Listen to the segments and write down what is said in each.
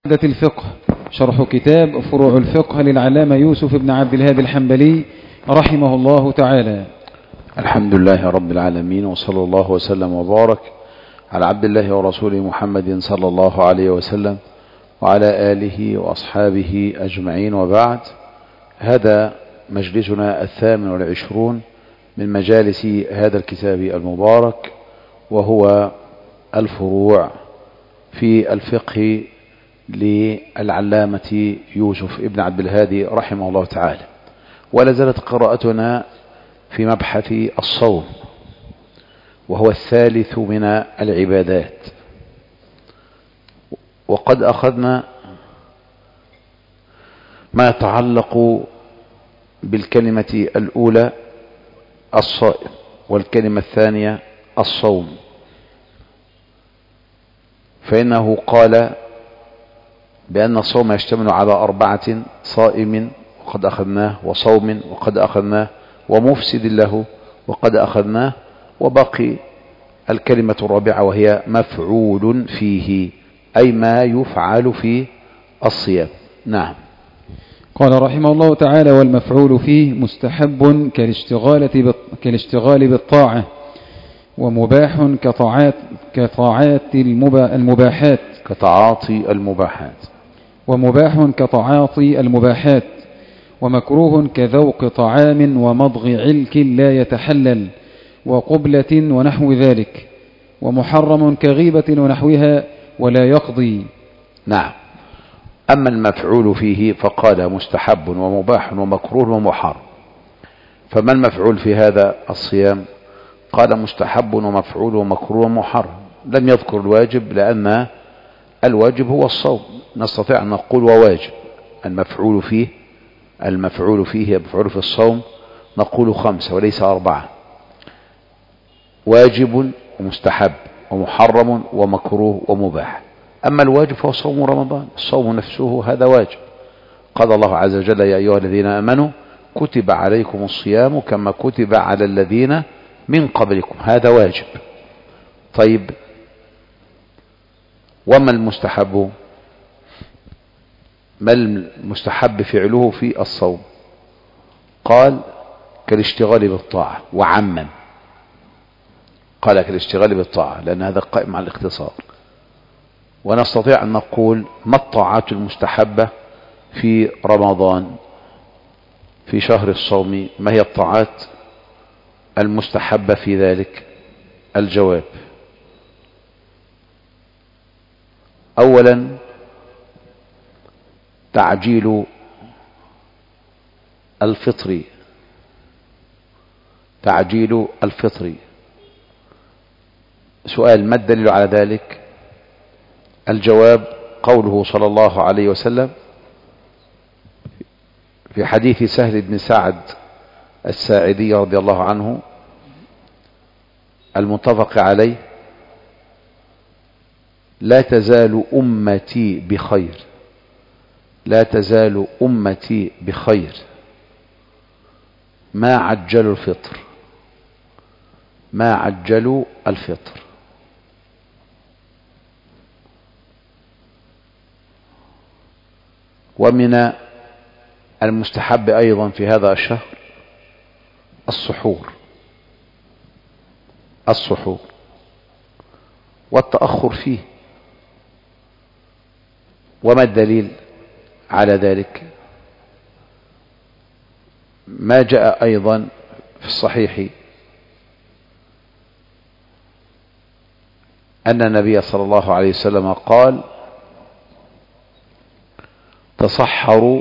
الفقه شرح كتاب فروع الفقه للعلامة يوسف بن عبد الهادي الحنبلي رحمه الله تعالى. الحمد لله رب العالمين، وصلى الله وسلم وبارك على عبد الله ورسوله محمد صلى الله عليه وسلم وعلى آله وأصحابه أجمعين، وبعد. هذا مجلسنا 28 من مجالس هذا الكتاب المبارك، وهو الفروع في الفقه للعلامة يوسف ابن عبد الهادي رحمه الله تعالى. ولا زالت قراءتنا في مبحث الصوم، وهو الثالث من العبادات، وقد أخذنا ما يتعلق بالكلمة الأولى الصائم، والكلمة الثانية الصوم، فإنه قال بأن الصوم يشتمل على 4: صائم وقد أخذناه، وصوم وقد أخذناه، ومفسد له وقد أخذناه، وبقي الكلمة الرابعة وهي مفعول فيه، أي ما يفعل في الصيام. نعم. قال رحمه الله تعالى: والمفعول فيه مستحب كالاشتغال بالطاعة، ومباح كتعاطي المباحات، ومباح كتعاطي المباحات، ومكروه كذوق طعام ومضغ علك لا يتحلل، وقبلة ونحو ذلك، ومحرم كغيبة ونحوها ولا يقضي. نعم. أما المفعول فيه فقال مستحب ومباح ومكروه ومحرم. فما المفعول في هذا الصيام؟ قال مستحب ومفعول ومكروه ومحرم. لم يذكر الواجب، لأن الواجب هو الصوم، نستطيع أن نقول وواجب. المفعول فيه مفعول في الصوم نقول 5 وليس 4: واجب ومستحب ومحرم ومكروه ومباح. أما الواجب فهو صوم رمضان، الصوم نفسه هذا واجب. قال الله عز وجل: يا أيها الذين آمنوا كتب عليكم الصيام كما كتب على الذين من قبلكم، هذا واجب. طيب، وما المستحب؟ ما المستحب فعله في الصوم؟ قال كالاشتغال بالطاعة، وعمم قال كالاشتغال بالطاعة، لأن هذا قائم على الاختصار. ونستطيع أن نقول ما الطاعات المستحبة في رمضان في شهر الصوم؟ ما هي الطاعات المستحبة في ذلك؟ الجواب: أولا تعجيل الفطر. سؤال: ما الدليل على ذلك؟ الجواب: قوله صلى الله عليه وسلم في حديث سهل بن سعد الساعدي رضي الله عنه المتفق عليه: لا تزال أمتي بخير ما عجلوا الفطر. ومن المستحب أيضا في هذا الشهر السحور والتأخر فيه. وما الدليل على ذلك؟ ما جاء أيضا في الصحيح أن النبي صلى الله عليه وسلم قال: تصحروا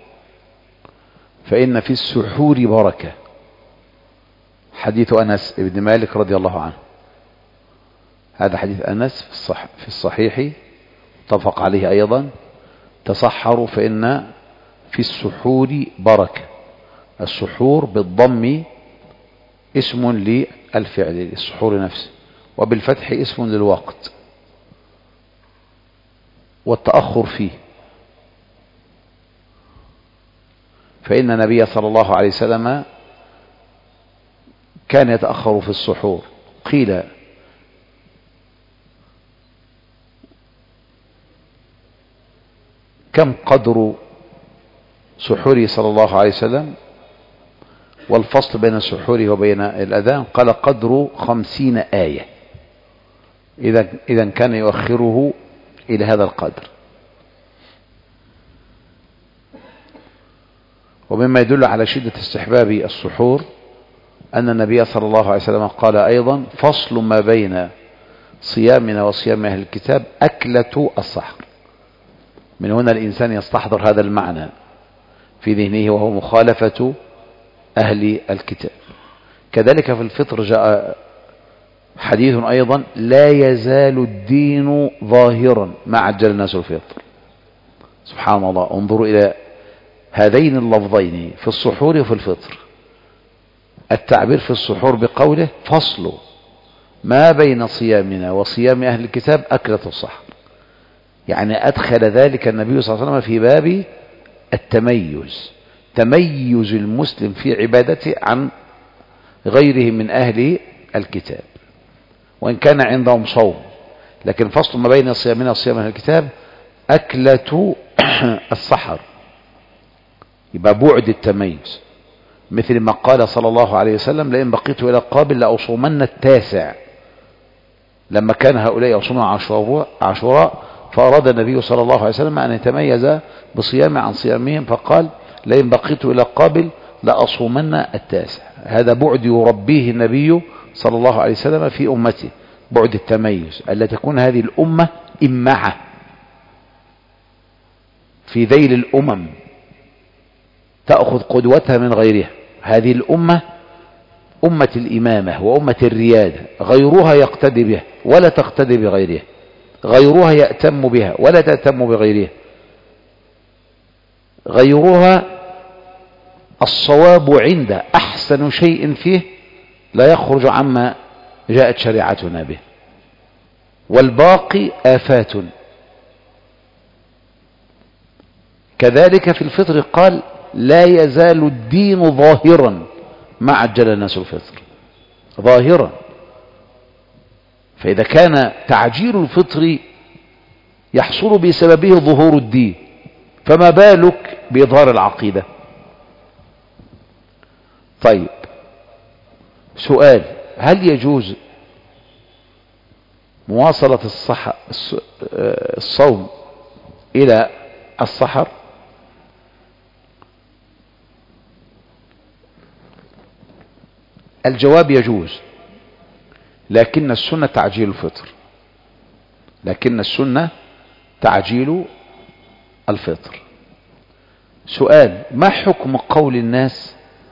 فإن في السحور بركة. حديث أنس بن مالك رضي الله عنه، هذا حديث أنس في الصحيح اتفق عليه أيضا: تصحروا فإن في السحور بركة. السحور بالضم اسم للفعل، السحور نفسه، وبالفتح اسم للوقت، والتأخر فيه. فإن النبي صلى الله عليه وسلم كان يتأخر في السحور. قيل: كم قدر سحوره صلى الله عليه وسلم؟ والفصل بين سحوره وبين الأذان قال قدر 50 آية، إذا كان يؤخره إلى هذا القدر. ومما يدل على شدة استحباب السحور أن النبي صلى الله عليه وسلم قال أيضا فصل ما بين صيامنا وصيام أهل الكتاب أكلة السحر. من هنا الإنسان يستحضر هذا المعنى في ذهنه وهو مخالفة أهل الكتاب. كذلك في الفطر جاء حديث أيضا لا يزال الدين ظاهرا ما عجل الناس الفطر. سبحان الله، انظروا إلى هذين اللفظين في السحور وفي الفطر. التعبير في السحور بقوله فصل ما بين صيامنا وصيام أهل الكتاب أكلة السحر، يعني أدخل ذلك النبي صلى الله عليه وسلم في باب التميز، تميز المسلم في عبادته عن غيره من أهل الكتاب، وإن كان عندهم صوم، لكن فصل ما بين صيامنا وصيام أهل الكتاب أكلة السحر، يبقى بعد التميز. مثل ما قال صلى الله عليه وسلم لئن بقيت إلى قابل لأصومن التاسع، لما كان هؤلاء يصومون عاشوراء فأراد النبي صلى الله عليه وسلم أن يتميز بصيام عن صيامهم فقال لئن بقيت إلى قابل لأصومن التاسع. هذا بعد يربيه النبي صلى الله عليه وسلم في أمته، بعد التميز، ألا تكون هذه الأمة إمعة في ذيل الأمم تأخذ قدوتها من غيرها. هذه الأمة أمة الإمامة وأمة الريادة، غيرها يقتدي بها ولا تقتدي بغيرها، غيرها يأتم بها ولا تأتم بغيرها، غيرها الصواب عنده أحسن شيء فيه لا يخرج عما جاءت شريعتنا به، والباقي آفات. كذلك في الفطر قال لا يزال الدين ظاهرا ما عجل الناس الفطر، ظاهرا. فإذا كان تعجيل الفطر يحصل بسببه ظهور الدين، فما بالك بإظهار العقيدة؟ طيب، سؤال: هل يجوز مواصلة الصوم إلى السحر؟ الجواب يجوز، لكن السنة تعجيل الفطر، لكن السنة تعجيل الفطر. سؤال: ما حكم قول الناس،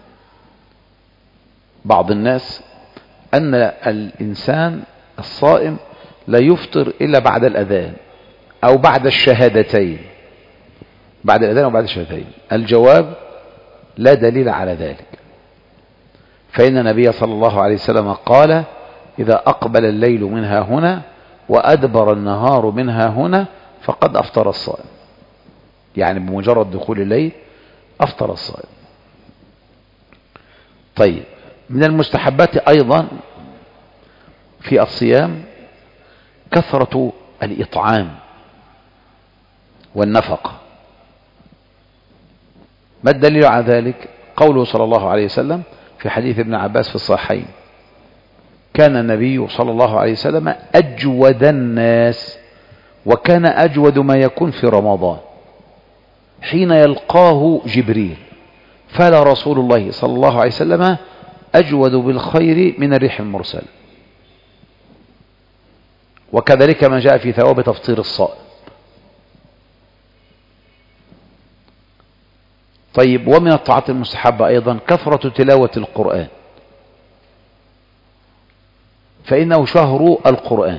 بعض الناس، أن الإنسان الصائم لا يفطر إلا بعد الأذان أو بعد الشهادتين، بعد الأذان أو بعد الشهادتين؟ الجواب: لا دليل على ذلك، فإن النبي صلى الله عليه وسلم قال إذا أقبل الليل منها هنا وأدبر النهار منها هنا فقد أفطر الصائم، يعني بمجرد دخول الليل أفطر الصائم. طيب، من المستحبات أيضا في الصيام كثرة الإطعام والنفقة. ما الدليل على ذلك؟ قوله صلى الله عليه وسلم في حديث ابن عباس في الصحيحين: كان النبي صلى الله عليه وسلم أجود الناس، وكان أجود ما يكون في رمضان حين يلقاه جبريل، فلا رسول الله صلى الله عليه وسلم أجود بالخير من الريح المرسل. وكذلك ما جاء في ثواب تفطير الصائم. طيب، ومن الطاعات المستحبة أيضا كثرة تلاوة القرآن، فإنه شهر القرآن،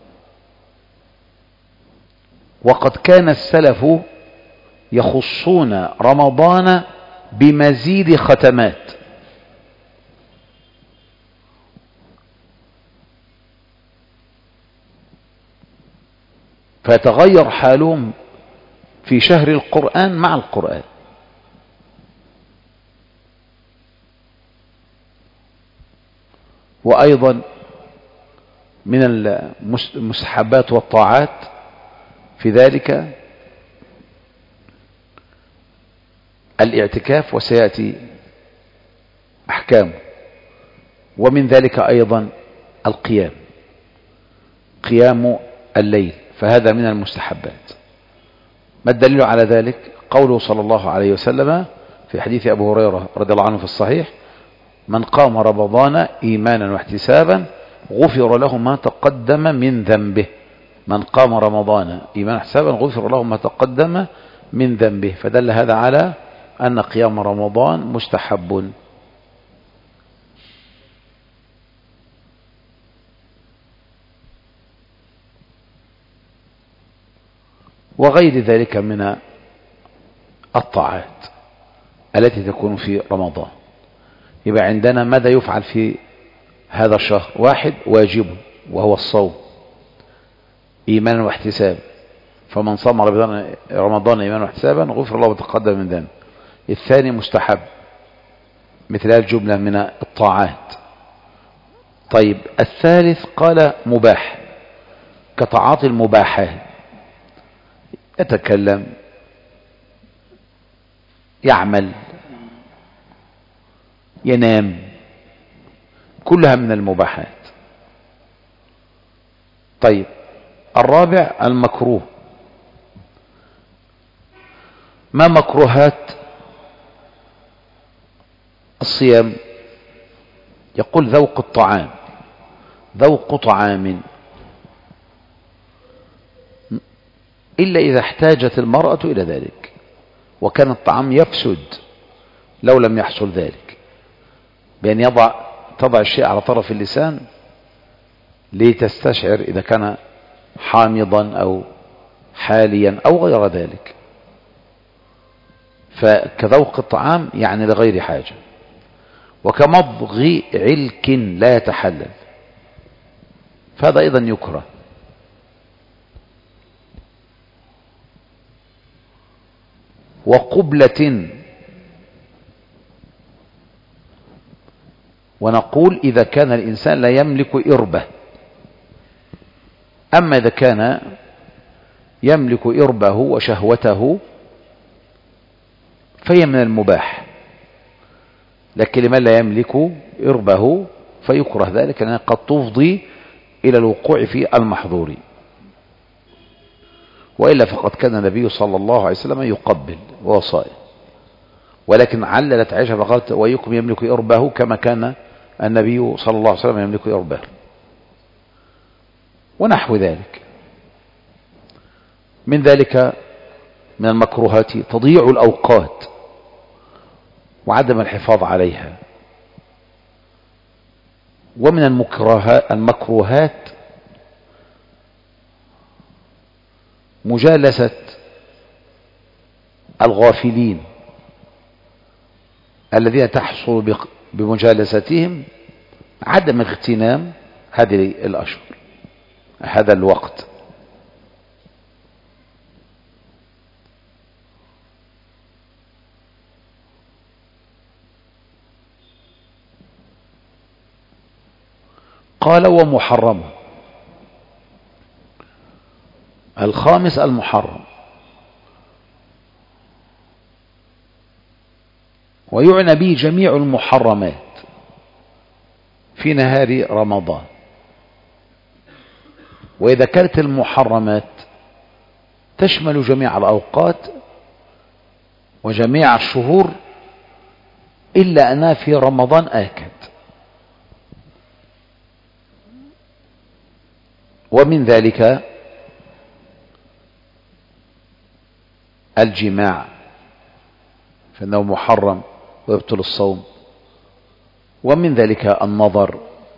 وقد كان السلف يخصون رمضان بمزيد ختمات، فيتغير حالهم في شهر القرآن مع القرآن. وأيضا من المستحبات والطاعات في ذلك الاعتكاف وسيأتي أحكامه. ومن ذلك أيضا القيام، قيام الليل، فهذا من المستحبات. ما الدليل على ذلك؟ قوله صلى الله عليه وسلم في حديث أبو هريرة رضي الله عنه في الصحيح: من قام رمضان إيمانا واحتسابا غفر له ما تقدم من ذنبه. من قام رمضان إيمانا واحتسابا غفر له ما تقدم من ذنبه، فدل هذا على أن قيام رمضان مستحب. وغير ذلك من الطاعات التي تكون في رمضان. يبقى عندنا ماذا يفعل في هذا الشهر؟ واحد، واجب وهو الصوم إيمانا واحتسابا، فمن صام رمضان إيمانا واحتسابا غفر الله ما تقدم من ذنبه. الثاني مستحب، مثل هذه الجملة من الطاعات. طيب الثالث قال مباح، كتعاطي المباحات، يتكلم، يعمل، ينام، كلها من المباحات. طيب الرابع المكروه. ما مكروهات الصيام؟ يقول ذوق الطعام، ذوق طعام، إلا إذا احتاجت المرأة إلى ذلك، وكان الطعام يفسد لو لم يحصل ذلك، بأن تضع الشيء على طرف اللسان لتستشعر إذا كان حامضا أو حاليا أو غير ذلك. فكذوق الطعام يعني لغير حاجة. وكمضغ علك لا يتحلل، فهذا أيضا يكره. وقبلة، ونقول إذا كان الإنسان لا يملك إربة. أما إذا كان يملك إربه وشهوته فهي من المباح، لكن لمن لا يملك إربه فيكره ذلك، لأنها قد تفضي إلى الوقوع في المحظور. وإلا فقد كان النبي صلى الله عليه وسلم يقبل وهو صائم، ولكن عللت عائشة فقالت: وأيكم يملك إربه كما كان النبي صلى الله عليه وسلم يملك إربه، ونحو ذلك. من ذلك من المكروهات تضييع الأوقات وعدم الحفاظ عليها. ومن المكروهات مجالسة الغافلين الذين تحصل بمجالستهم عدم اغتنام هذه الأشهر، هذا الوقت. قال: ومحرم. الخامس المحرم، ويعنى به جميع المحرمات في نهار رمضان. وإذا كانت المحرمات تشمل جميع الأوقات وجميع الشهور إلا أنها في رمضان آكد. ومن ذلك الجماع، فإنه محرم ويبطل الصوم. ومن ذلك النظر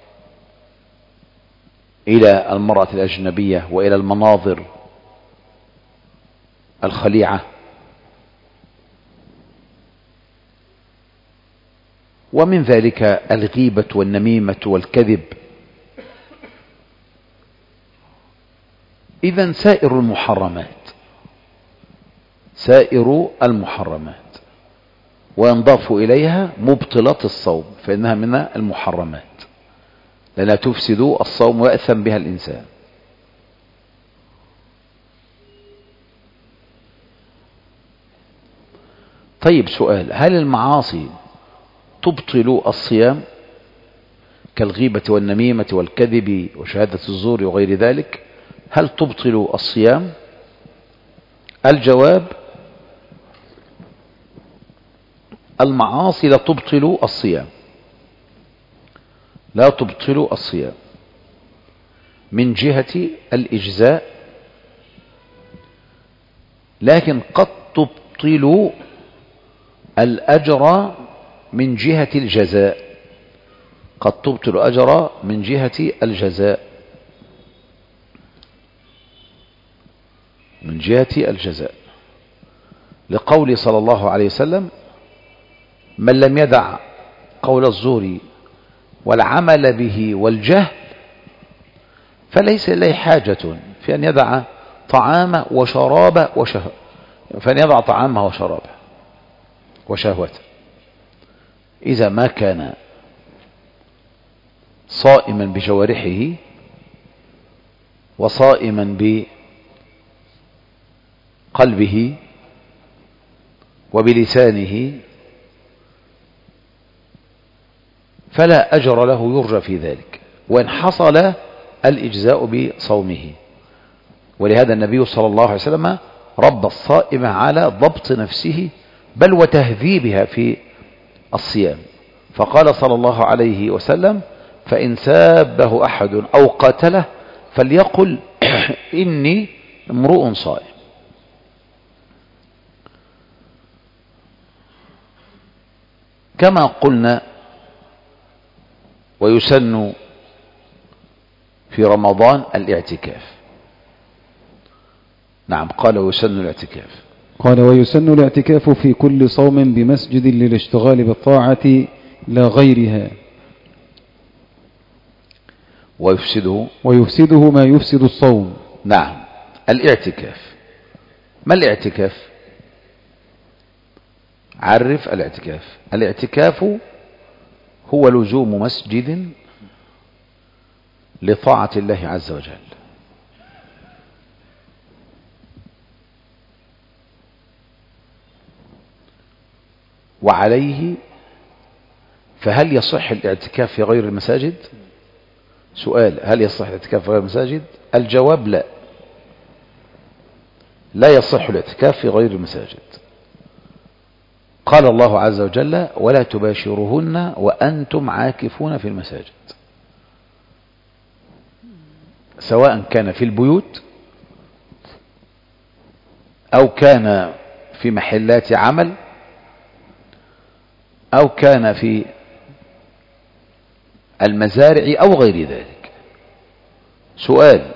إلى المرأة الأجنبية وإلى المناظر الخليعة. ومن ذلك الغيبة والنميمة والكذب. إذن سائر المحرمات وينضاف إليها مبطلات الصوم، فإنها من المحرمات لأنها تفسد الصوم ويأثم بها الإنسان. طيب سؤال: هل المعاصي تبطل الصيام كالغيبة والنميمة والكذب وشهادة الزور وغير ذلك؟ هل تبطل الصيام؟ الجواب: المعاصي لا تبطل الصيام، لا تبطل الصيام من جهة الإجزاء، لكن قد تبطل الأجر من جهة الجزاء، قد تبطل الأجر من جهة الجزاء، من جهة الجزاء، لقول صلى الله عليه وسلم: من لم يدع قول الزور والعمل به والجهل فليس إليه حاجة في أن يدع طعامه وشرابه فأن يضع طعامه وشرابه وشهوته. إذا ما كان صائما بجوارحه وصائما بقلبه وبلسانه فلا أجر له يرجى في ذلك، وإن حصل الإجزاء بصومه. ولهذا النبي صلى الله عليه وسلم رب الصائم على ضبط نفسه بل وتهذيبها في الصيام، فقال صلى الله عليه وسلم: فإن سابه أحد أو قاتله فليقل إني امرؤ صائم. كما قلنا ويسن في رمضان الاعتكاف. نعم، قال ويسن الاعتكاف. قال ويسن الاعتكاف في كل صوم بمسجد للاشتغال بالطاعة لا غيرها، ويفسده ما يفسد الصوم. نعم، الاعتكاف. ما الاعتكاف؟ عرف الاعتكاف. الاعتكاف هو لزوم مسجد لطاعة الله عز وجل، وعليه فهل يصح الاعتكاف في غير المساجد؟ سؤال: هل يصح الاعتكاف في غير المساجد؟ الجواب: لا، لا يصح الاعتكاف في غير المساجد. قال الله عز وجل: ولا تباشرهن وأنتم عاكفون في المساجد، سواء كان في البيوت أو كان في محلات عمل أو كان في المزارع أو غير ذلك. سؤال: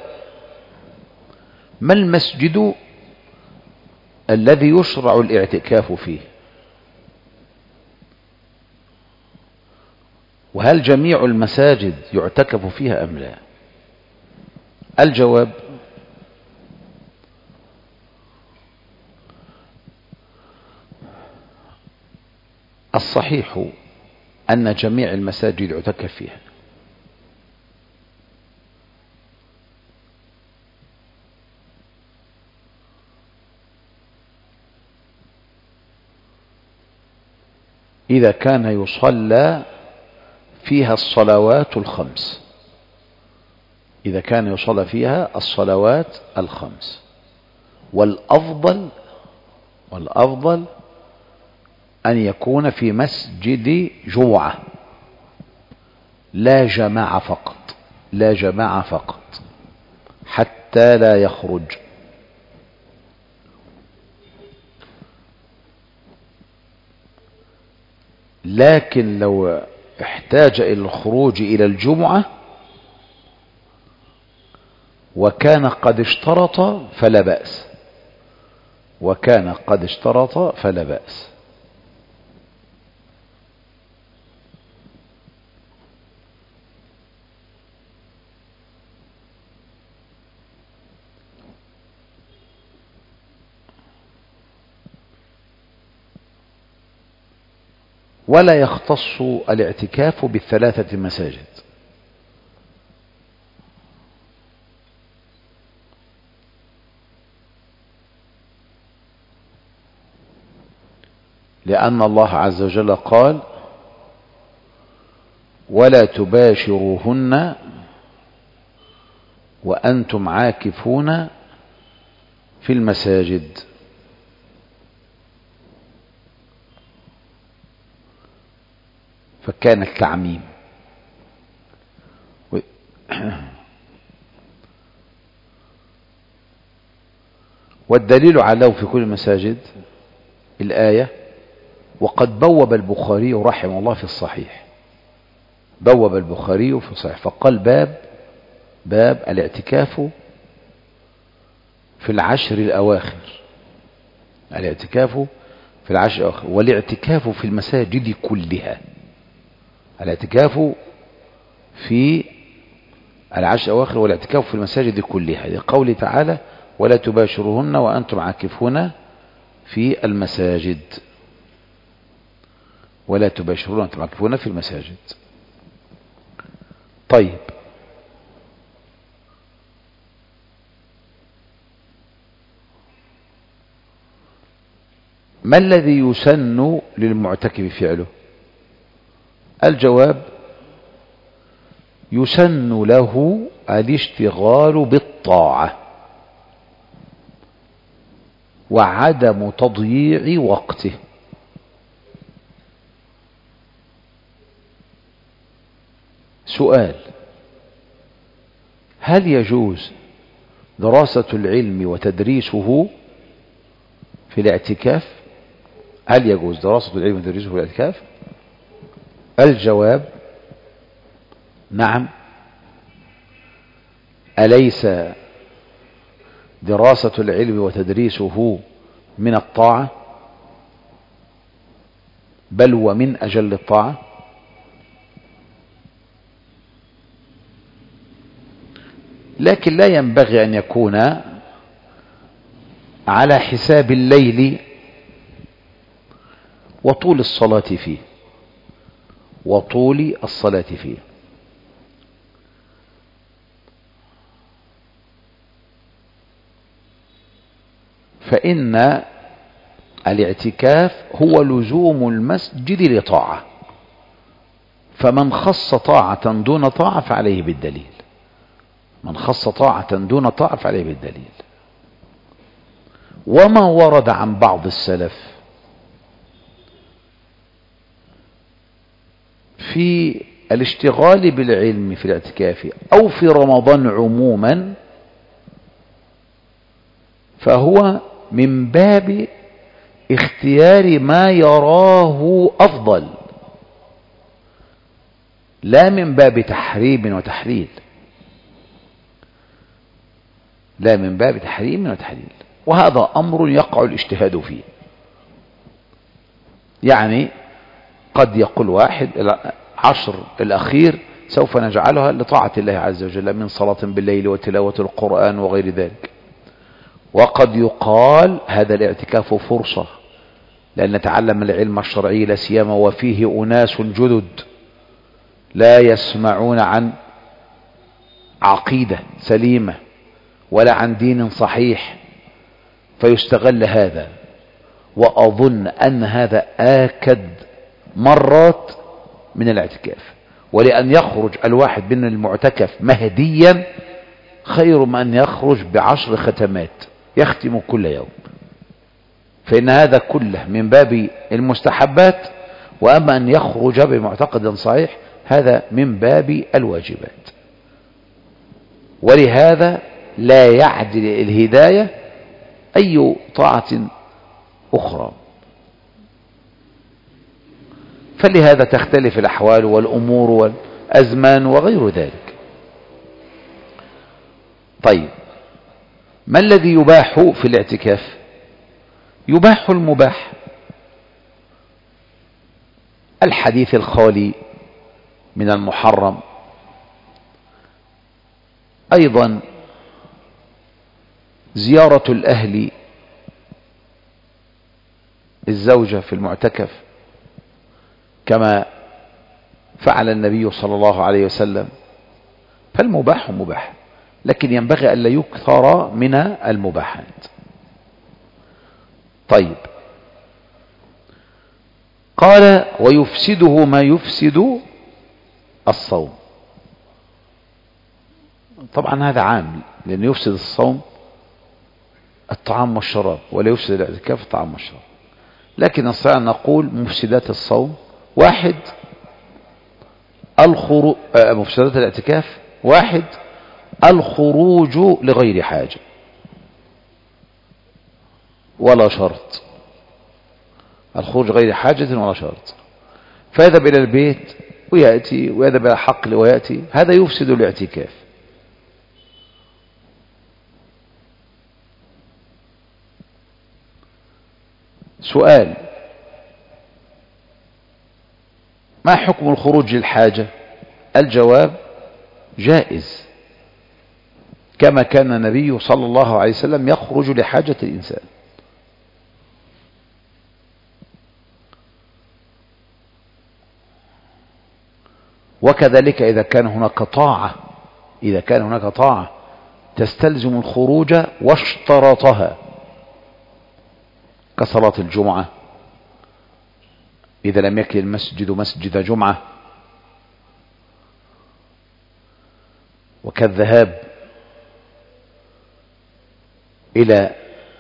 ما المسجد الذي يشرع الاعتكاف فيه؟ وهل جميع المساجد يعتكف فيها أم لا؟ الجواب: الصحيح أن جميع المساجد يعتكف فيها، إذا كان يصلى فيها الصلوات الخمس، إذا كان يصلى فيها الصلوات الخمس. والأفضل أن يكون في مسجد جمعة، لا جماعة فقط، لا جماعة فقط، حتى لا يخرج. لكن لو احتاج إلى الخروج إلى الجمعة وكان قد اشترط فلا بأس، وكان قد اشترط فلا بأس. ولا يختص الاعتكاف بالثلاثة مساجد، لأن الله عز وجل قال ولا تباشروهن وأنتم عاكفون في المساجد. فكان التعميم. والدليل على في كل المساجد الآية وقد بوب البخاري رحمه الله في الصحيح، بوب البخاري في الصحيح فقال باب الاعتكاف في العشر الأواخر، الاعتكاف في العشر الأواخر والاعتكاف في المساجد كلها، الاعتكاف في العشر الأواخر والاعتكاف في المساجد كلها لقوله تعالى ولا تباشروهن وأنتم عاكفون في المساجد، ولا تباشرون وأنتم عاكفون في المساجد. طيب ما الذي يسن للمعتكف فعله؟ الجواب يسن له الاشتغال بالطاعة وعدم تضييع وقته. سؤال: هل يجوز دراسة العلم وتدريسه في الاعتكاف؟ هل يجوز دراسة العلم وتدريسه في الاعتكاف؟ الجواب نعم. أليس دراسة العلم وتدريسه من الطاعة، بل ومن أجل الطاعة؟ لكن لا ينبغي أن يكون على حساب الليل وطول الصلاة فيه، وطول الصلاة فيه. فإن الاعتكاف هو لزوم المسجد لطاعة، فمن خص طاعة دون طاعة فعليه بالدليل، من خص طاعة دون طاعة فعليه بالدليل. وما ورد عن بعض السلف في الاشتغال بالعلم في الاعتكاف أو في رمضان عموما فهو من باب اختيار ما يراه أفضل، لا من باب تحريم وتحليل، لا من باب تحريم وتحليل. وهذا أمر يقع الاجتهاد فيه. يعني قد يقول واحد العشر الأخير سوف نجعلها لطاعة الله عز وجل من صلاة بالليل وتلاوة القرآن وغير ذلك، وقد يقال هذا الاعتكاف فرصة لأن نتعلم العلم الشرعي لا سيما وفيه أناس جدد لا يسمعون عن عقيدة سليمة ولا عن دين صحيح، فيستغل هذا. وأظن أن هذا آكد مرات من الاعتكاف، ولأن يخرج الواحد من المعتكف مهديا خير من أن يخرج ب10 ختمات يختم كل يوم، فإن هذا كله من باب المستحبات، وأما أن يخرج بمعتقد صحيح هذا من باب الواجبات. ولهذا لا يعدل الهداية أي طاعة أخرى، فلهذا تختلف الأحوال والأمور والأزمان وغير ذلك. طيب ما الذي يباح في الاعتكاف؟ يباح المباح، الحديث الخالي من المحرم، أيضا زيارة الأهل الزوجة في المعتكف كما فعل النبي صلى الله عليه وسلم. فالمباح مباح، لكن ينبغي ألا يكثر من المباحات. طيب قال ويفسده ما يفسد الصوم. طبعا هذا عام، لأنه يفسد الصوم الطعام والشراب، ولا يفسد الاعتكاف الطعام والشراب. لكن نستطيع أن نقول مفسدات الصوم واحد، مفسدات الاعتكاف واحد، الخروج لغير حاجة ولا شرط، الخروج غير حاجة ولا شرط، فيذهب إلى البيت ويأتي، ويذهب إلى حقل ويأتي، هذا يفسد الاعتكاف. سؤال: ما حكم الخروج للحاجة؟ الجواب: جائز، كما كان النبي صلى الله عليه وسلم يخرج لحاجة الإنسان. وكذلك إذا كان هناك طاعة تستلزم الخروج واشترطها، كصلاة الجمعة إذا لم يكن المسجد مسجد جمعة، وكالذهاب إلى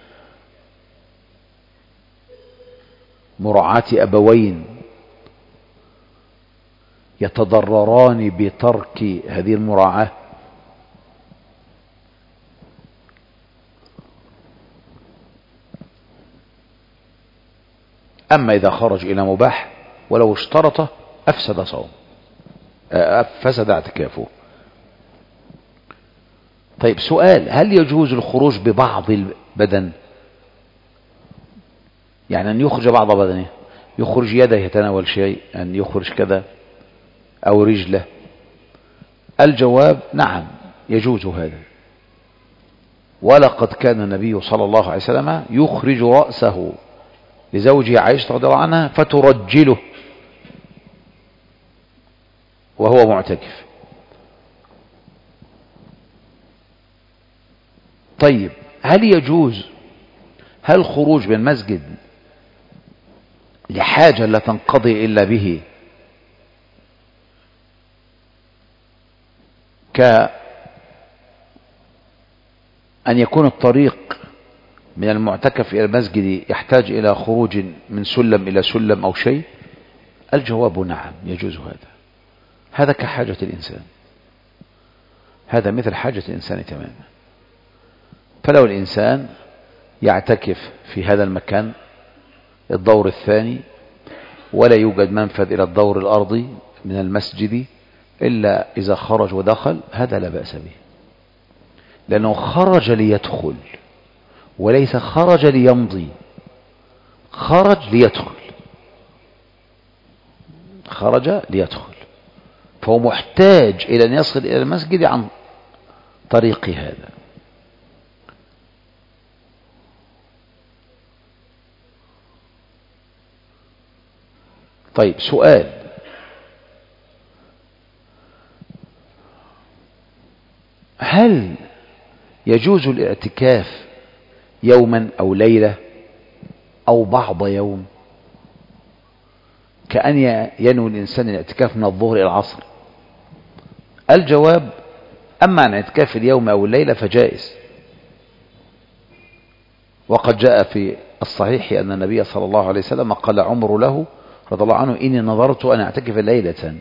مراعاة أبوين يتضرران بترك هذه المراعاة. أما إذا خرج إلى مباح ولو اشترطه أفسد صوم، فسد اعتكافه. طيب سؤال: هل يجوز الخروج ببعض البدن؟ يعني أن يخرج بعض بدنه، يخرج يده يتناول شيء، أن يخرج كذا، أو رجله؟ الجواب: نعم، يجوز هذا. ولقد كان النبي صلى الله عليه وسلم يخرج رأسه لزوجه عائشة رضي الله عنها فترجله وهو معتكف. طيب هل يجوز، هل خروج من مسجد لحاجة لا تنقضي إلا به كأن يكون الطريق من المعتكف إلى المسجد يحتاج إلى خروج من سلم إلى سلم أو شيء؟ الجواب: نعم، يجوز هذا. هذا كحاجة الإنسان، هذا مثل حاجة الإنسان تماما. فلو الإنسان يعتكف في هذا المكان الدور الثاني ولا يوجد منفذ إلى الدور الأرضي من المسجد إلا إذا خرج ودخل، هذا لا بأس به، لأنه خرج ليدخل وليس خرج ليمضي، خرج ليدخل، خرج ليدخل، فهو محتاج إلى أن يصل إلى المسجد عن طريق هذا. طيب سؤال: هل يجوز الاعتكاف يوما أو ليلة أو بعض يوم، كأن ينوي الإنسان الاعتكاف من الظهر إلى العصر؟ الجواب: أما عن اعتكاف اليوم أو الليلة فجائز، وقد جاء في الصحيح أن النبي صلى الله عليه وسلم قال عمر له رضي الله عنه: إني نظرت أن أعتكف ليلة،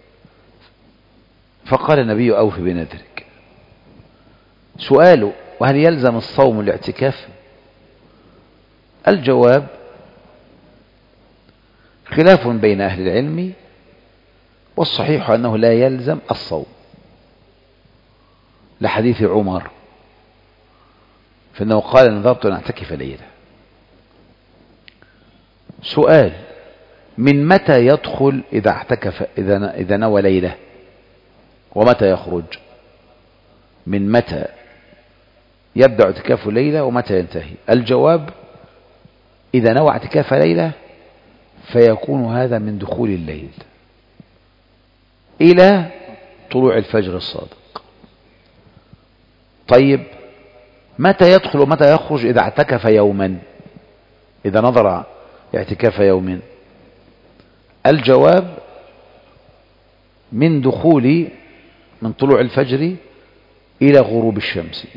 فقال النبي: أوف بنذرك. سؤال: وهل يلزم الصوم الاعتكاف؟ الجواب: خلاف بين أهل العلم، والصحيح أنه لا يلزم الصوم لحديث عمر، فإنه قال: نظرت أن أعتكف ليلة. سؤال: من متى يدخل إذا اعتكف، إذا نوى ليلة، ومتى يخرج؟ من متى يبدأ اعتكاف ليلة ومتى ينتهي؟ الجواب: إذا نوى اعتكاف ليلة فيكون هذا من دخول الليل إلى طلوع الفجر الصادق. طيب متى يدخل ومتى يخرج إذا اعتكف يوما، إذا نظر اعتكاف يوم؟ الجواب من طلوع الفجر إلى غروب الشمس.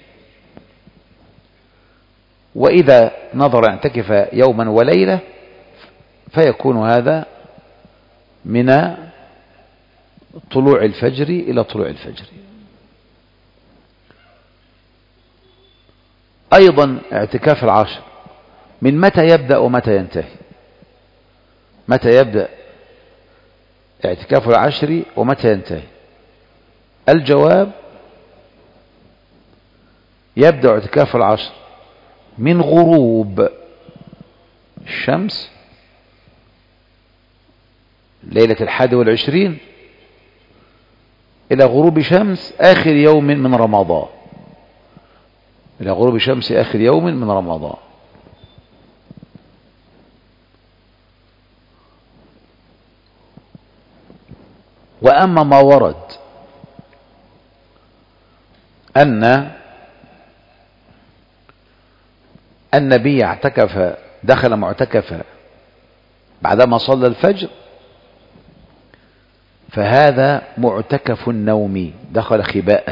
وإذا نظر اعتكف يوما وليلة فيكون هذا من طلوع الفجر إلى طلوع الفجر. أيضا اعتكاف العشر من متى يبدأ ومتى ينتهي؟ متى يبدأ اعتكاف العشر ومتى ينتهي؟ الجواب يبدأ اعتكاف العشر من غروب الشمس ليلة 21 إلى غروب شمس آخر يوم من رمضان، إلى غروب شمس آخر يوم من رمضان. وأما ما ورد أن النبي دخل معتكفا بعدما صلى الفجر فهذا معتكف نومي دخل خباءه،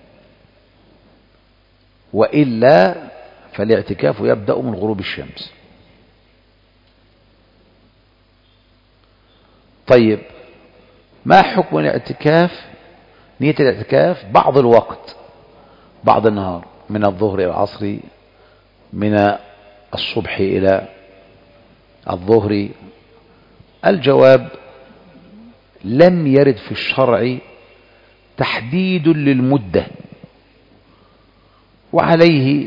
وإلا فالاعتكاف يبدأ من غروب الشمس. طيب ما حكم الاعتكاف؟ نية الاعتكاف بعض الوقت، بعض النهار، من الظهر إلى العصر، من الصبح إلى الظهر. الجواب لم يرد في الشرع تحديد للمدة، وعليه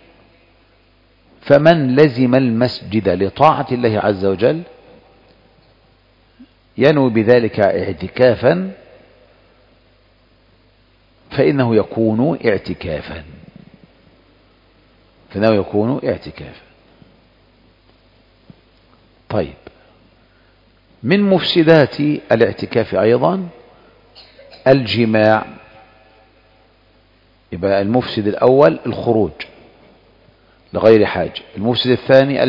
فمن لزم المسجد لطاعة الله عز وجل ينوي بذلك اعتكافا فإنه يكون اعتكافا، طيب من مفسدات الاعتكاف أيضا الجماع. يبقى المفسد الأول الخروج لغير حاجة، المفسد الثاني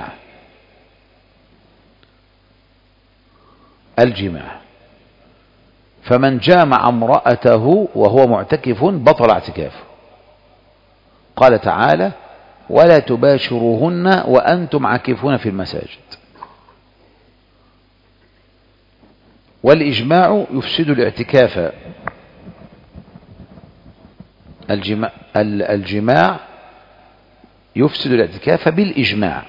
الجماع. فمن جامع امرأته وهو معتكف بطل اعتكافه. قال تعالى: ولا تباشروهن وأنتم عاكفون في المساجد. والإجماع يفسد الاعتكاف. الجماع يفسد الاعتكاف بالإجماع.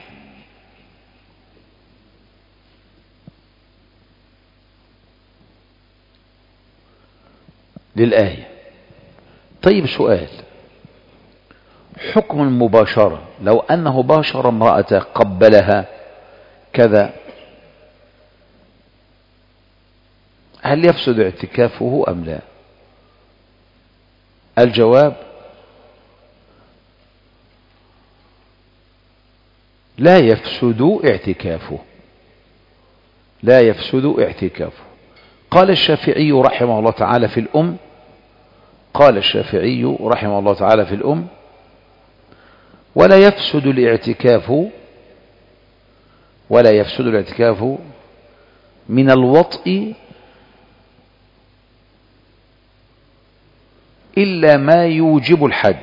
للآية. طيب سؤال: حكم المباشرة لو أنه باشر امرأته قبلها كذا، هل يفسد اعتكافه أم لا؟ الجواب: لا يفسد اعتكافه. قال الشافعي رحمه الله تعالى في الأم: ولا يفسد الاعتكاف من الوطء إلا ما يوجب الحد.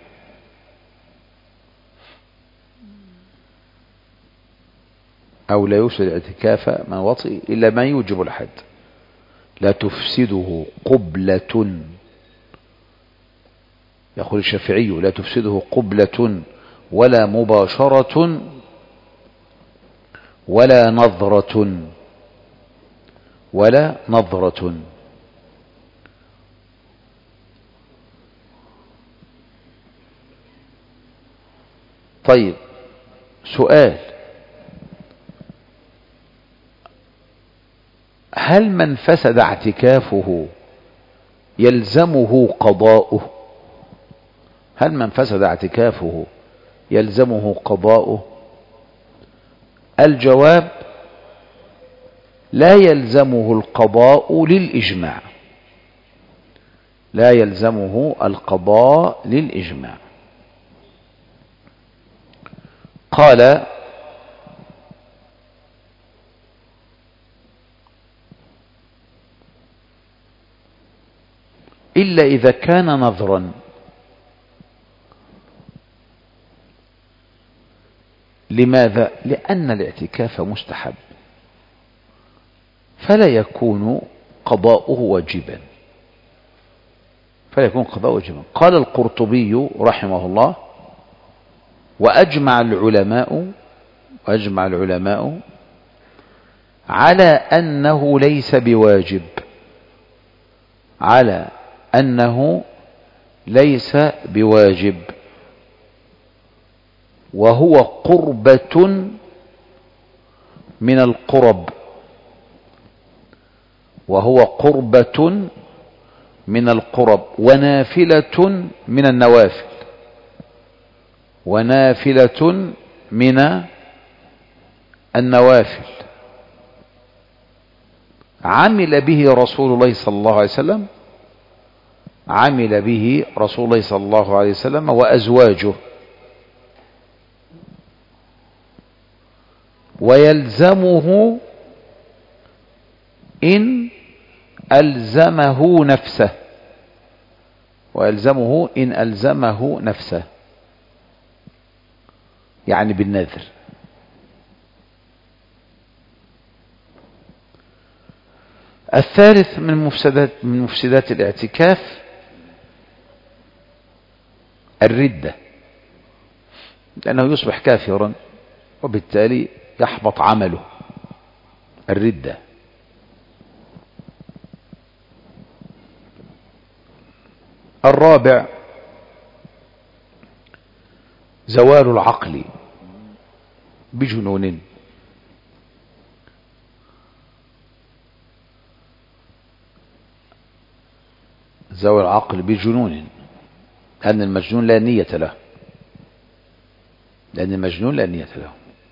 أو لا يفسد الاعتكاف من الوطء إلا ما يوجب الحد. لا تفسده قبلة، يقول الشافعي: لا تفسده قبلة ولا مباشرة ولا نظرة. طيب سؤال: هل من فسد اعتكافه يلزمه قضاؤه؟ الجواب: لا يلزمه القضاء للإجماع. قال إلا إذا كان نذرا. لماذا؟ لأن الاعتكاف مستحب فلا يكون قضاؤه واجبا، قال القرطبي رحمه الله: وأجمع العلماء على أنه ليس بواجب، وهو قربة من القرب، ونافلة من النوافل، عمل به رسول الله صلى الله عليه وسلم وأزواجه، ويلزمه إن ألزمه نفسه، يعني بالنذر. الثالث من مفسدات الاعتكاف الردة، لأنه يصبح كافرا وبالتالي يحبط عمله. الردة. الرابع زوال العقل بجنون. لأن المجنون لا نية له.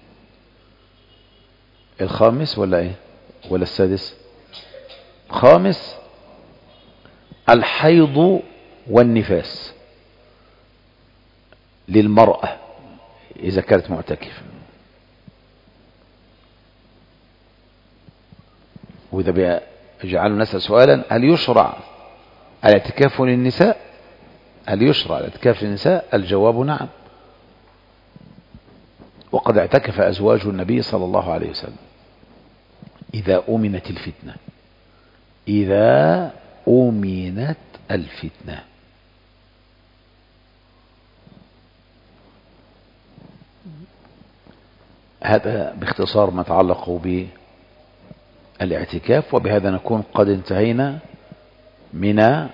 الخامس ولا السادس؟ خامس الحيض والنفاس للمرأة إذا كانت معتكفة. وإذا جعلنا نسأل سؤالا: هل يشرع الاعتكاف للنساء؟ الجواب نعم. وقد اعتكف أزواج النبي صلى الله عليه وسلم إذا أمنت الفتنة. هذا باختصار ما تعلق بالاعتكاف. وبهذا نكون قد انتهينا من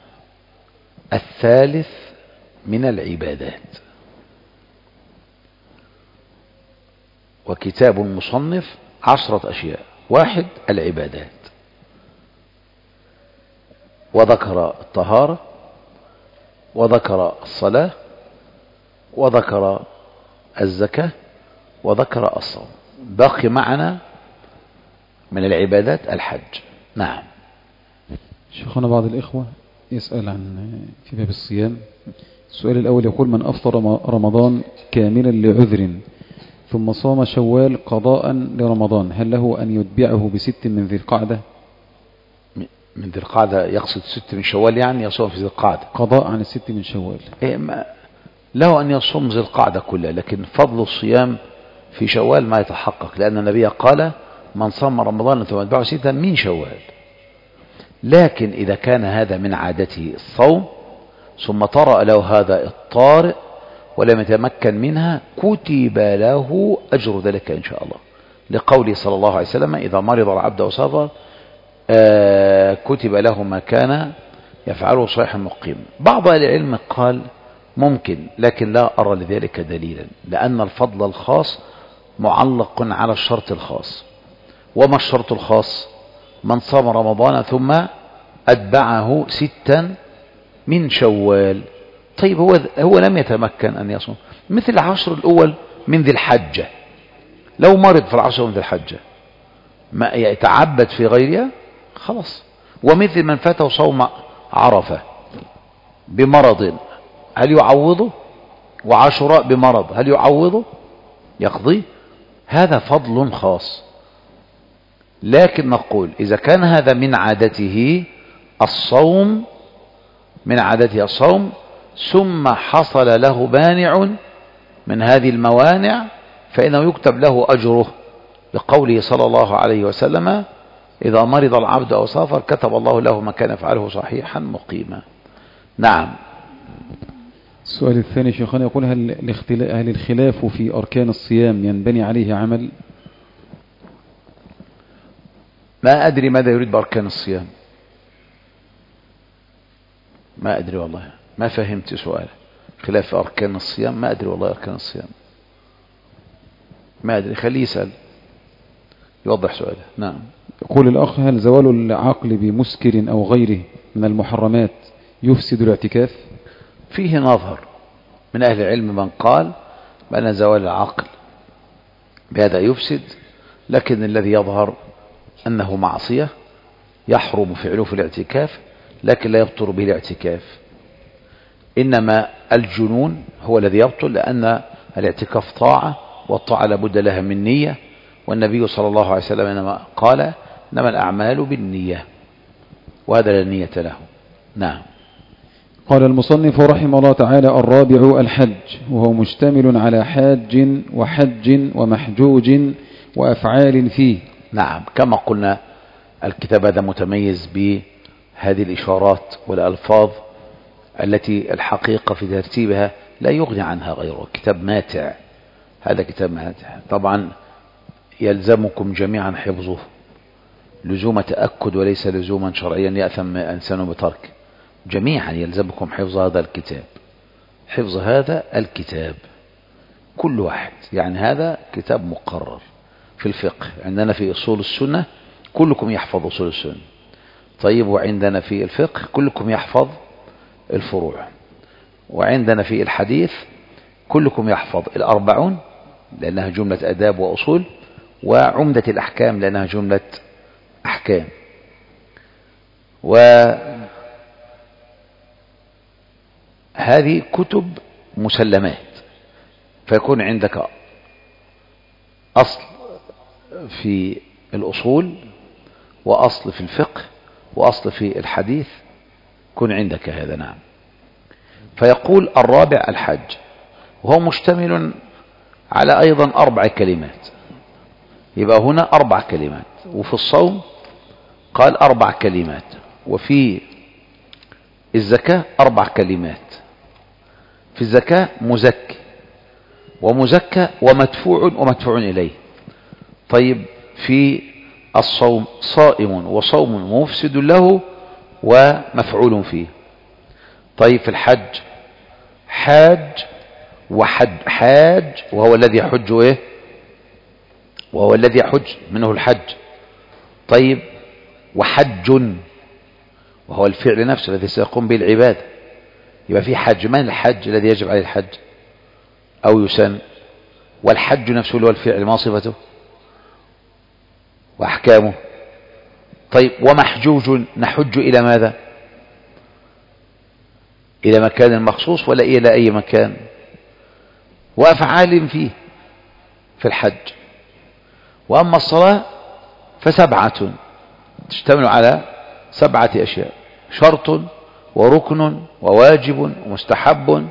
الثالث من العبادات. وكتاب المصنف 10 أشياء. 1. العبادات، وذكر الطهارة، وذكر الصلاة، وذكر الزكاة، وذكر الصوم. باقي معنا من العبادات الحج. نعم. شيخنا بعض الإخوة يسأل في باب الصيام. السؤال الأول يقول: من أفطر رمضان كاملا لعذر ثم صام شوال قضاء لرمضان، هل له أن يتبعه ب6 من ذي القعدة؟ من ذي القعدة يقصد 6 من شوال، يعني يصوم في ذي القعدة قضاء عن 6 من شوال. له أن يصوم ذي القعدة كلها، لكن فضل الصيام في شوال ما يتحقق، لأن النبي قال: من صام رمضان ثم اتبعه 6 من شوال. لكن إذا كان هذا من عادته الصوم ثم طرأ له هذا الطارئ ولم يتمكن منها، كتب له أجر ذلك إن شاء الله، لقوله صلى الله عليه وسلم: إذا مرض العبد أو سافر كتب له ما كان يفعله صحيح مقيم. بعض أهل العلم قال ممكن، لكن لا أرى لذلك دليلا، لأن الفضل الخاص معلق على الشرط الخاص. وما الشرط الخاص؟ من صام رمضان ثم أتبعه 6 من شوال. طيب هو لم يتمكن أن يصوم، مثل 10 الأول من ذي الحجة، لو مرض في 10 من ذي الحجة ما يتعبد في غيرها خلاص. ومثل من فاته صوم عرفة بمرض، هل يعوضه؟ وعاشوراء بمرض، هل يعوضه؟ يقضي. هذا فضل خاص. لكن نقول إذا كان هذا من عادته الصوم من عادته الصوم ثم حصل له مانع من هذه الموانع فإنه يكتب له أجره، لقوله صلى الله عليه وسلم: إذا مرض العبد أو سافر كتب الله له ما كان يفعله صحيحا مقيما. نعم. السؤال الثاني شيخنا يقول: هل الخلاف في أركان الصيام ينبني عليه عمل؟ ما أدري ماذا يريد بأركان الصيام، ما أدري والله، ما فهمت سؤاله. خلاف في أركان الصيام، ما أدري والله أركان الصيام، ما أدري، خليه يسأل يوضح سؤاله. نعم. يقول الأخ: هل زوال العقل بمسكر أو غيره من المحرمات يفسد الاعتكاف؟ فيه نظر من أهل العلم من قال بأن زوال العقل بهذا يفسد، لكن الذي يظهر أنه معصية يحرم فعله في الاعتكاف، لكن لا يبطل به الاعتكاف. إنما الجنون هو الذي يبطل، لأن الاعتكاف طاعة، والطاعة لابد لها من نية، والنبي صلى الله عليه وسلم إنما قال: إنما الأعمال بالنية، وهذا لا نية له. نعم. قال المصنف رحمه الله تعالى: الرابع الحج، وهو مشتمل على حاج وحج ومحجوج وأفعال فيه. نعم، كما قلنا الكتاب هذا متميز بهذه الإشارات والألفاظ التي الحقيقة في ترتيبها لا يغني عنها غيره. كتاب ماتع، هذا كتاب ماتع. طبعا يلزمكم جميعا حفظه لزوم تأكد وليس لزوما شرعيا يأثم إنسان بترك. جميعا يلزمكم حفظ هذا الكتاب، حفظ هذا الكتاب كل واحد. يعني هذا كتاب مقرر في الفقه، عندنا في أصول السنة كلكم يحفظ أصول السنة. طيب، وعندنا في الفقه كلكم يحفظ الفروع، وعندنا في الحديث كلكم يحفظ الأربعون لأنها جملة أداب وأصول، وعمدة الأحكام لأنها جملة أحكام. وهذه كتب مسلمات، فيكون عندك أصل في الأصول، وأصل في الفقه، وأصل في الحديث، كن عندك هذا. نعم. فيقول: الرابع الحج، وهو مشتمل على أيضا 4 كلمات. يبقى هنا 4 كلمات، وفي الصوم قال 4 كلمات، وفي الزكاة 4 كلمات. في الزكاة مزكي ومزكى ومدفوع ومدفوع إليه. طيب، في الصوم صائم وصوم مفسد له ومفعول فيه. طيب، في الحج حاج وحج، حاج وهو الذي يحج، ايه، وهو الذي يحج منه الحج. طيب، وحج وهو الفعل نفسه الذي سيقوم به العبادة. يبقى في حج. من الحج الذي يجب عليه الحج أو يسن؟ والحج نفسه اللي هو الفعل، ما صفته وأحكامه. طيب، ومحجوج، نحج إلى ماذا؟ إلى مكان مخصوص ولا إلى أي مكان؟ وأفعال فيه في الحج. وأما الصلاة ف7 تشتمل على 7 أشياء: شرط وركن وواجب ومستحب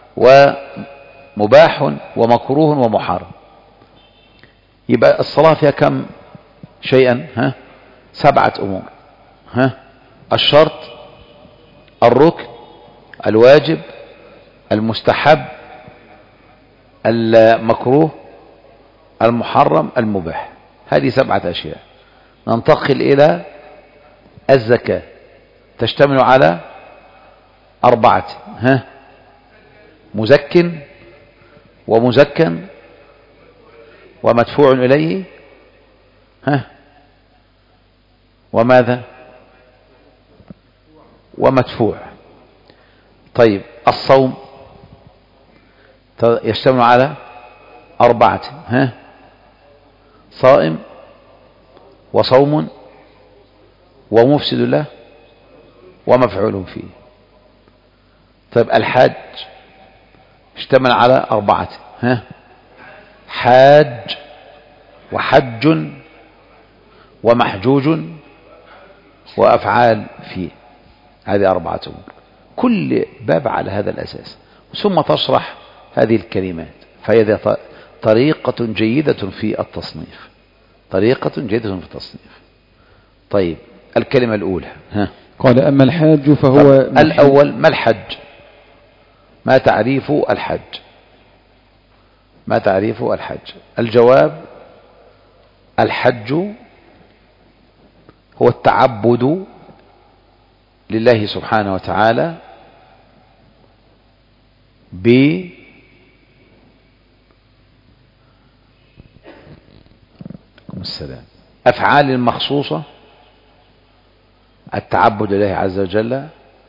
ومباح ومكروه ومحرم. يبقى الصلاة فيها كم شيئا؟ 7 أمور. الشرط، الركن، الواجب، المستحب، المكروه، المحرم، المباح. هذه 7 أشياء. ننتقل إلى الزكاة، تشتمل على 4: مزك ومزكى ومدفوع إليه، وماذا؟ ومدفوع. طيب، الصوم يشتمل على 4: صائم وصوم ومفسد له ومفعول فيه. طيب، الحاج اشتمل على 4: حاج وحج ومحجوج وأفعال فيه. هذه 4 أمور. كل باب على هذا الأساس، ثم تشرح هذه الكلمات. فهي طريقة جيدة في التصنيف، طريقة جيدة في التصنيف. طيب الكلمة الأولى قال أما الحاج فهو الأول ما الحج؟ ما تعريف الحج؟ ما تعريف الحج؟ الجواب: الحج هو التعبد لله سبحانه وتعالى أفعال مخصوصة، التعبد لله عز وجل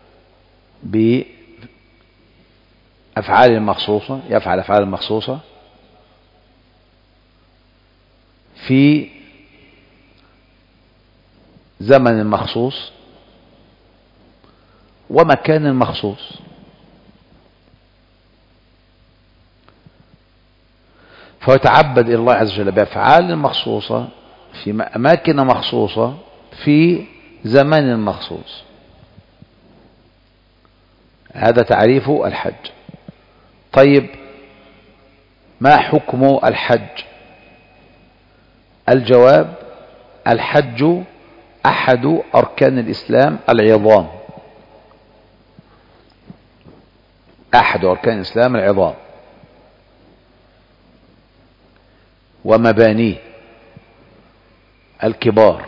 بأفعال مخصوصة، يفعل أفعال مخصوصة في زمن مخصوص ومكان مخصوص. فيتعبد إلى الله عز وجل بأفعال مخصوصة في أماكن مخصوصة في زمان مخصوص. هذا تعريف الحج. طيب ما حكم الحج؟ الجواب: الحج أحد أركان الإسلام العظام، أحد أركان الإسلام العظام ومبانيه الكبار.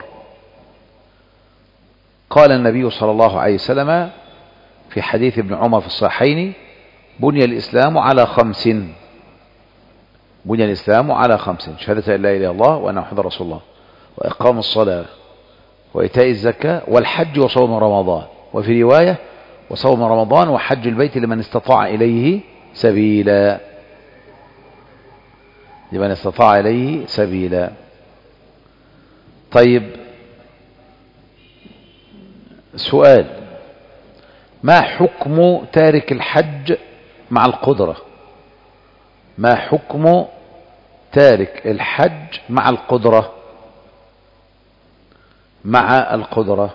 قال النبي صلى الله عليه وسلم في حديث ابن عمر في الصحيحين: بني الإسلام على خمس، بني الإسلام على خمس: شهادة أن لا إله إلا الله وأن محمدا رسول الله، وإقام الصلاة، وإيتاء الزكاة، والحج وصوم رمضان. وفي رواية: وصوم رمضان وحج البيت لمن استطاع إليه سبيلا، لمن استطاع إليه سبيلا. طيب سؤال: ما حكم تارك الحج مع القدرة؟ ما حكم تارك الحج مع القدرة؟ مع القدرة.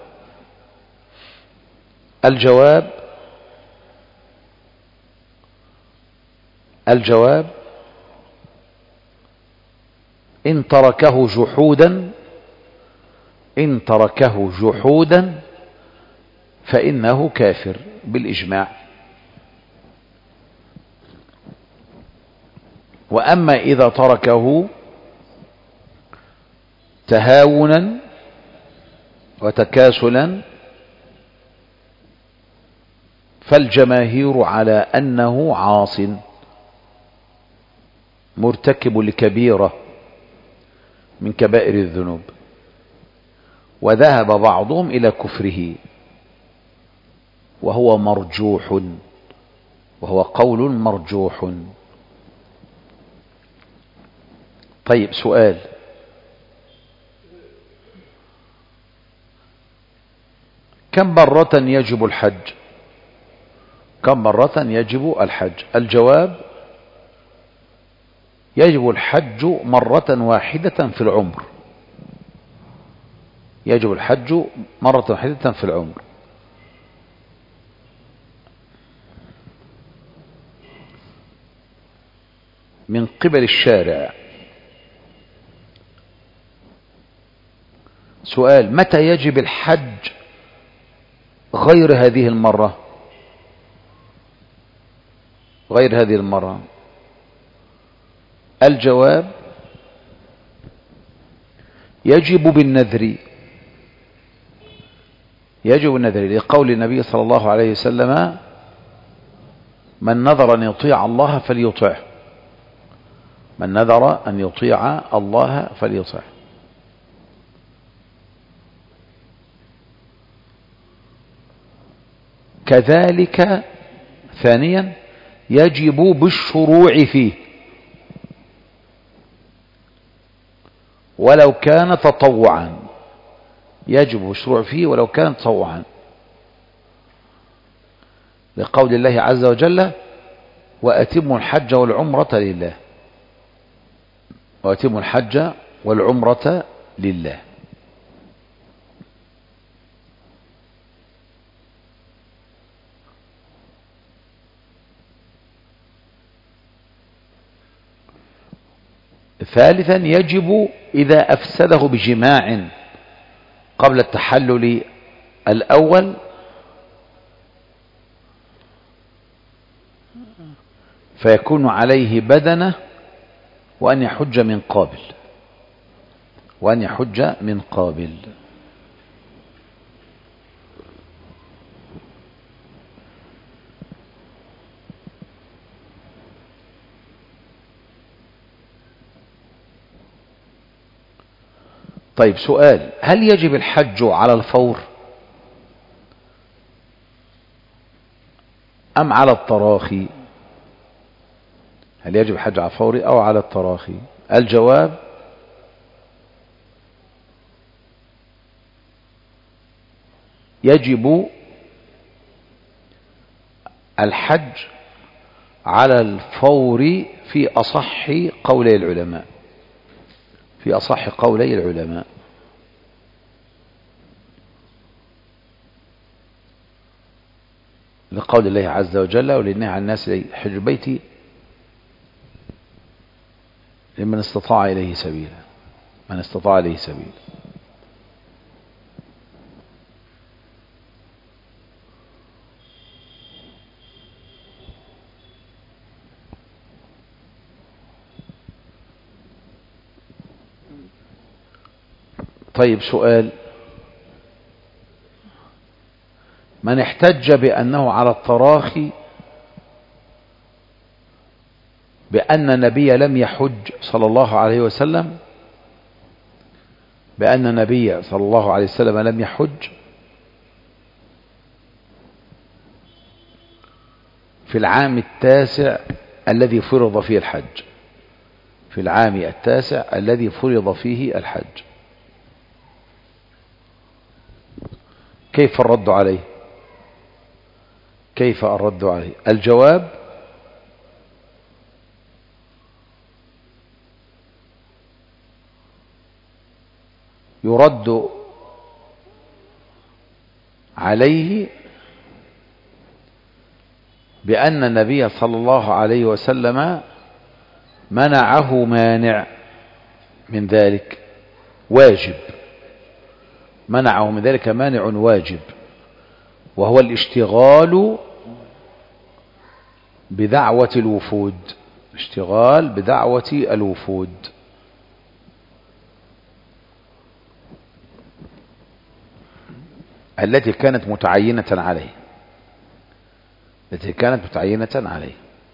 الجواب: إن تركه جحودا فإنه كافر بالإجماع. وأما إذا تركه تهاونا وتكاسلا فالجماهير على أنه عاص مرتكب لكبيرة من كبائر الذنوب، وذهب بعضهم إلى كفره، وهو مرجوح، وهو قول مرجوح. طيب سؤال: كم مرة يجب الحج؟ كم مرة يجب الحج؟ الجواب: يجب الحج مرة واحدة في العمر، يجب الحج مرة واحدة في العمر. من قبل الشارع. سؤال: متى يجب الحج غير هذه المرة؟ غير هذه المرة. الجواب: يجب بالنذر، يجب النذر لقول النبي صلى الله عليه وسلم: من نذر أن يطيع الله فليطعه، من نذر أن يطيع الله فليطعه. كذلك ثانيا يجب بالشروع فيه ولو كان تطوعا، يجب الشروع فيه ولو كان تطوعا، لقول الله عز وجل: وأتموا الحج والعمرة لله، وأتموا الحج والعمرة لله. ثالثا يجب إذا أفسده بجماع قبل التحلل الأول فيكون عليه بدنة وأن يحج من قابل، وأن يحج من قابل. طيب سؤال: هل يجب الحج على الفور أم على التراخي؟ هل يجب الحج على الفور أو على التراخي؟ الجواب: يجب الحج على الفور في أصح قولي العلماء، في أصح قولي العلماء. لقول الله عز وجل: ولله على الناس حج بيتي لمن استطاع إليه سبيلا، من استطاع إليه سبيلا. طيب سؤال: من احتج بأنه على التراخي بأن النبي لم يحج صلى الله عليه وسلم، بأن النبي صلى الله عليه وسلم لم يحج في العام التاسع الذي فرض فيه الحج، في العام التاسع الذي فرض فيه الحج، كيف الرد عليه؟ كيف الرد عليه؟ الجواب: يرد عليه بأن النبي صلى الله عليه وسلم منعه مانع من ذلك واجب، منعه من ذلك مانع واجب، وهو الاشتغال بدعوة الوفود، اشتغال بدعوة الوفود. التي كانت متعينة عليه، التي كانت متعينة عليه.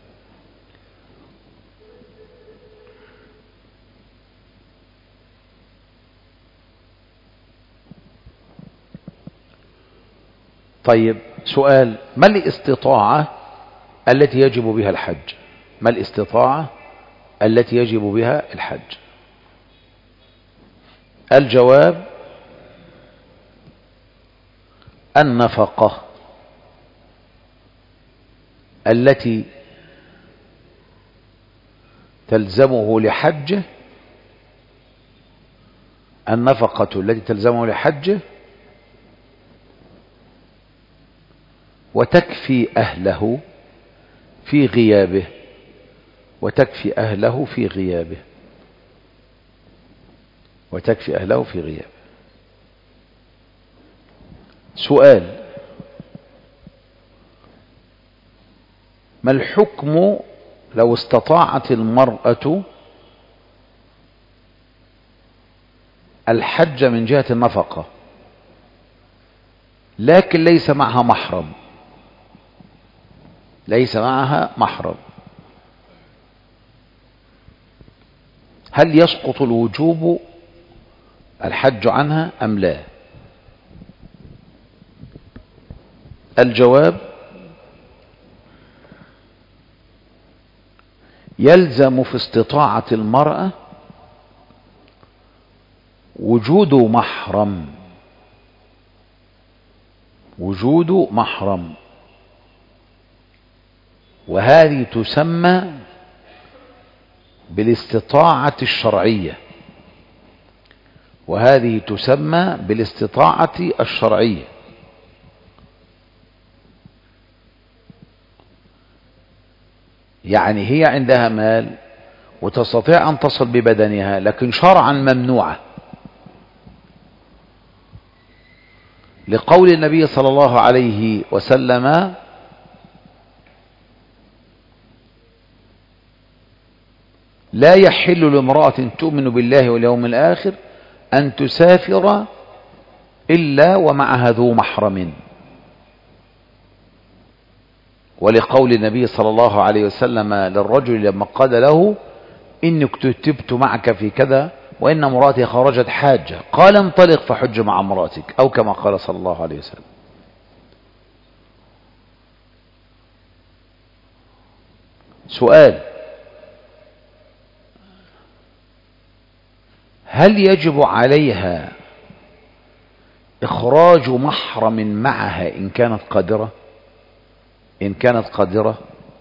طيب سؤال: ما الاستطاعة التي يجب بها الحج؟ ما الاستطاعة التي يجب بها الحج؟ الجواب: النفقة التي تلزمه لحجه، النفقة التي تلزمه لحجه وتكفي أهله في غيابه، وتكفي أهله في غيابه، وتكفي أهله في غيابه. سؤال: ما الحكم لو استطاعت المرأة الحج من جهة النفقة لكن ليس معها محرم، ليس معها محرم، هل يسقط الوجوب الحج عنها أم لا؟ الجواب: يلزم في استطاعة المرأة وجود محرم، وجود محرم، وهذه تسمى بالاستطاعة الشرعية، وهذه تسمى بالاستطاعة الشرعية. يعني هي عندها مال وتستطيع أن تصل ببدنها، لكن شرعا ممنوعة، لقول النبي صلى الله عليه وسلم: لا يحل لامرأة تؤمن بالله واليوم الآخر أن تسافر إلا ومعها ذو محرم. ولقول النبي صلى الله عليه وسلم للرجل لما قال له: إني كتبت معك في كذا وإن امرأتي خرجت حاجة، قال: انطلق فحج مع امرأتك، أو كما قال صلى الله عليه وسلم. سؤال: هل يجب عليها إخراج محرم معها إن كانت قادرة؟ إن كانت قادرة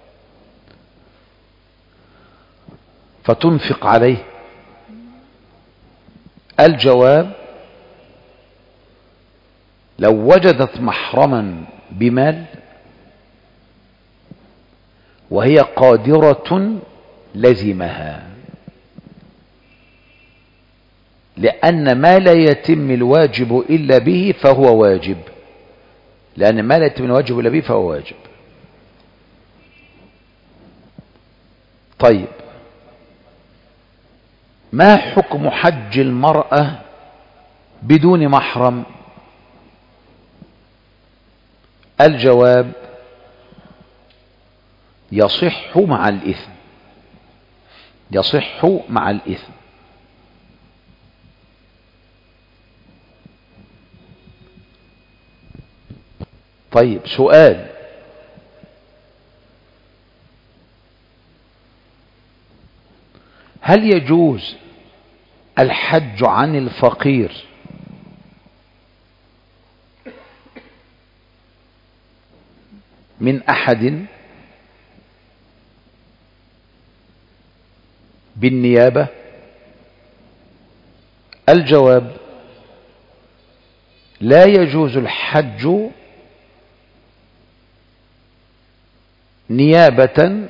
فتنفق عليه. الجواب: لو وجدت محرما بمال وهي قادرة لزمها، لأن ما لا يتم الواجب إلا به فهو واجب، لأن ما لا يتم الواجب إلا به فهو واجب. طيب، ما حكم حج المرأة بدون محرم؟ الجواب: يصح مع الإثم، يصح مع الإثم. طيب، سؤال: هل يجوز الحج عن الفقير من أحد بالنيابة؟ الجواب: لا يجوز الحج نيابة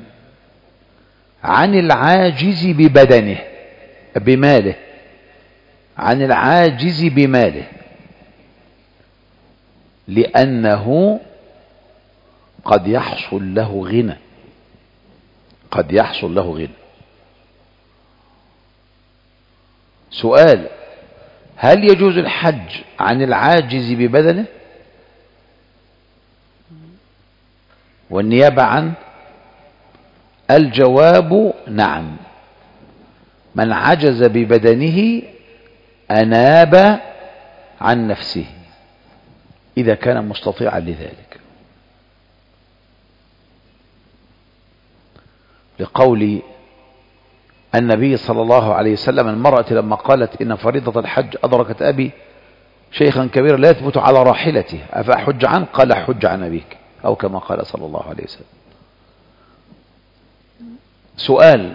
عن العاجز ببدنه بماله، عن العاجز بماله، لأنه قد يحصل له غنى، قد يحصل له غنى. سؤال: هل يجوز الحج عن العاجز ببدنه والنيابة عنه؟ الجواب: نعم. من عجز ببدنه أناب عن نفسه إذا كان مستطيعا لذلك، لقول النبي صلى الله عليه وسلم: المرأة لما قالت إن فريضة الحج أدركت أبي شيخا كبيرا لا يثبت على راحلته أفأحج عنه؟ قال: حج عن أبيك، أو كما قال صلى الله عليه وسلم. سؤال: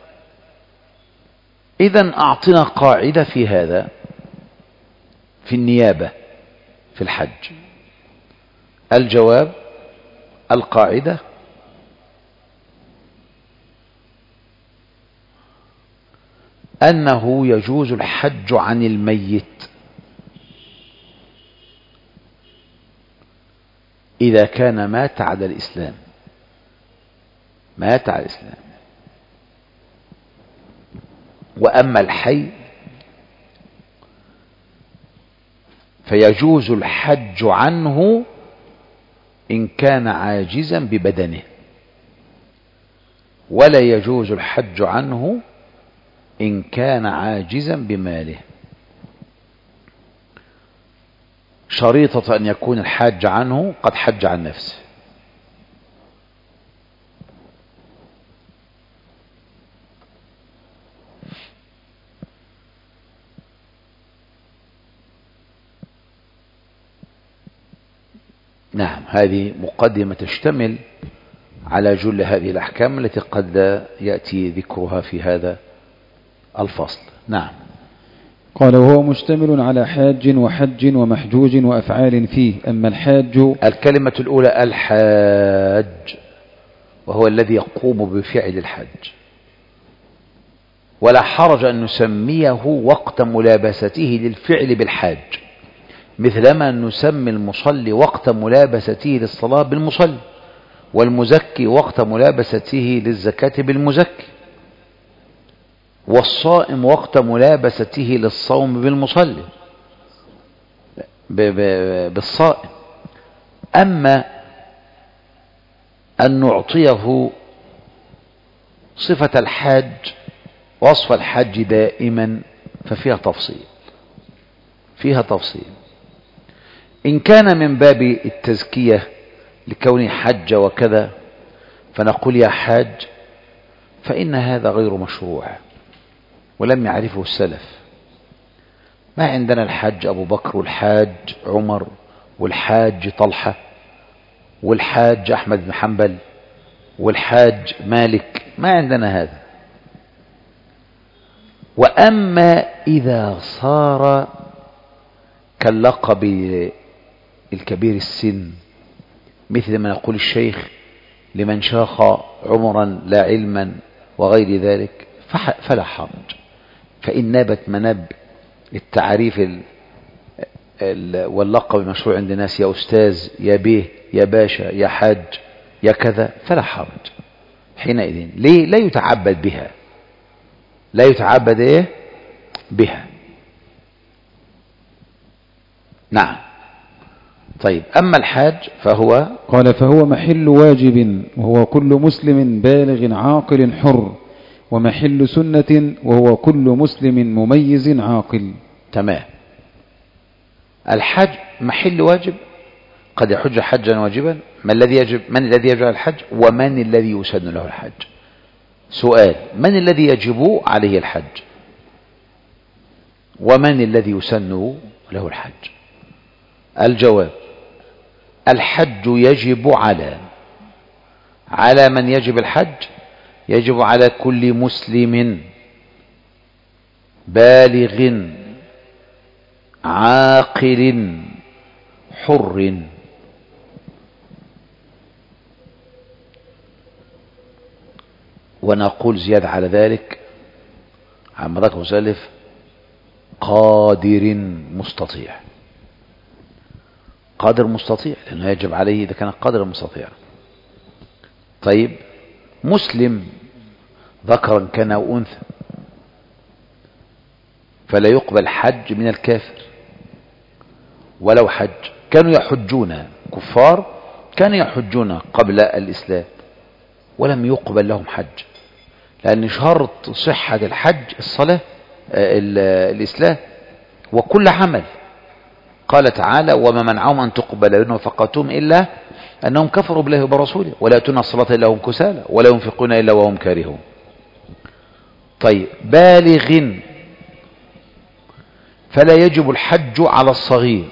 إذن أعطنا قاعدة في هذا، في النيابة في الحج. الجواب: القاعدة: أنه يجوز الحج عن الميت إذا كان مات على الإسلام، مات على الإسلام. وأما الحي فيجوز الحج عنه إن كان عاجزا ببدنه، ولا يجوز الحج عنه إن كان عاجزا بماله، شريطة أن يكون الحاج عنه قد حج عن نفسه. نعم، هذه مقدمة تشتمل على جل هذه الأحكام التي قد لا يأتي ذكرها في هذا الفصل. نعم. قال: وهو مشتمل على حاج وحج ومحجوج وأفعال فيه. أما الحاج، الكلمة الأولى الحاج، وهو الذي يقوم بفعل الحج. ولا حرج أن نسميه وقت ملابسته للفعل بالحاج، مثلما نسمي المصلي وقت ملابسته للصلاة بالمصلي، والمزكي وقت ملابسته للزكاة بالمزكي، والصائم وقت ملابسته للصوم بالمصلي بالصائم. أما أن نعطيه صفة الحاج وصف الحج دائما ففيها تفصيل، فيها تفصيل. إن كان من باب التزكية لكونه حج وكذا فنقول يا حاج، فإن هذا غير مشروع ولم يعرفه السلف. ما عندنا الحاج أبو بكر والحاج عمر والحاج طلحة والحاج أحمد بن حنبل والحاج مالك، ما عندنا هذا. وأما إذا صار كاللقب الكبير السن، مثل ما يقول الشيخ لمن شاخ عمرا لا علما وغير ذلك، فلا حرج. فإن نابت مناب التعريف واللقب المشروع عند الناس، يا أستاذ يا بيه يا باشا يا حاج يا كذا، فلا حرج حينئذ. ليه؟ لا يتعبد بها، لا يتعبد إيه بها. نعم. طيب أما الحاج فهو قال فهو محل واجب وهو كل مسلم بالغ عاقل حر، ومحل سنة وهو كل مسلم مميز عاقل. تمام. الحج محل واجب، قد يحج حجا واجبا. من الذي يجب على الحج؟ ومن الذي يسن له الحج؟ سؤال: من الذي يجب عليه الحج؟ ومن الذي يسن له الحج؟ الجواب: الحج يجب على من يجب الحج، يجب على كل مسلم بالغ عاقل حر. ونقول زيادة على ذلك عما ذكره المؤلف: قادر مستطيع. قادر مستطيع لأنه يجب عليه إذا كان قادر مستطيع. طيب، مسلم ذكرا كان أو أنثى، فلا يقبل حج من الكافر ولو حج. كانوا يحجون، كفار كانوا يحجون قبل الإسلام ولم يقبل لهم حج، لأن شرط صحة الحج الصلاة الإسلام وكل عمل. قال تعالى: وما منعهم أن تقبل منهم نفقاتهم إلا أنهم كفروا بالله وبرسوله ولا يأتون الصلاة إلا وهم كسالى ولا ينفقون إلا وهم كارهون. طيب، بالغ فلا يجب الحج على الصغير،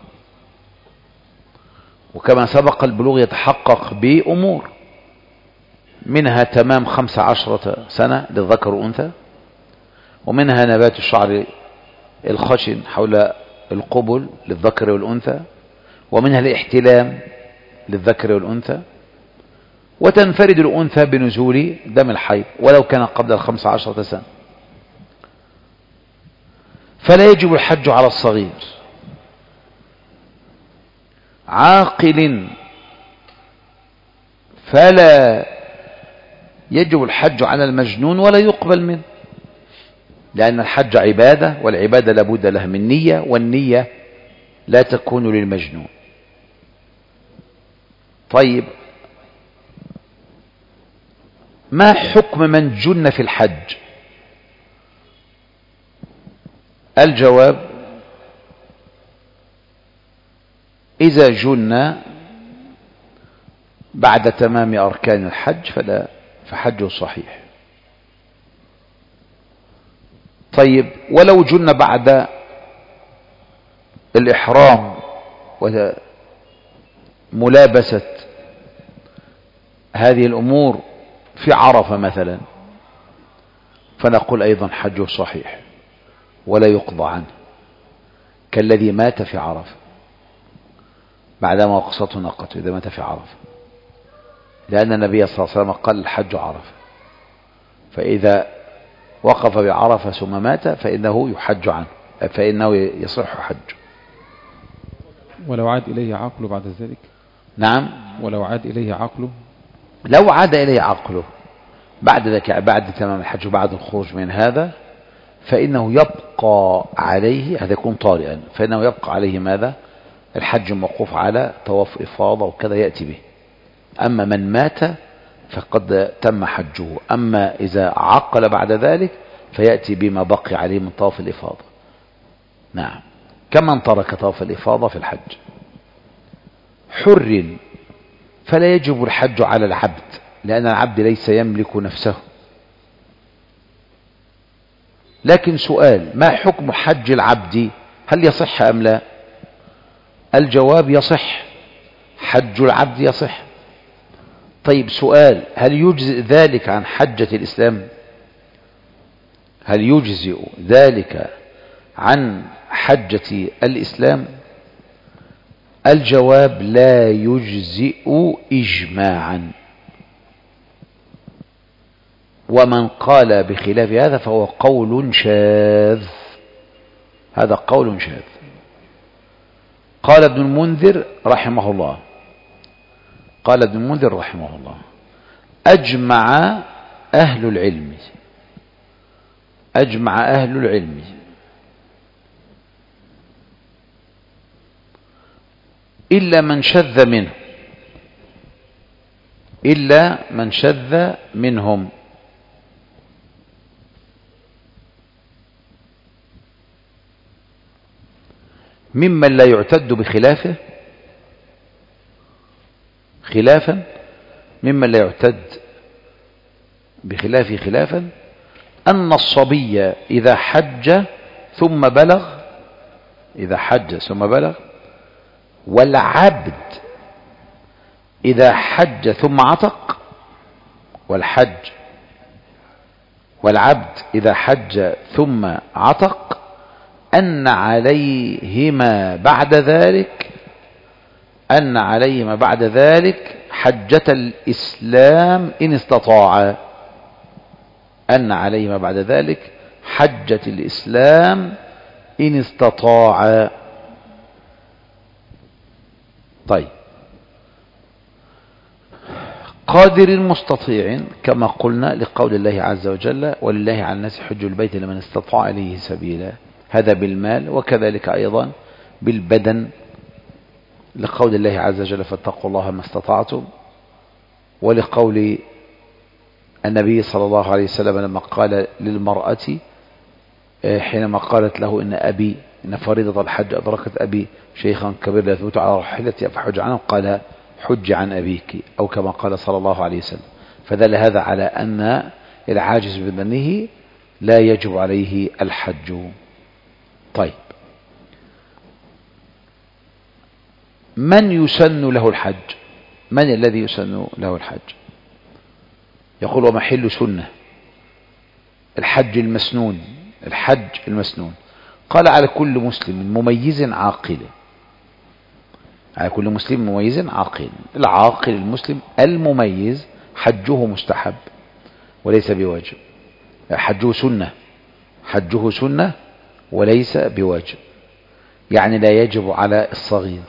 وكما سبق البلوغ يتحقق بأمور، منها تمام 15 سنة للذكر والأنثى، ومنها نبات الشعر الخشن حول القبل للذكر والأنثى، ومنها الاحتلام للذكر والأنثى، وتنفرد الأنثى بنزول دم الحيض ولو كان قبل 15 سنة. فلا يجب الحج على الصغير. عاقل فلا يجب الحج على المجنون ولا يقبل منه، لأن الحج عبادة، والعبادة لابد لها من نية، والنية لا تكون للمجنون. طيب، ما حكم من جن في الحج؟ الجواب: إذا جن بعد تمام أركان الحج فحجه صحيح. طيب، ولو جن بعد الإحرام وملابسة هذه الأمور في عرفة مثلا، فنقول أيضا حجه صحيح ولا يقضى عنه، كالذي مات في عرفة بعدما وقصته ناقته إذا مات في عرفة، لأن النبي صلى الله عليه وسلم قال: الحج عرفة. فإذا وقف بعرفة ثم مات فإنه يحج عنه، فإنه يصح حج. ولو عاد إليه عقله بعد ذلك؟ نعم، ولو عاد إليه عقله، لو عاد إليه عقله بعد ذلك، بعد تمام الحج وبعد الخروج من هذا، فإنه يبقى عليه، هذا يكون طارئا، فإنه يبقى عليه ماذا؟ الحج موقوف على طواف إفاضة وكذا يأتي به. أما من مات فقد تم حجه، أما إذا عقل بعد ذلك فيأتي بما بقي عليه من طواف الإفاضة. نعم، كمن ترك طواف الإفاضة في الحج. حر فلا يجب الحج على العبد، لأن العبد ليس يملك نفسه. لكن سؤال: ما حكم حج العبد؟ هل يصح أم لا؟ الجواب: يصح، حج العبد يصح. طيب سؤال: هل يجزئ ذلك عن حجة الإسلام؟ هل يجزئ ذلك عن حجة الإسلام؟ الجواب: لا يجزئ إجماعا. ومن قال بخلاف هذا فهو قول شاذ، هذا قول شاذ. قال ابن المنذر رحمه الله، قال ابن المنذر رحمه الله: أجمع أهل العلم، أجمع أهل العلم إلا من شذ منه، إلا من شذ منهم، ممن لا يعتد بخلافه، خلافا، ممن لا يعتد بخلافه خلافا، أن الصبي إذا حج ثم بلغ، إذا حج ثم بلغ، والعبد إذا حج ثم عتق، والعبد إذا حج ثم عتق، أن عليهما بعد ذلك حجة الإسلام إن استطاعا، أن عليهما بعد ذلك حجة الإسلام إن استطاعا. طيب، قادر مستطيع كما قلنا لقول الله عز وجل: ولله على الناس حج البيت لمن استطاع إليه سبيلا، هذا بالمال، وكذلك أيضا بالبدن لقول الله عز وجل: فاتقوا الله ما استطعتم، ولقول النبي صلى الله عليه وسلم لما قال للمرأة حينما قالت له: إن فريضة الحج أدركت أبي شيخا كبير لا يثبت على راحلتي أفحج عنه، قال: حج عن أبيك، أو كما قال صلى الله عليه وسلم. فدل هذا على أن العاجز بدنه لا يجب عليه الحج. طيب، من يسن له الحج؟ من الذي يسن له الحج؟ يقول: ومحل سنة الحج المسنون، الحج المسنون. قال: على كل مسلم مميز عاقل، على كل مسلم مميز عاقل. العاقل المسلم المميز حجه مستحب وليس بواجب، حجه سنة وليس بواجب، يعني لا يجب على الصغير،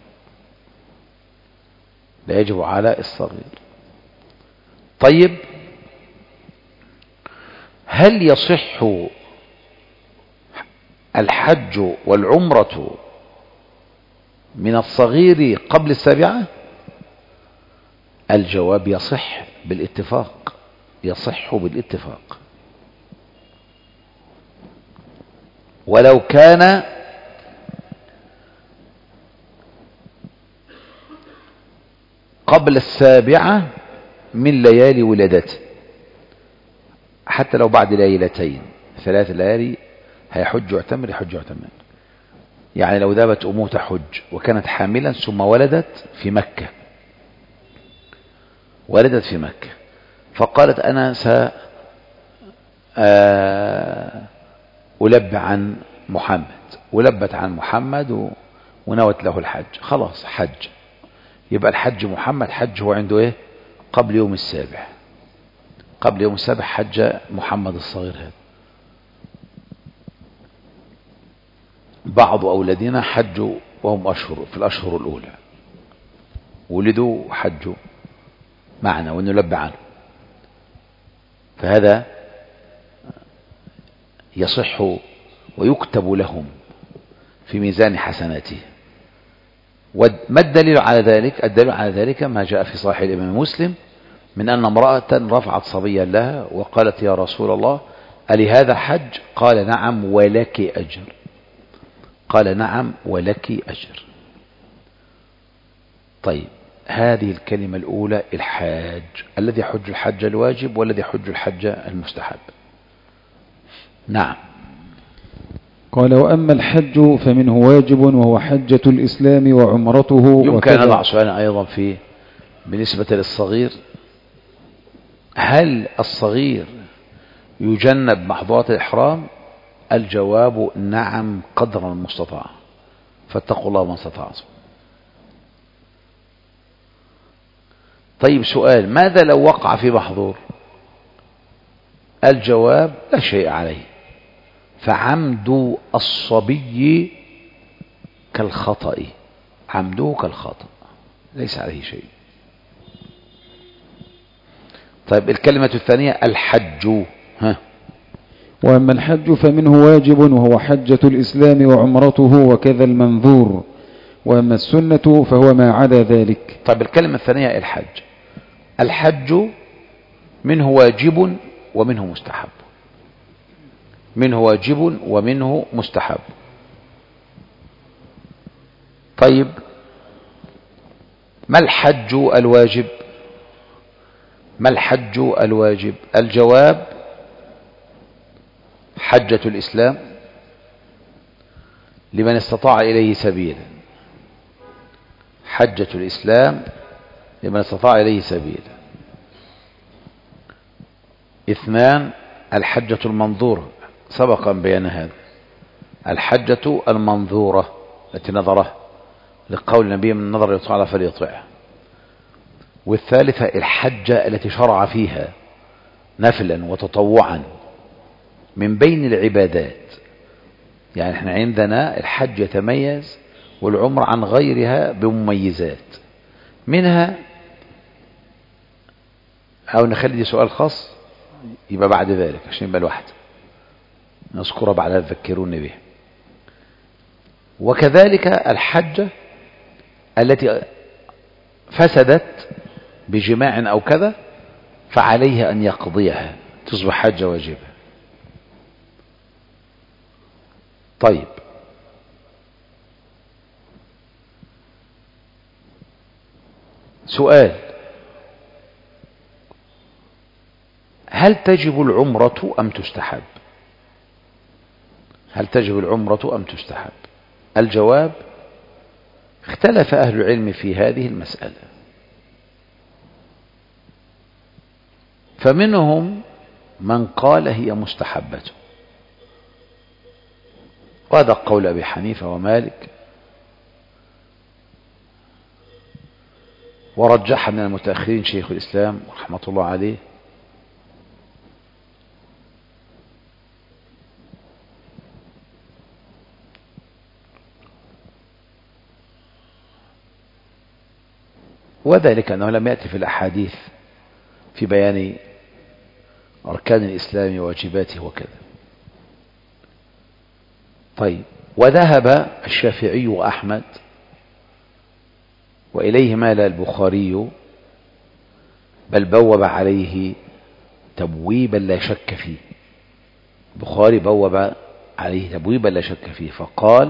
لا يجب على الصغير. طيب، هل يصح الحج والعمرة من الصغير قبل السابعة؟ الجواب: يصح بالاتفاق، يصح بالاتفاق، ولو كان قبل السابعة من ليالي ولادته، حتى لو بعد ليلتين 3 ليالي هيحج يعتمر، يحج يعتمر. يعني لو ذهبت أمه تحج وكانت حاملا ثم ولدت في مكة، فقالت: أنا ألبى عن محمد، ولبت عن محمد ونوت له الحج، خلاص حج. يبقى الحج محمد حج هو عنده إيه؟ قبل يوم السابع. قبل يوم السابع حج محمد الصغير هذا. بعض أولادنا حجوا وهم في الأشهر الأولى، ولدوا وحجوا معنا ونلبى عنه، فهذا يصح ويكتب لهم في ميزان حسناته. ما الدليل على ذلك؟ الدليل على ذلك ما جاء في صحيح الإمام مسلم من أن امرأة رفعت صبيا لها وقالت يا رسول الله ألي هذا حج؟ قال نعم ولك أجر. قال نعم ولك أجر. طيب، هذه الكلمة الأولى الحاج، الذي يحج الحج الواجب والذي يحج الحج المستحب. نعم. قال وأما الحج فمنه واجب وهو حجة الإسلام وعمرته. يمكن أن نضع سؤالا أيضا بالنسبة للصغير: هل الصغير يجنب محظورات الإحرام؟ الجواب نعم قدر المستطاع، فاتقوا الله ما استطعتم. طيب سؤال: ماذا لو وقع في محظور؟ الجواب لا شيء عليه، فعمد الصبي كالخطأ، عمده كالخطأ ليس عليه شيء. طيب الكلمة الثانية الحج. وأما الحج فمنه واجب وهو حجة الإسلام وعمرته وكذا المنذور، وأما السنة فهو ما عدا ذلك. طيب الكلمة الثانية الحج. الحج منه واجب ومنه مستحب، منه واجب ومنه مستحب. طيب ما الحج الواجب؟ ما الحج الواجب؟ الجواب حجة الإسلام لمن استطاع إليه سبيلا، حجة الإسلام لمن استطاع إليه سبيلا. 2 الحجة المنظورة، سبقا بيان هذا، الحجة المنظورة التي نظره لقول النبي من نظر يطاع فليطعه. والثالثة الحجة التي شرع فيها نفلا وتطوعا من بين العبادات. يعني احنا عندنا الحج يتميز والعمر عن غيرها بمميزات، منها أو نخلي دي سؤال خاص يبقى بعد ذلك عشان يبقى الواحد نذكره بعد تذكروني به. وكذلك الحجة التي فسدت بجماع أو كذا فعليها أن يقضيها، تصبح حجة واجبة. طيب سؤال: هل تجب العمرة أم تستحب؟ هل تجب العمرة أم تستحب؟ الجواب: اختلف أهل العلم في هذه المسألة، فمنهم من قال هي مستحبة، وهذا قول أبي حنيفة ومالك، ورجح من المتأخرين شيخ الإسلام رحمة الله عليه. وذلك أنه لم يأتي في الأحاديث في بيان أركان الإسلام وواجباته وكذا. طيب، وذهب الشافعي وأحمد وإليه مال البخاري، بل بوب عليه تبويبا لا شك فيه. البخاري بوب عليه تبويبا لا شك فيه، فقال: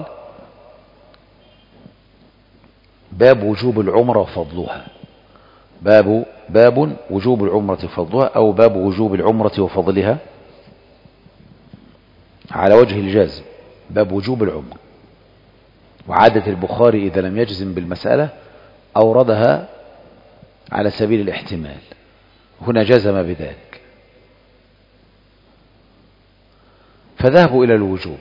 باب وجوب العمرة وفضلها، باب وجوب العمرة وفضلها، أو باب وجوب العمرة وفضلها على وجه الجازم، باب وجوب العمرة. وعادة البخاري إذا لم يجزم بالمسألة أوردها على سبيل الاحتمال، هنا جزم بذلك، فذهبوا إلى الوجوب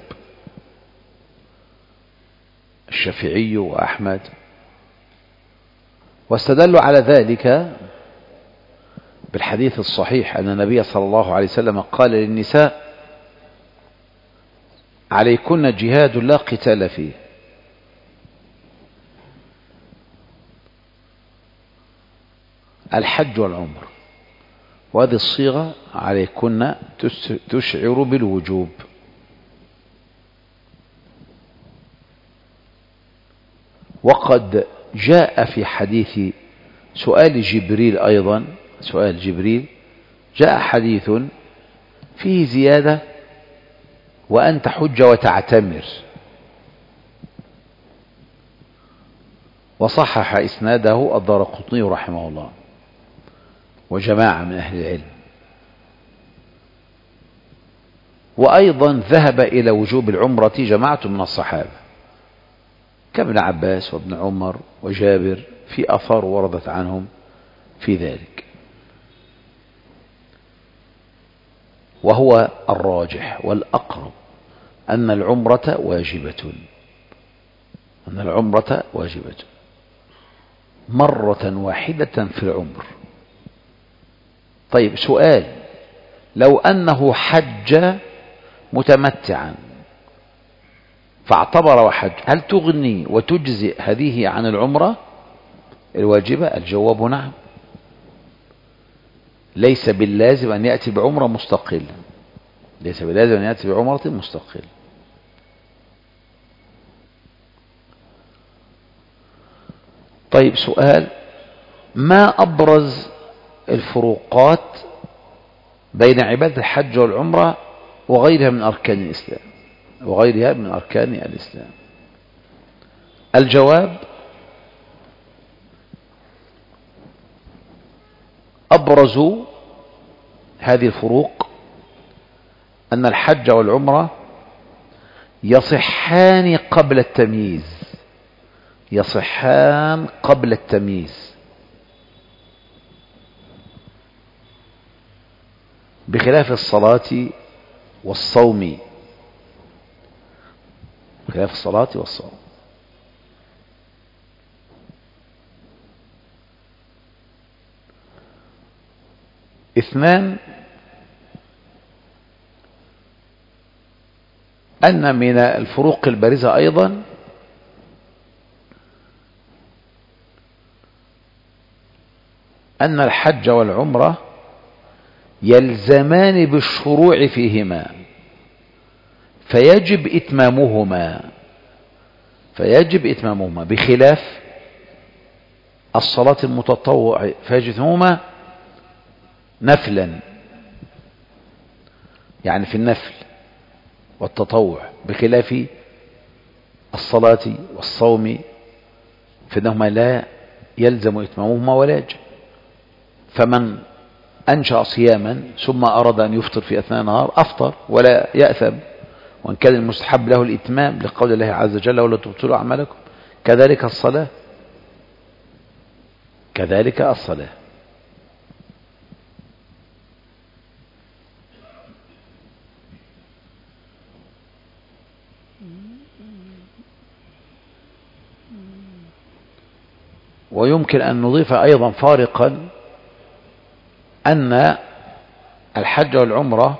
الشافعي وأحمد، واستدلوا على ذلك بالحديث الصحيح أن النبي صلى الله عليه وسلم قال للنساء: عليكن جهاد لا قتال فيه. الحج والعمر، وهذه الصيغة عليكن تشعر بالوجوب. وقد جاء في حديث سؤال جبريل أيضا، سؤال جبريل، جاء حديث فيه زيادة: وأن تحج وتعتمر. وصحح إسناده الدارقطني رحمه الله وجماعة من أهل العلم. وأيضا ذهب إلى وجوب العمرة جماعة من الصحابة كابن عباس وابن عمر وجابر، في أثار وردت عنهم في ذلك. وهو الراجح والأقرب أن العمرة واجبة، أن العمرة واجبة مرة واحدة في العمر. طيب سؤال: لو أنه حج متمتعا فاعتبر وحج، هل تغني وتجزئ هذه عن العمرة الواجبة؟ الجواب نعم. ليس باللازم أن يأتي بعمرة مستقلة، ليس باللازم أن يأتي بعمرة مستقلة. طيب سؤال: ما أبرز الفروقات بين عبادة الحج والعمرة وغيرها من أركان الإسلام، وغيرها من أركان الإسلام؟ الجواب: أبرز هذه الفروق أن الحج والعمرة يصحان قبل التمييز، يصحان قبل التمييز، بخلاف الصلاة والصوم، بخلاف الصلاة والصوم. اثنان: أن من الفروق البارزة أيضا أن الحج والعمرة يلزمان بالشروع فيهما، فيجب إتمامهما، بخلاف الصلاة المتطوع فيجب إتمامهما نفلا، يعني في النفل والتطوع، بخلاف الصلاة والصوم فإنهما لا يلزم إتمامهما ولا يجب. فمن أنشأ صياما ثم أراد أن يفطر في أثناء النهار أفطر ولا يأثم، وإن كان المستحب له الإتمام لقول الله عز وجل: ولا تبطلوا أعمالكم. كذلك الصلاة، كذلك الصلاة. ويمكن أن نضيف أيضا فارقا أن الحج والعمرة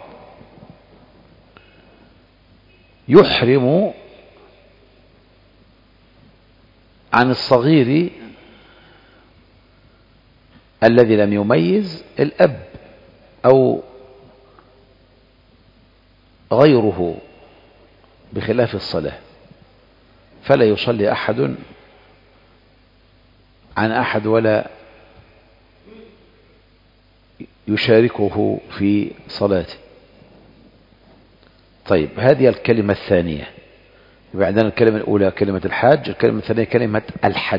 يحرم عن الصغير الذي لم يميز الأب أو غيره، بخلاف الصلاة، فلا يصلي أحد عن أحد ولا يشاركه في صلاته. طيب هذه الكلمة الثانية. يبقى عندنا الكلمة الأولى كلمة الحاج، الكلمة الثانية كلمة الحج.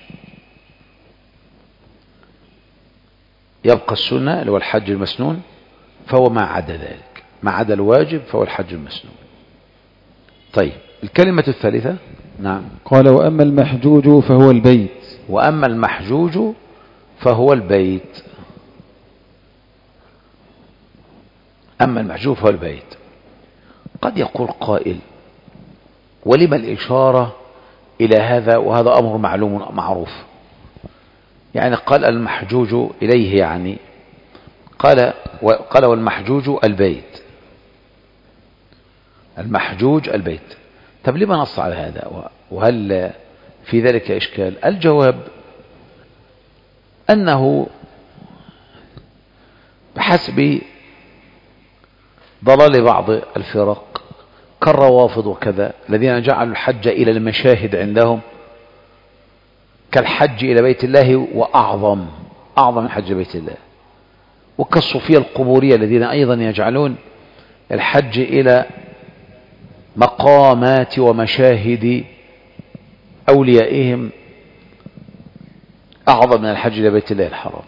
يبقى السنة اللي هو الحج المسنون، فهو ما عدا ذلك، ما عدا الواجب فهو الحج المسنون. طيب الكلمة الثالثة. نعم. قال: وأما المحجوج فهو البيت. وأما المحجوج فهو البيت. أما المحجوج فهو البيت. قد يقول قائل: ولما الإشارة إلى هذا وهذا أمر معلوم معروف؟ يعني قال المحجوج إليه يعني قال والمحجوج البيت. المحجوج البيت. طب لما نص على هذا وهل في ذلك إشكال؟ الجواب أنه بحسب ضلال بعض الفرق كالروافض وكذا الذين جعلوا الحج إلى المشاهد عندهم كالحج إلى بيت الله وأعظم من حج بيت الله، وكالصوفية القبورية الذين أيضا يجعلون الحج إلى مقامات ومشاهد أوليائهم أعظم من الحج إلى بيت الله الحرام.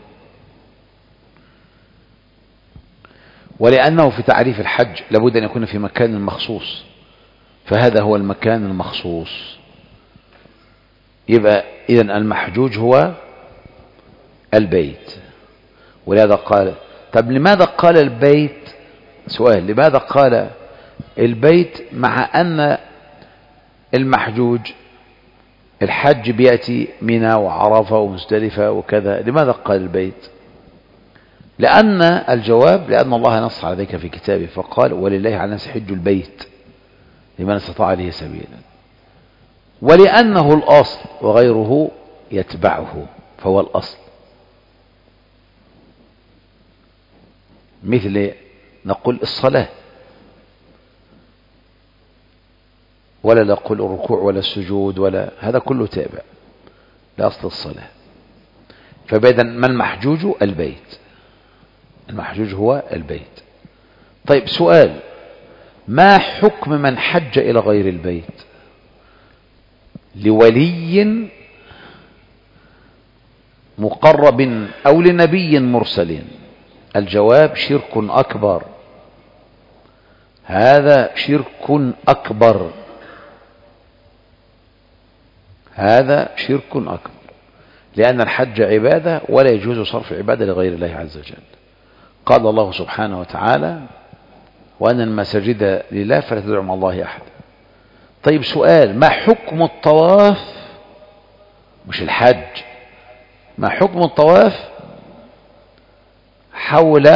ولأنه في تعريف الحج لابد أن يكون في مكان مخصوص، فهذا هو المكان المخصوص. يبقى إذن المحجوج هو البيت. ولهذا قال. طب لماذا قال البيت؟ سؤال: لماذا قال البيت مع أن المحجوج الحج بيأتي منى وعرفة ومزدلفة وكذا؟ لماذا قال البيت؟ لأن الجواب لأن الله نص على ذلك في كتابه فقال: ولله على الناس حج البيت لمن استطاع إليه سبيلا. ولأنه الأصل وغيره يتبعه، فهو الأصل. مثل نقول الصلاة، ولا نقول الركوع ولا السجود ولا هذا كله تابع لأصل الصلاة. فبإذا ما المحجوج؟ البيت. المحجوج هو البيت. طيب سؤال: ما حكم من حج إلى غير البيت لولي مقرب أو لنبي مرسل؟ الجواب: شرك أكبر. هذا شرك أكبر. هذا شرك أكبر، لأن الحج عبادة ولا يجوز صرف عبادة لغير الله عز وجل. قال الله سبحانه وتعالى: وأن المساجد لله فلا تدعوا مع الله أحد. طيب سؤال: ما حكم الطواف؟ مش الحج، ما حكم الطواف حول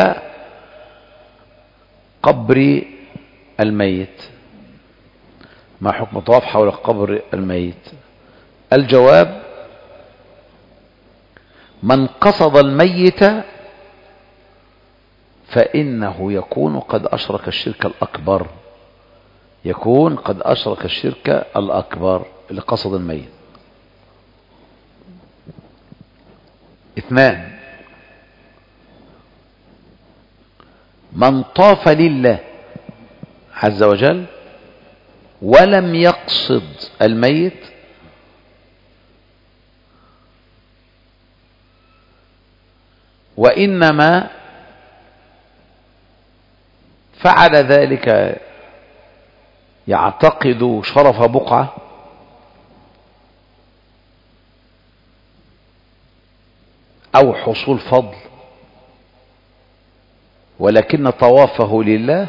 قبر الميت؟ ما حكم الطواف حول قبر الميت؟ الجواب: من قصد الميت فإنه يكون قد أشرك الشرك الأكبر. يكون قد أشرك الشرك الأكبر اللي قصد الميت. 2: من طاف لله عز وجل ولم يقصد الميت وإنما فعل ذلك يعتقد شرف بقعة أو حصول فضل، ولكن طوافه لله،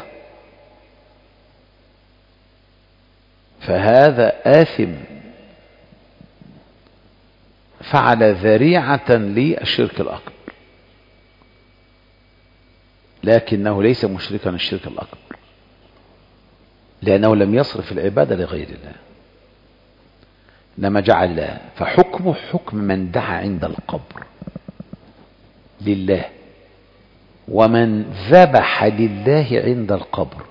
فهذا آثم، فعل ذريعة للشرك الأكبر، لكنه ليس مشركا الشرك الأكبر، لأنه لم يصرف العبادة لغير الله، إنما جعل الله. فحكمه حكم من دعا عند القبر لله، ومن ذبح لله عند القبر.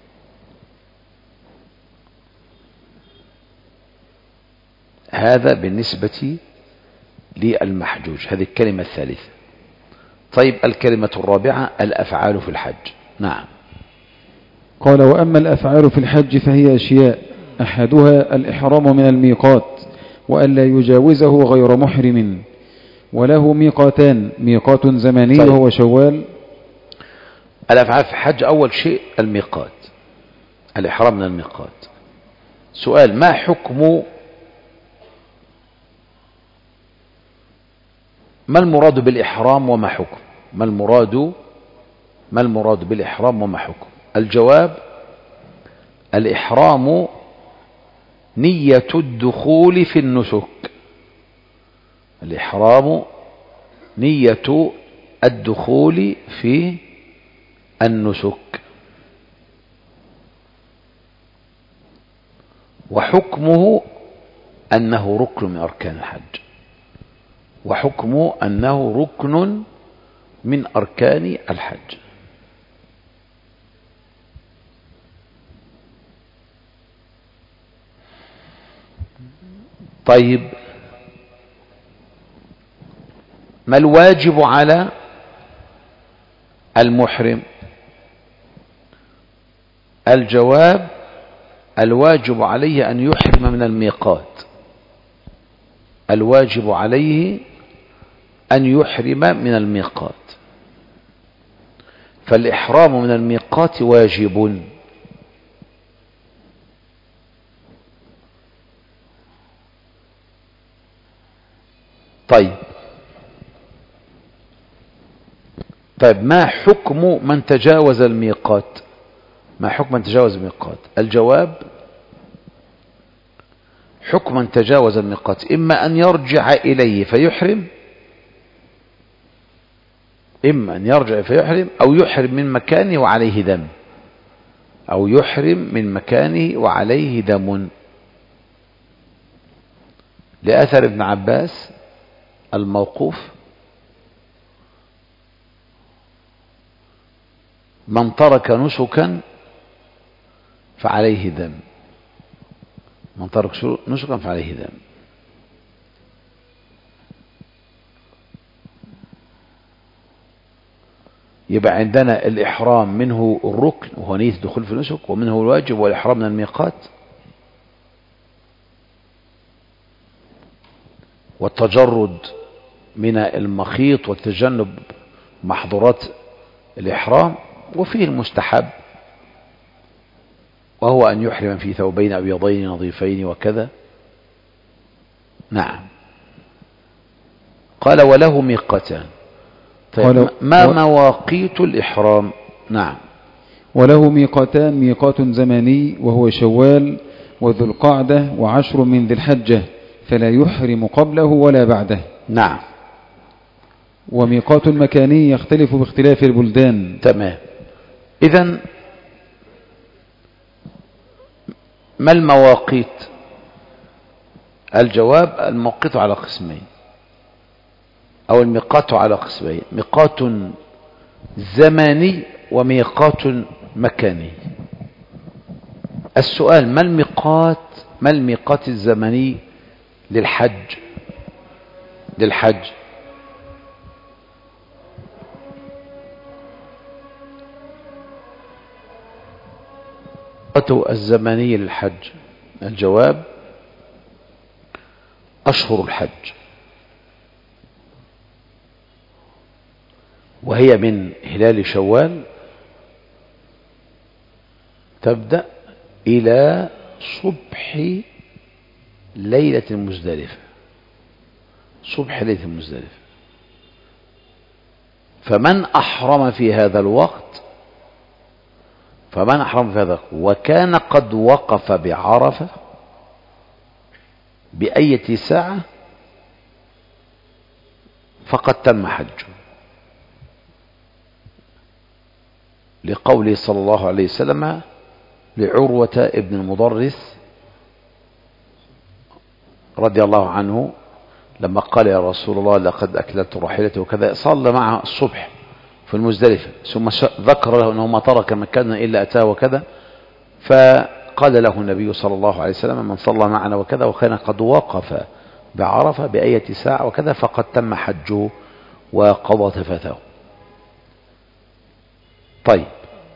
هذا بالنسبة للمحجوج. هذه الكلمة الثالثة. طيب الكلمة الرابعة: الأفعال في الحج. نعم. قال: وأما الأفعال في الحج فهي أشياء: أحدها الإحرام من الميقات وأن لا يجاوزه غير محرم، وله ميقاتان: ميقات زماني طيب. وهو شوال. الأفعال في الحج أول شيء الميقات، الإحرام من الميقات. سؤال: ما حكم، ما المراد بالإحرام وما حكم؟ ما المراد بالإحرام وما حكم؟ الجواب: الإحرام نية الدخول في النسك. الإحرام نية الدخول في النسك، وحكمه أنه ركن من أركان الحج، وحكمه أنه ركن من أركان الحج. طيب، ما الواجب على المحرم؟ الجواب: الواجب عليه أن يحرم من الميقات، الواجب عليه أن يحرم من الميقات، فالإحرام من الميقات واجب. طيب، ما حكم من تجاوز الميقات؟ ما حكم من تجاوز الميقات؟ الجواب: حكم من تجاوز الميقات إما أن يرجع إليه فيحرم، إما أن يرجع فيحرم، أو يحرم من مكانه وعليه دم، أو يحرم من مكانه وعليه دم، لأثر ابن عباس الموقوف: من ترك نسكا فعليه دم، من ترك نسكا فعليه دم. يبقى عندنا الإحرام منه الركن وهو نية الدخول في النسك، ومنه الواجب والإحرام من الميقات، والتجرد من المخيط والتجنب محظورات الإحرام، وفيه المستحب وهو أن يحرم في ثوبين أبيضين نظيفين وكذا. نعم. قال: وله ميقاتان. طيب، ما مواقيت الإحرام؟ نعم. وله ميقاتان: ميقات زماني وهو شوال وذو القعدة و10 من ذي الحجة، فلا يحرم قبله ولا بعده. نعم. وميقات مكاني يختلف باختلاف البلدان. تمام. إذن ما المواقيت؟ الجواب: الموقيت على قسمين، أو الميقات على قسمين: ميقات زماني وميقات مكاني. السؤال: ما الميقات الزمني للحج؟ الزمني للحج، الجواب: أشهر الحج، وهي من هلال شوال تبدأ إلى صبح ليلة المزدلفة، صبح ليلة المزدلفة. فمن أحرم في هذا الوقت وكان قد وقف بعرفة بأية ساعة فقد تم حجه، لقوله صلى الله عليه وسلم لعروة ابن المضرس رضي الله عنه لما قال: يا رسول الله، لقد أكلت راحلتي وكذا، صلى معه الصبح في المزدلفة، ثم ذكر له أنه ما ترك مكانا إلا أتاه وكذا، فقال له النبي صلى الله عليه وسلم: من صلى معنا وكذا وكان قد وقف بعرفة بأية ساعة وكذا فقد تم حجه وقضى تفاته. طيب،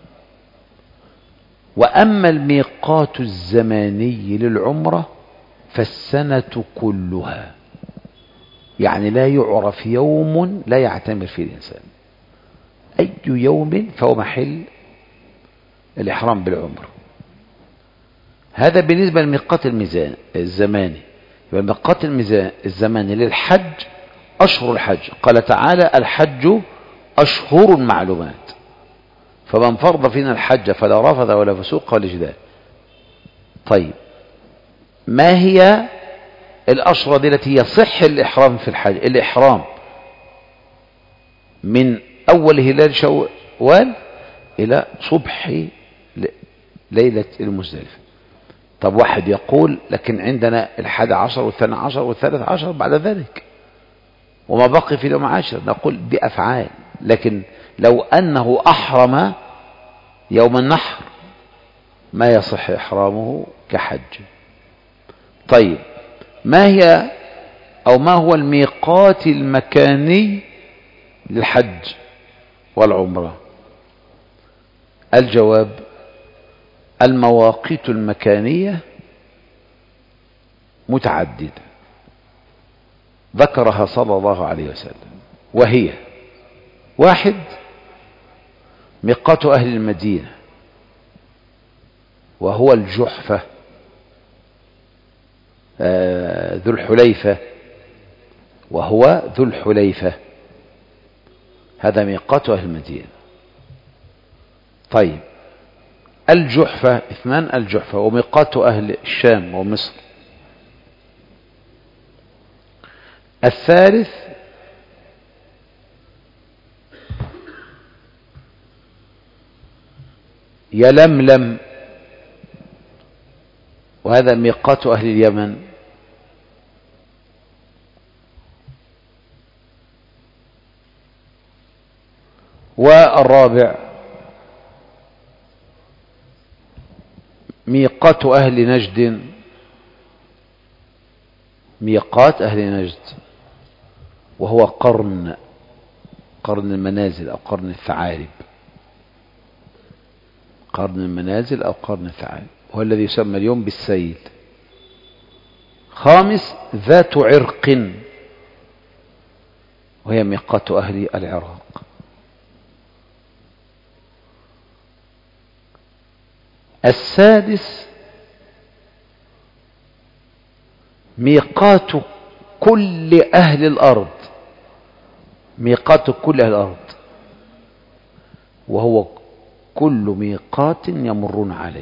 وأما الميقات الزماني للعمرة فالسنة كلها، يعني لا يعرف يوم لا يعتمر فيه الإنسان، أي يوم فهو محل الإحرام بالعمرة. هذا بالنسبة للميقات الزماني. يبقى الميقات الزماني للحج أشهر الحج، قال تعالى: الحج أشهر معلومات، فمن فرض فينا الحج فلا رفث ولا فسوق ولا جدال. طيب، ما هي الأشهر التي يصح الإحرام في الحج؟ الإحرام من أول هلال شوال إلى صبح ليلة المزدلفة. طب واحد يقول لكن عندنا 11 والثاني عشر والثالث عشر بعد ذلك وما بقي في اليوم 10. نقول دي أفعال، لكن لو أنه أحرم يوم النحر ما يصح إحرامه كحج. طيب ما هي أو ما هو الميقات المكاني للحج والعمرة؟ الجواب: المواقيت المكانية متعددة ذكرها صلى الله عليه وسلم، وهي: 1 ميقات أهل المدينة وهو الجحفة ذو الحليفة، وهو ذو الحليفة، هذا ميقات أهل المدينة. طيب الجحفة 2 الجحفة وميقات أهل الشام ومصر. 3 يلملم وهذا ميقات أهل اليمن. 4 ميقات أهل نجد، ميقات أهل نجد وهو قرن المنازل أو قرن الثعالب، قرن المنازل أو قرن الثعالب، هو الذي يسمى اليوم بالسيل. 5 ذات عرق وهي ميقات أهل العراق. 6 ميقات كل أهل الأرض، ميقات كل أهل الأرض وهو كل ميقات يمرون عليه.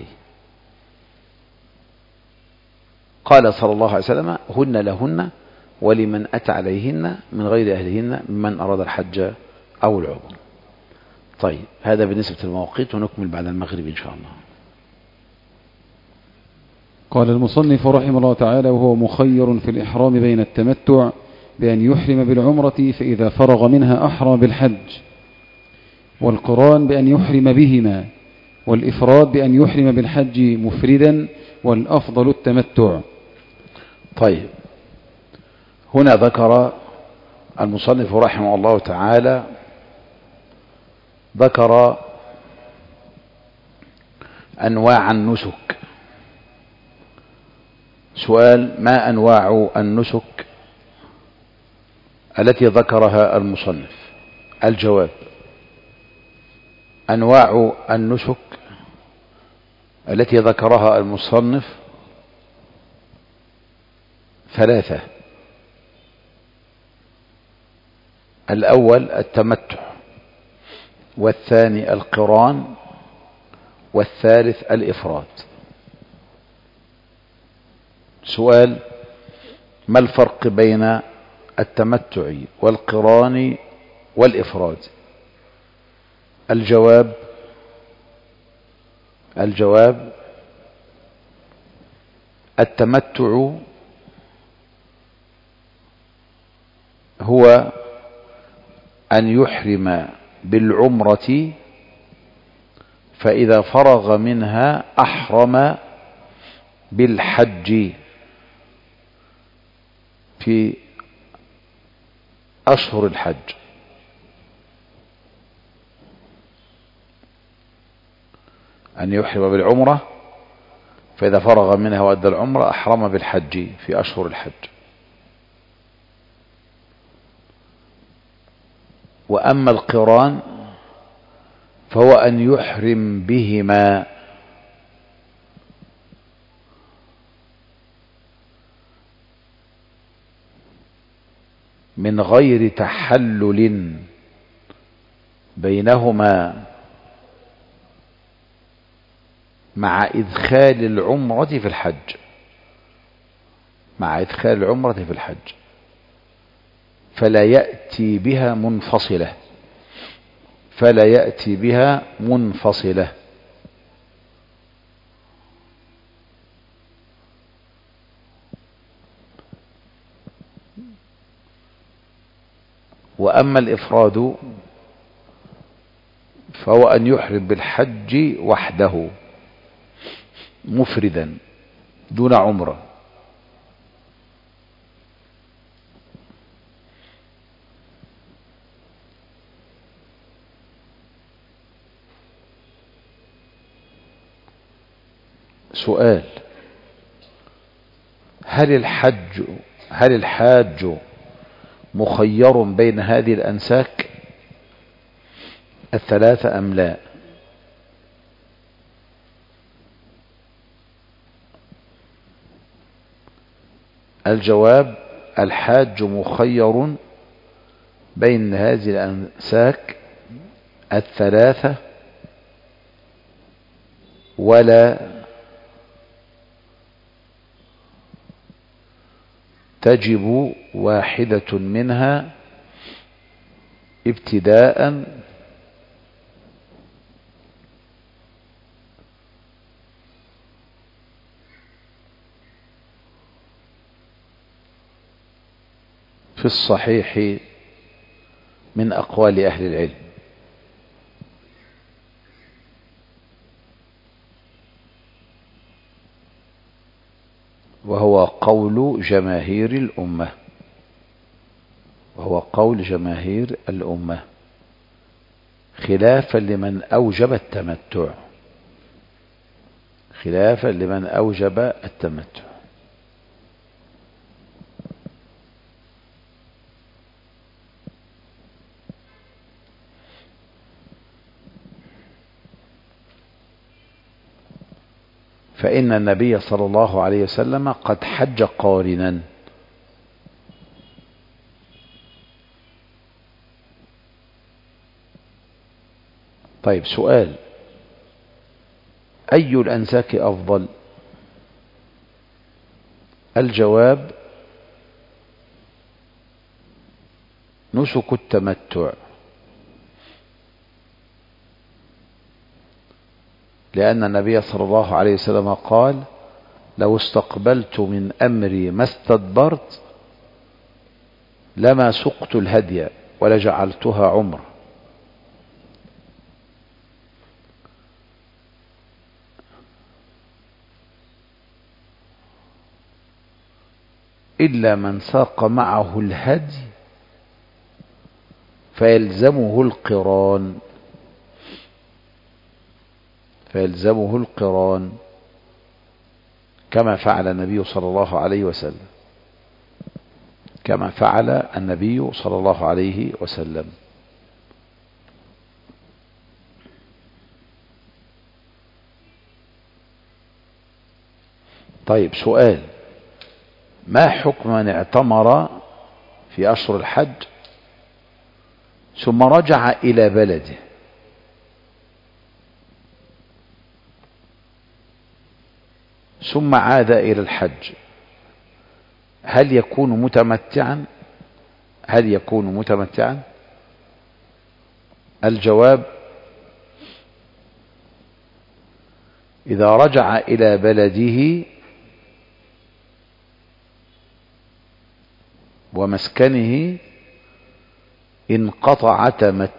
قال صلى الله عليه وسلم: هن لهن ولمن أتى عليهن من غير أهلهن ممن أراد الحج أو العمرة. طيب هذا بالنسبة للمواقيت، ونكمل بعد المغرب إن شاء الله. قال المصنف رحمه الله تعالى: وهو مخير في الإحرام بين التمتع بأن يحرم بالعمرة فإذا فرغ منها أحرم بالحج، والقران بأن يحرم بهما، والإفراد بأن يحرم بالحج مفردا، والأفضل التمتع. طيب هنا ذكر المصنف رحمه الله تعالى ذكر أنواع النسك. سؤال: ما أنواع النسك التي ذكرها المصنف؟ الجواب: أنواع النسك التي ذكرها المصنف 3. الأول التمتع، والثاني القران، والثالث الإفراد. سؤال: ما الفرق بين التمتع والقران والإفراد؟ الجواب: التمتع هو أن يحرم بالعمرة فإذا فرغ منها أحرم بالحج في أشهر الحج. أن يحرم بالعمرة فإذا فرغ منها وأدى العمرة أحرم بالحج في أشهر الحج. وأما القران فهو أن يحرم بهما من غير تحلل بينهما مع إدخال العمرة في الحج، مع إدخال العمرة في الحج، فلا يأتي بها منفصلة فلا يأتي بها منفصلة. وأما الإفراد فهو أن يحرم بالحج وحده مفردا دون عمرة. سؤال: هل الحاج مخير بين هذه الأنساك الثلاثة أم لا؟ الجواب: الحاج مخير بين هذه الأنساك الثلاثة، ولا تجب واحدة منها ابتداء في الصحيح من أقوال أهل العلم، وهو قول جماهير الأمة خلافا لمن أوجب التمتع. فإن النبي صلى الله عليه وسلم قد حج قارنا. طيب، سؤال: أي الأنساك أفضل؟ الجواب: نسك التمتع، لأن النبي صلى الله عليه وسلم قال: لو استقبلت من أمري ما استدبرت لما سقت الهدي ولجعلتها عمر. إلا من ساق معه الهدي فيلزمه القران كما فعل النبي صلى الله عليه وسلم. طيب، سؤال: ما حكم من اعتمر في أشهر الحج ثم رجع إلى بلده ثم عاد إلى الحج، هل يكون متمتعا؟ الجواب: إذا رجع إلى بلده ومسكنه انقطع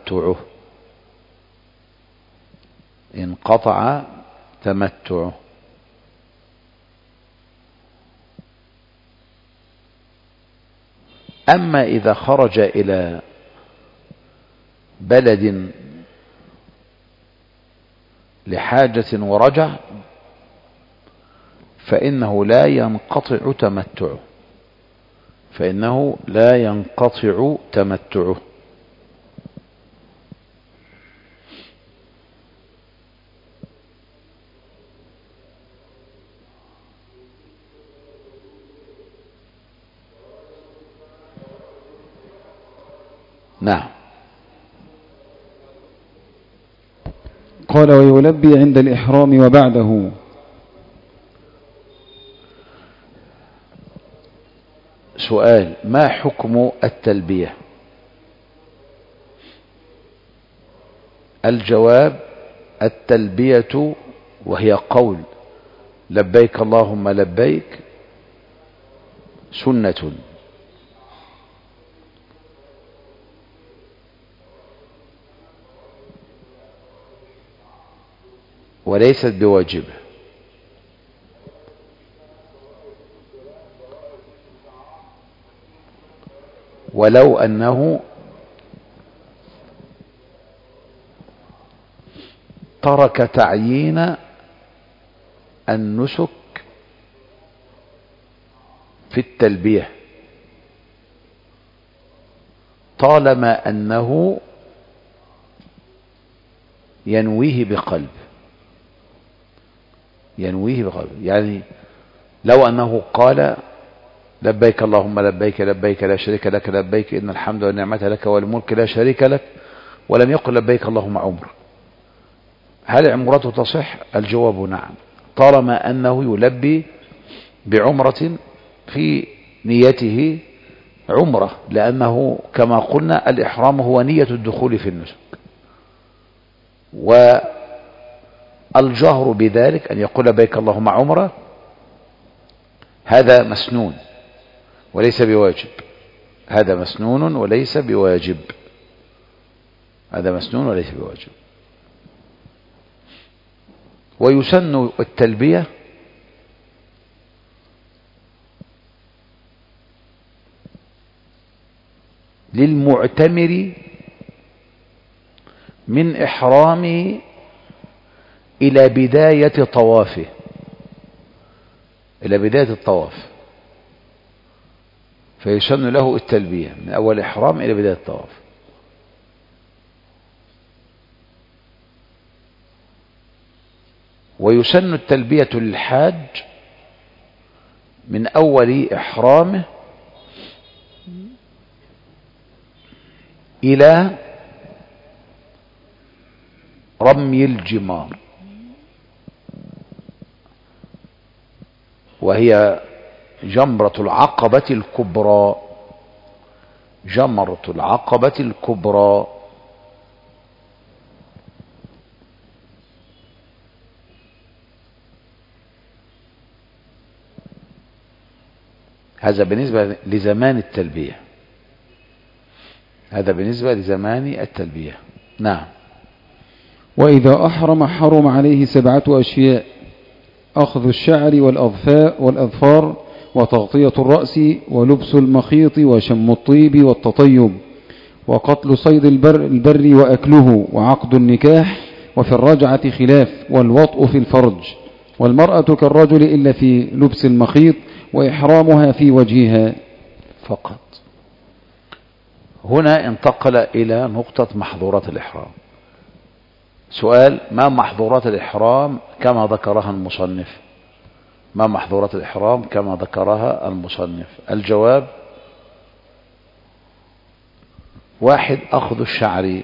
تمتعه. أما إذا خرج إلى بلد لحاجة ورجع فإنه لا ينقطع تمتعه. نعم. قال: ويلبي عند الإحرام وبعده. سؤال: ما حكم التلبية؟ الجواب: التلبية وهي قول لبيك اللهم لبيك سنة، وليست بواجبة. ولو أنه ترك تعيين النسك في التلبية طالما أنه ينويه بقلب، يعني لو أنه قال لبيك اللهم لبيك لبيك لا شريك لك لبيك إن الحمد والنعمة لك والملك لا شريك لك، ولم يقل لبيك اللهم عمرة، هل عمرته تصح؟ الجواب نعم، طالما أنه يلبي بعمرة في نيته عمرة، لأنه كما قلنا الإحرام هو نية الدخول في النسك، والجهر بذلك أن يقول لبيك اللهم عمرة هذا مسنون وليس بواجب، هذا مسنون وليس بواجب، هذا مسنون وليس بواجب. ويسن التلبية للمعتمر من إحرامه إلى بداية طوافه، إلى بداية الطواف، فيسن له التلبية من أول إحرام إلى بداية الطواف. ويسن التلبية للحاج من أول إحرامه إلى رمي الجمار، وهي جمرة العقبة الكبرى، جمرة العقبة الكبرى. هذا بالنسبة لزمان التلبية، هذا بالنسبة لزمان التلبية. نعم. وإذا أحرم حرم عليه 7 أشياء: أخذ الشعر والأظفار وتغطية الرأس ولبس المخيط وشم الطيب والتطيب وقتل صيد البر وأكله وعقد النكاح، وفي الرجعة خلاف، والوطء في الفرج، والمرأة كالرجل إلا في لبس المخيط وإحرامها في وجهها فقط. هنا انتقل إلى نقطة محظورات الإحرام. سؤال: ما محظورات الإحرام كما ذكرها المصنف؟ ما محظورات الإحرام كما ذكرها المصنف؟ الجواب: 1 أخذ الشعر،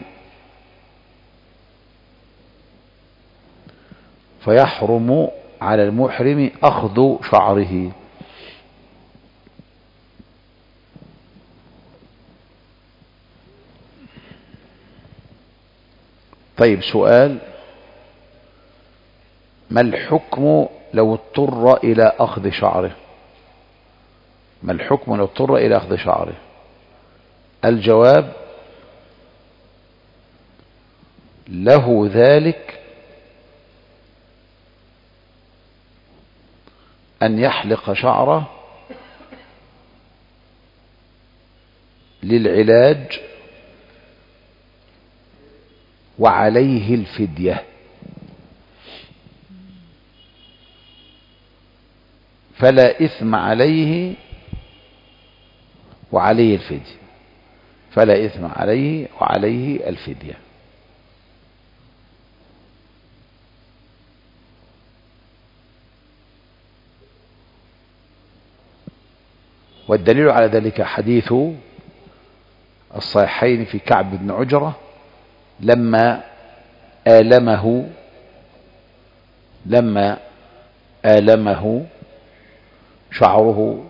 فيحرم على المحرم أخذ شعره. طيب سؤال: ما الحكم لو اضطر إلى أخذ شعره؟ ما الحكم لو اضطر إلى أخذ شعره؟ الجواب: له ذلك أن يحلق شعره للعلاج وعليه الفدية، فلا إثم عليه وعليه الفدية، فلا إثم عليه وعليه الفدية. والدليل على ذلك حديث الصحيحين في كعب بن عجرة لما آلمه شعره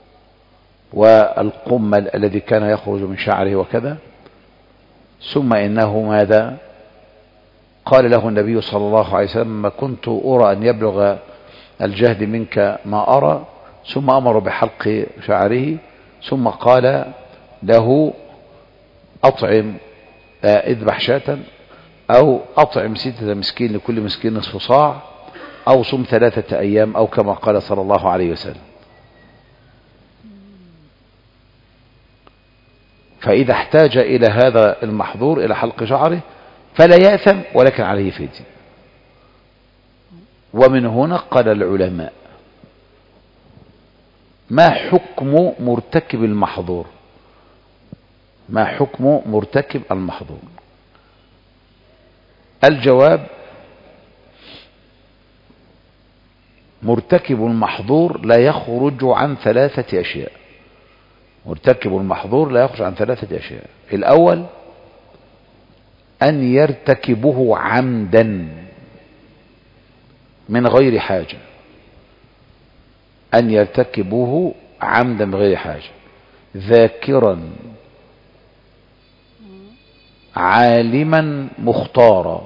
والقمل الذي كان يخرج من شعره وكذا، ثم إنه ماذا؟ قال له النبي صلى الله عليه وسلم: ما كنت أرى أن يبلغ الجهد منك ما أرى. ثم أمر بحلق شعره، ثم قال له: أطعم، اذبح شاة، أو أطعم 6 مسكين، لكل مسكين نصف صاع، أو صم 3 أيام، أو كما قال صلى الله عليه وسلم. فإذا احتاج إلى هذا المحظور إلى حلق شعره فلا يأثم، ولكن عليه فدية. ومن هنا قال العلماء: ما حكم مرتكب المحظور؟ ما حكم مرتكب المحظور؟ الجواب: مرتكب المحظور لا يخرج عن 3 أشياء. مرتكب المحظور لا يخرج عن 3 أشياء. الأول: أن يرتكبه عمدا من غير حاجة. أن يرتكبه عمدا من غير حاجة، ذاكرا عالما مختارا.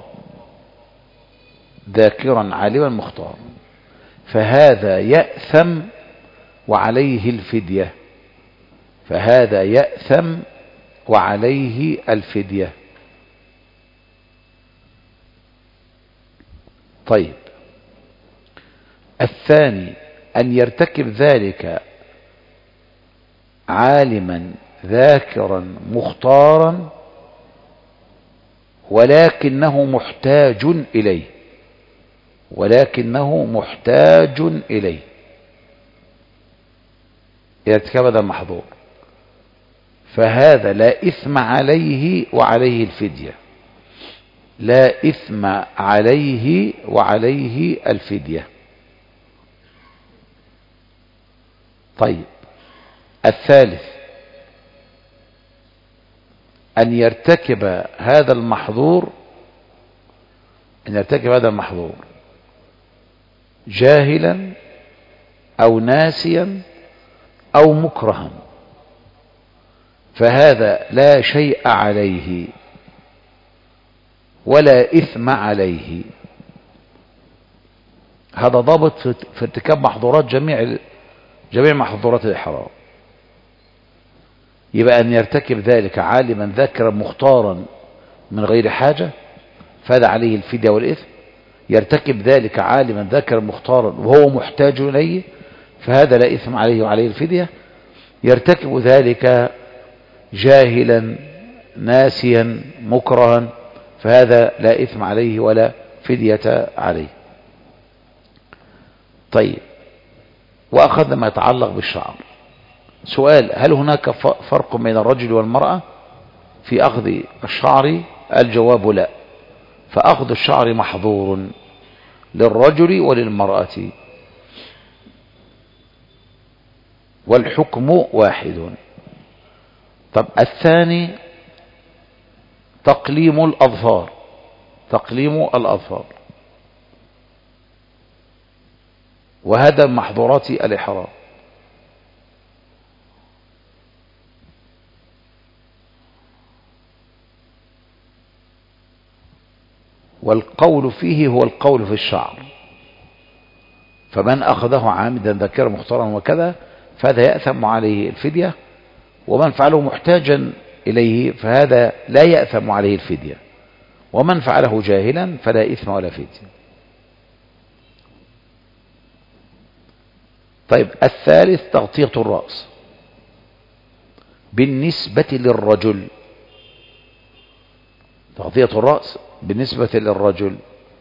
ذاكرا عالما مختارا، فهذا يأثم وعليه الفدية. فهذا يأثم وعليه الفدية. طيب، الثاني: أن يرتكب ذلك عالما ذاكرا مختارا ولكنه محتاج إليه. ولكنه محتاج إليه. ارتكاب هذا المحظور، فهذا لا إثم عليه وعليه الفدية. لا إثم عليه وعليه الفدية. طيب، الثالث: أن يرتكب هذا المحظور جاهلا أو ناسيا أو مكرها، فهذا لا شيء عليه ولا إثم عليه. هذا ضابط في ارتكاب محظورات جميع محظورات الإحرام. يبقى أن يرتكب ذلك عالما ذاكرا مختارا من غير حاجة، فهذا عليه الفدية والإثم. يرتكب ذلك عالما ذاكرا مختارا وهو محتاج إليه، فهذا لا إثم عليه وعليه الفدية. يرتكب ذلك جاهلا ناسيا مكرها، فهذا لا إثم عليه ولا فدية عليه. طيب، وأخذنا ما يتعلق بالشعر. سؤال: هل هناك فرق بين الرجل والمرأة في أخذ الشعر؟ الجواب: لا. فأخذ الشعر محظور للرجل وللمرأة، والحكم واحد. طب، الثاني: تقليم الأظفار. تقليم الأظفار، وهذا من محظورات الإحرام. والقول فيه هو القول في الشعر. فمن أخذه عامدا ذاكرا مختارا وكذا فهذا يأثم عليه الفدية، ومن فعله محتاجا إليه فهذا لا يأثم عليه الفدية، ومن فعله جاهلا فلا إثم ولا فدية. طيب، الثالث: تغطية الرأس بالنسبة للرجل. تغطية الرأس بالنسبة للرجل،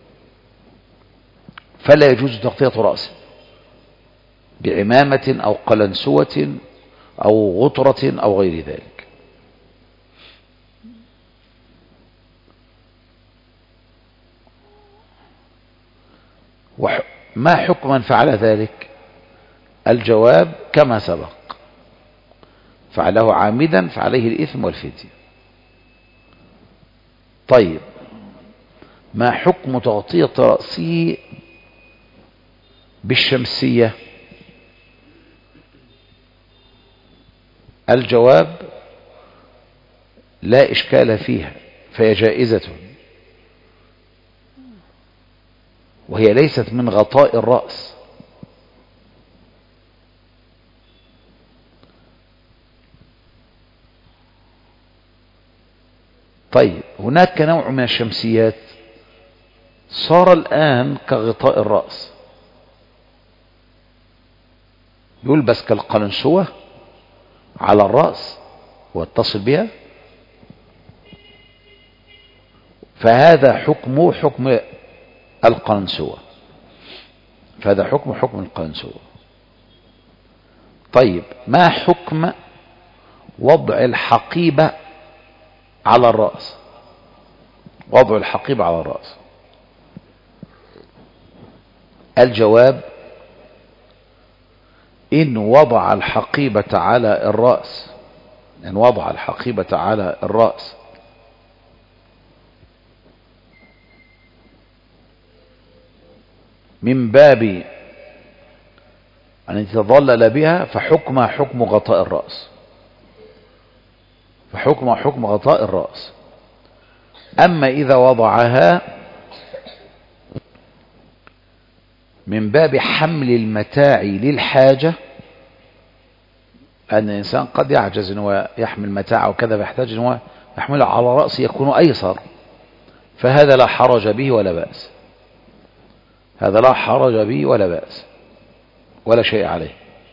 فلا يجوز تغطية رأسه بعمامة أو قلنسوة أو غطرة أو غير ذلك. ما حكم من فعل ذلك؟ الجواب: كما سبق، فعله عامدا فعليه الإثم والفدية. طيب، ما حكم تغطية رأسه بالشمسية؟ الجواب: لا إشكال فيها، فهي جائزة. وهي ليست من غطاء الرأس. طيب هناك نوع من الشمسيات صار الآن كغطاء الرأس، يلبس كالقلنسوة على الرأس واتصل بها، فهذا حكم القلنسوة، فهذا حكم القلنسوة. طيب ما حكم وضع الحقيبة على الرأس؟ وضع الحقيبة على الرأس، الجواب إن وضع الحقيبة على الرأس، إن وضع الحقيبة على الرأس من باب أن يتظلل بها فحكمها حكم غطاء الرأس، فحكمها حكم غطاء الرأس. أما إذا وضعها من باب حمل المتاع للحاجة، أن الإنسان قد يعجز أنه يحمل متاعه وكذا، فيحتاج أنه يحمله على رأسه يكون أيسر، فهذا لا حرج به ولا بأس، هذا لا حرج به ولا بأس ولا شيء عليه.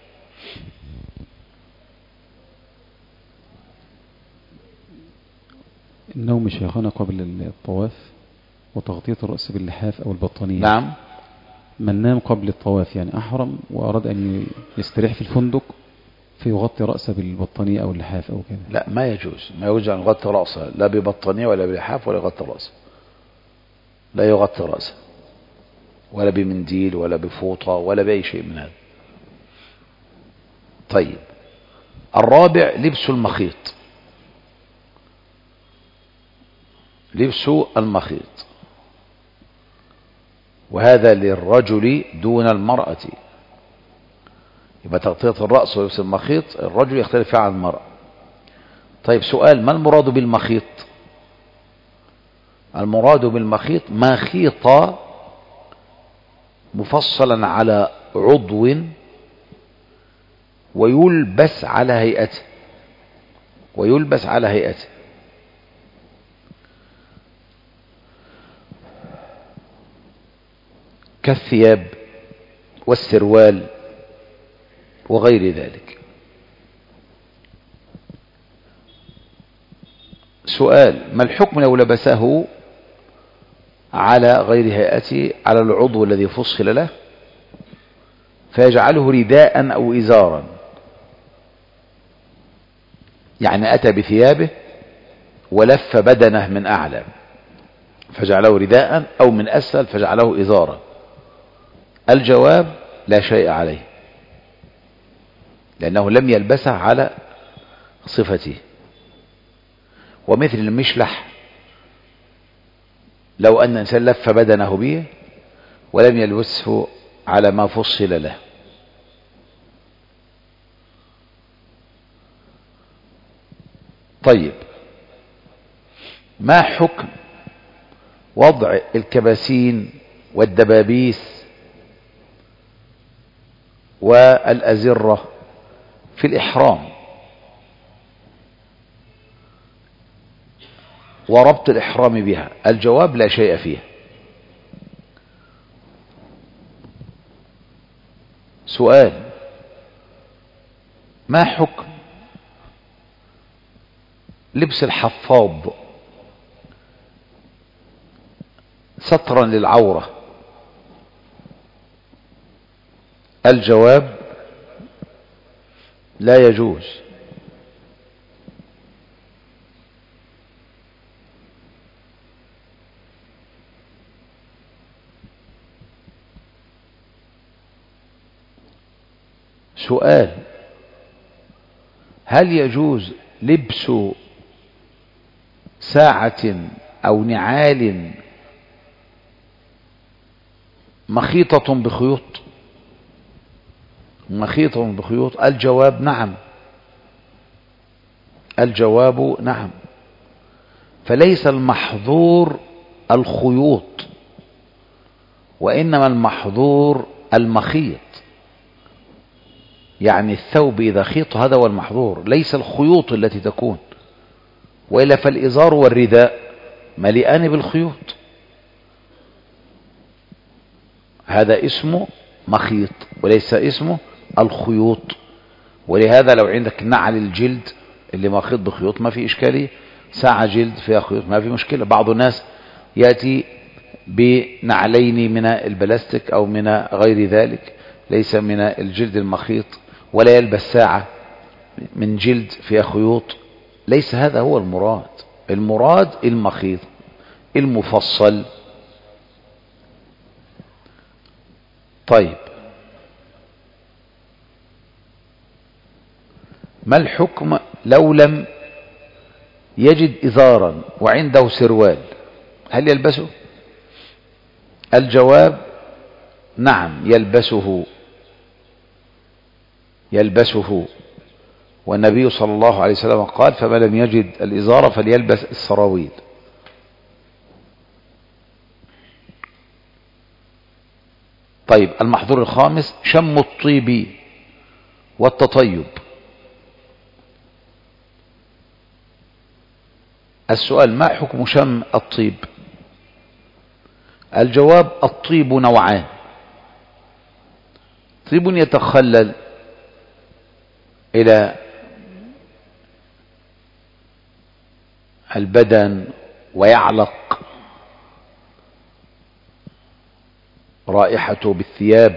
النوم شيخنا قبل الطواف وتغطية الرأس باللحاف أو البطانية. نعم. من نام قبل الطواف يعني أحرم وأراد أن يستريح في الفندق فيغطي رأسه بالبطانية أو اللحاف أو كذا. لا، ما يجوز، ما يجوز أن يغطي رأسه لا ببطانية ولا بلحاف، ولا يغطي رأسه، لا يغطي رأسه ولا بمنديل ولا بفوطة ولا بأي شيء من هذا. طيب الرابع لبس المخيط، لبس المخيط، وهذا للرجل دون المرأة. يبقى تغطية الرأس ولبس المخيط الرجل يختلف فيها عن المرأة. طيب سؤال، ما المراد بالمخيط؟ المراد بالمخيط ما خيط مفصلا على عضو ويلبس على هيئته، ويلبس على هيئته. كالثياب والسروال وغير ذلك. سؤال، ما الحكم لو لبسه على غير هيئته على العضو الذي فصل له فيجعله رداء أو إزارا؟ يعني أتى بثيابه ولف بدنه من أعلى فجعله رداء، أو من أسفل فجعله إزارا. الجواب لا شيء عليه، لأنه لم يلبسه على صفته. ومثل المشلح، لو أن إنسان لف بدنه به ولم يلبسه على ما فصل له. طيب ما حكم وضع الكباسين والدبابيس والأزرة في الإحرام وربط الإحرام بها؟ الجواب لا شيء فيه. سؤال، ما حكم لبس الحفاض سترا للعورة؟ الجواب لا يجوز. سؤال، هل يجوز لبس ساعة أو نعال مخيطة بخيوط؟ مخيطة بخيوط؟ الجواب نعم، الجواب نعم. فليس المحظور الخيوط، وإنما المحظور المخيط، يعني الثوب إذا خيط هذا هو المحظور، ليس الخيوط التي تكون، وإلا فالإزار والرداء مليئان بالخيوط، هذا اسمه مخيط وليس اسمه الخيوط. ولهذا لو عندك نعل الجلد اللي مخيط بخيوط ما في إشكالية، ساعة جلد فيها خيوط ما في مشكلة. بعض الناس يأتي بنعلين من البلاستيك أو من غير ذلك ليس من الجلد المخيط، ولا يلبس ساعة من جلد فيها خيوط، ليس هذا هو المراد. المراد المخيط المفصل. طيب، ما الحكم لو لم يجد إزارا وعنده سروال، هل يلبسه؟ الجواب نعم يلبسه، والنبي صلى الله عليه وسلم قال فمن لم يجد الإزار فليلبس السراويل. طيب، المحظور الخامس شم الطيب والتطيب. السؤال ما حكم شم الطيب؟ الجواب الطيب نوعان، طيب يتخلل إلى البدن ويعلق رائحته بالثياب،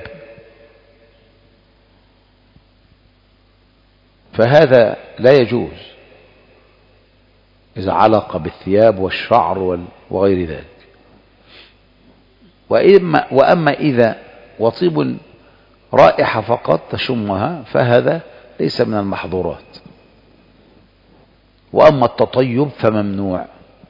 فهذا لا يجوز إذا علق بالثياب والشعر وغير ذلك. وأما إذا وطيب رائحة فقط تشمها فهذا ليس من المحظورات. وأما التطيب فممنوع،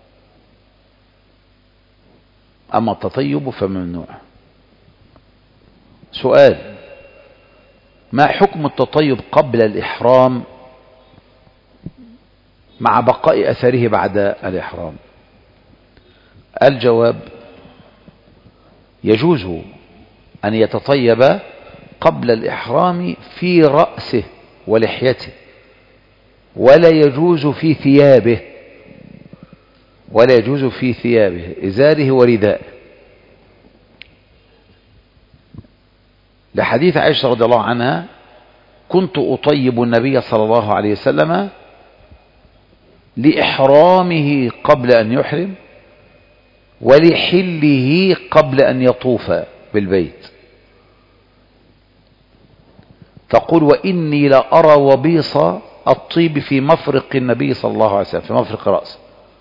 سؤال: ما حكم التطيب قبل الإحرام مع بقاء أثره بعد الإحرام؟ الجواب يجوز أن يتطيب قبل الإحرام في رأسه ولحيته، ولا يجوز في ثيابه إزاره وردائه، لحديث عائشة رضي الله عنها: كنت أطيب النبي صلى الله عليه وسلم لإحرامه قبل أن يحرم ولحله قبل أن يطوف بالبيت. تقول: وإني لأرى وبيص الطيب في مفرق النبي صلى الله عليه وسلم، في مفرق رأسه،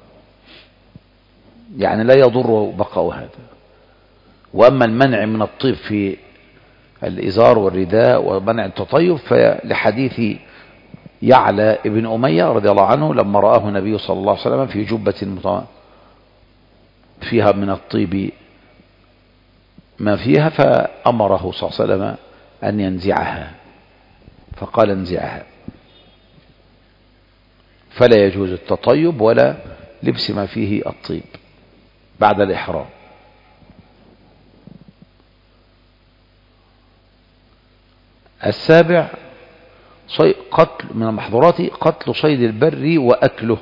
يعني لا يضر بقاء هذا. وأما المنع من الطيب في الإزار والرداء ومنع التطيب فلحديث يعلى ابن أمية رضي الله عنه لما رآه النبي صلى الله عليه وسلم في جبة فيها من الطيب ما فيها، فأمره صلى الله عليه وسلم أن ينزعها، فقال: انزعها. فلا يجوز التطيب ولا لبس ما فيه الطيب بعد الإحرام. السابع قتل من المحظورات قتل صيد البر وأكله.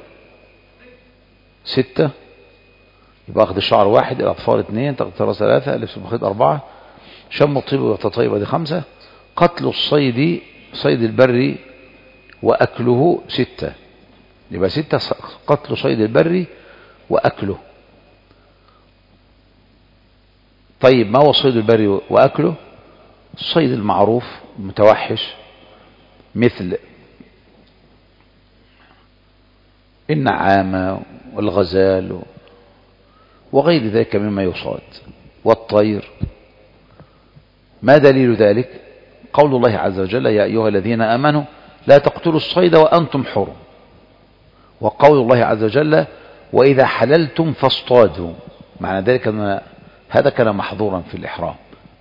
6 يبقى أخذ الشعر 1، الأطفال 2، تقطير 3، لبس المخيط 4، شم الطيب والتطيب دي 5، قتل صيد البر وأكله 6، يبقى 6 قتل صيد البر وأكله. طيب، ما هو صيد البر وأكله؟ الصيد المعروف المتوحش مثل النعامة والغزال وغير ذلك مما يصاد، والطير. ما دليل ذلك؟ قول الله عز وجل: يا أيها الذين آمنوا لا تقتلوا الصيد وأنتم حرم. وقول الله عز وجل: وإذا حللتم فاصطادوا. معنى ذلك أن هذا كان محظورا في الإحرام.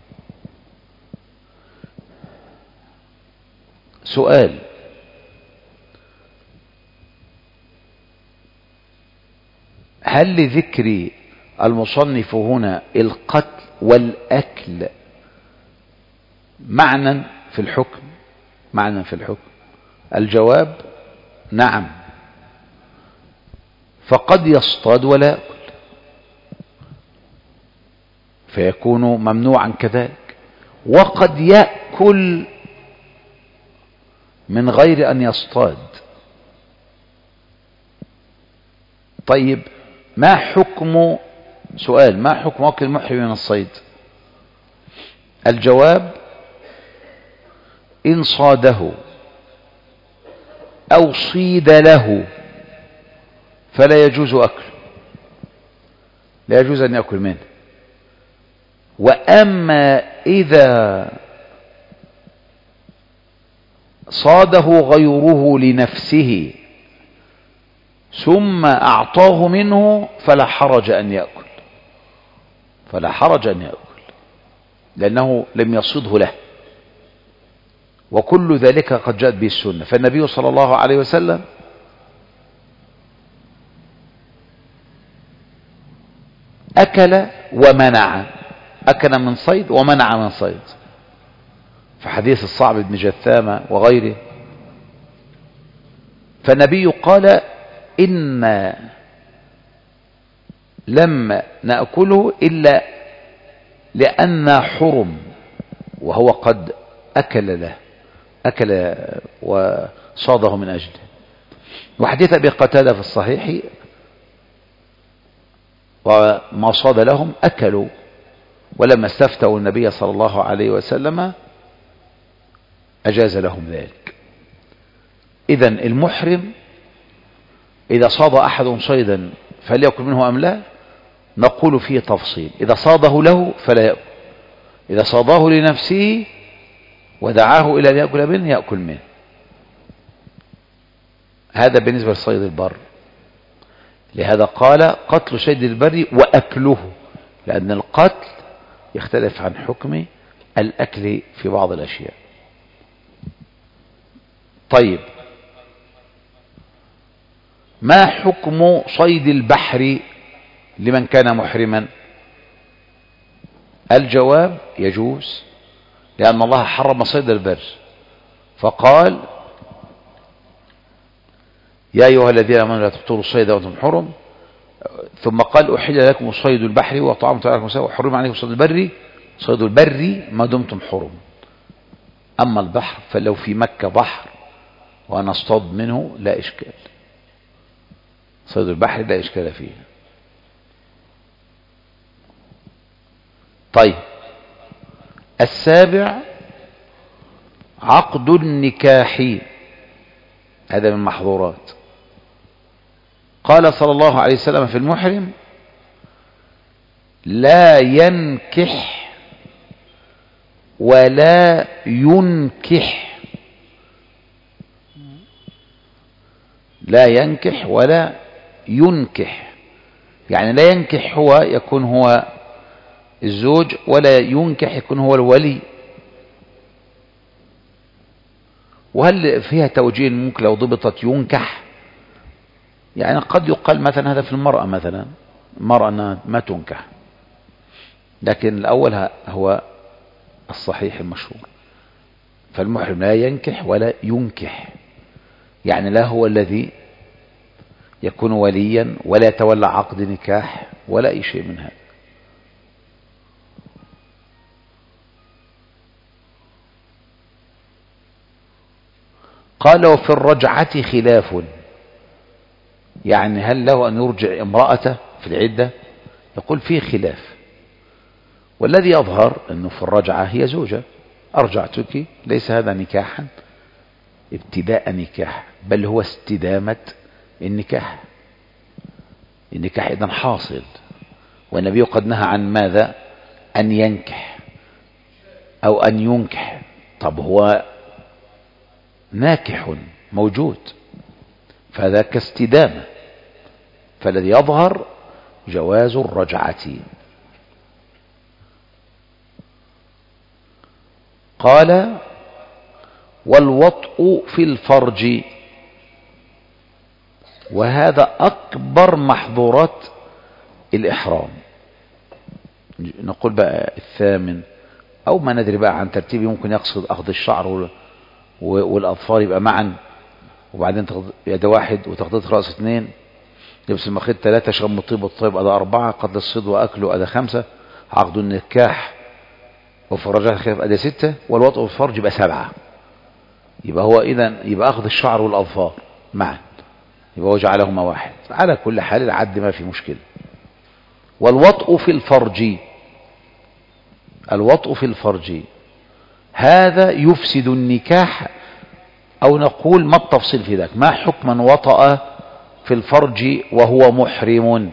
سؤال: هل لذكر المصنف هنا القتل والأكل معنى في الحكم. الجواب نعم، فقد يصطاد ولا يأكل فيكون ممنوعا كذلك، وقد يأكل من غير أن يصطاد. طيب ما حكم أكل المحرم من الصيد؟ الجواب إن صاده أو صيد له فلا يجوز أكله، لا يجوز أن يأكل منه. وأما إذا صاده غيره لنفسه ثم أعطاه منه فلا حرج أن يأكل، لأنه لم يصده له، وكل ذلك قد جاءت به السنة. فالنبي صلى الله عليه وسلم أكل ومنع، أكل من صيد ومنع من صيد، في حديث الصعب بن جثامة وغيره. فالنبي قال إن لم نأكله إلا لأن حرم، وهو قد أكل وصاده من أجله. وحديث أبي قتادة في الصحيح وما صاد لهم أكلوا، ولما استفتوا النبي صلى الله عليه وسلم أجاز لهم ذلك. إذن المحرم إذا صاد أحد صيدا فليأكل منه أم لا، نقول فيه تفصيل. إذا صاده له فلا يأكل، إذا صاده لنفسه ودعاه إلى أن يأكل منه يأكل منه. هذا بالنسبة لصيد البر. لهذا قال قتل صيد البر وأكله، لأن القتل يختلف عن حكم الأكل في بعض الأشياء. طيب ما حكم صيد البحر لمن كان محرما؟ الجواب يجوز، لأن الله حرم صيد البر فقال يا أيها الذين آمنوا لا تقتلوا الصيد وأنتم حرم، ثم قال أحل لكم صيد البحر وطعام طعامكم سواء وحرم عليكم صيد البر ما دمتم حرم. أما البحر فلو في مكة بحر وأنا اصطاد منه لا إشكال، صيد البحر لا إشكال فيه. طيب السابع عقد النكاح، هذا من المحظورات. قال صلى الله عليه وسلم في المحرم لا ينكح ولا ينكح، لا ينكح ولا ينكح، يعني لا ينكح هو يكون هو الزوج، ولا ينكح يكون هو الولي. وهل فيها توجيه؟ ممكن لو ضبطت ينكح، يعني قد يقال مثلا هذا في المرأة، مثلا المرأة ما تنكح، لكن الأول هو الصحيح المشهور. فالمحرم لا ينكح ولا ينكح، يعني لا هو الذي يكون وليا ولا يتولى عقد نكاح ولا أي شيء من هذا. قال وفي الرجعة خلاف، يعني هل له أن يرجع امرأته في العدة؟ يقول فيه خلاف، والذي يظهر أنه في الرجعة هي زوجة، أرجعتك، ليس هذا نكاحا ابتداء نكاح، بل هو استدامة النكاح. النكاح إذن حاصل، والنبي قد نهى عن ماذا؟ أن ينكح أو أن ينكح. طب هو ناكح موجود، فهذا كاستدامة، فالذي يظهر جواز الرجعة. قال والوطء في الفرج، وهذا أكبر محظورات الإحرام، نقول بقى الثامن، أو ما ندري بقى عن ترتيبه، ممكن يقصد أخذ الشعر والأظفار يبقى معا، وبعدين يد واحد، وتغطية رأس اثنين، لبس المخيط ثلاثة، شم الطيب والطيب أدا أربعة، قتل الصيد وأكله أدا خمسة، عقد النكاح وفرجات الخلاف أدا ستة، والوطء والفرج يبقى سبعة. يبقى هو إذن يبقى أخذ الشعر والأظفار معا، يبقى هو جعلهما واحد. على كل حال العد ما في مشكلة. والوطء في الفرج، الوطء في الفرج هذا يفسد النكاح، أو نقول ما التفصيل في ذلك؟ ما حكم من وطأ في الفرج وهو محرم؟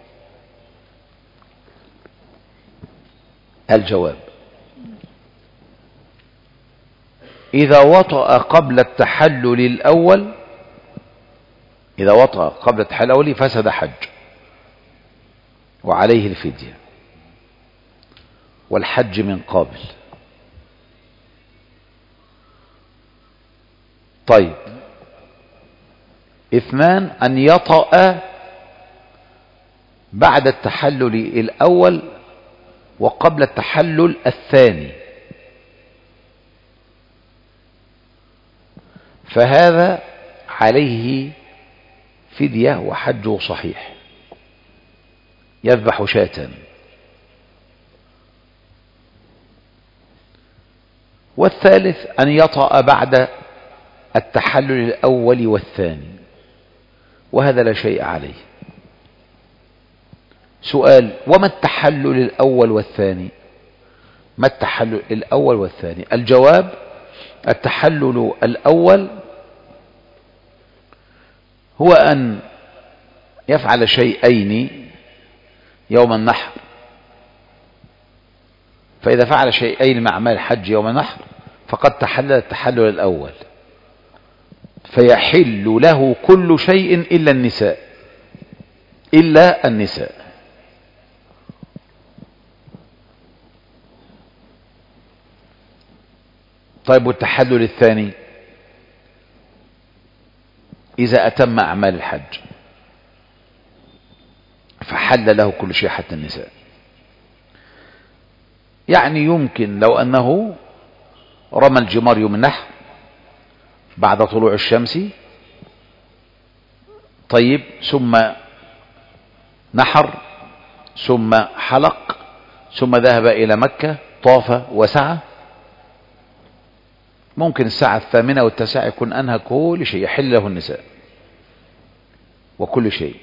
الجواب: إذا وطأ قبل التحلل الأول، إذا وطأ قبل التحلل الأول فسد حج وعليه الفدية، والحج من قابل. طيب، اثنان، أن يطأ بعد التحلل الأول وقبل التحلل الثاني، فهذا عليه فدية وحجه صحيح، يذبح شاة. والثالث أن يطأ بعد التحلل الأول والثاني، وهذا لا شيء عليه. سؤال: وما التحلل الأول والثاني؟ ما التحلل الأول والثاني؟ الجواب: التحلل الأول هو أن يفعل شيئين يوم النحر، فإذا فعل شيئين مع أعمال الحج يوم النحر فقد تحلل التحلل الأول، فيحل له كل شيء إلا النساء، إلا النساء. طيب، والتحلل الثاني إذا أتم أعمال الحج فحل له كل شيء حتى النساء. يعني يمكن لو أنه رمى الجمار يوم النحر بعد طلوع الشمس، طيب، ثم نحر، ثم حلق، ثم ذهب إلى مكة، طاف وسعى، ممكن الساعة 8 والتاسعة يكون أنهى كل شيء، يحل له النساء وكل شيء.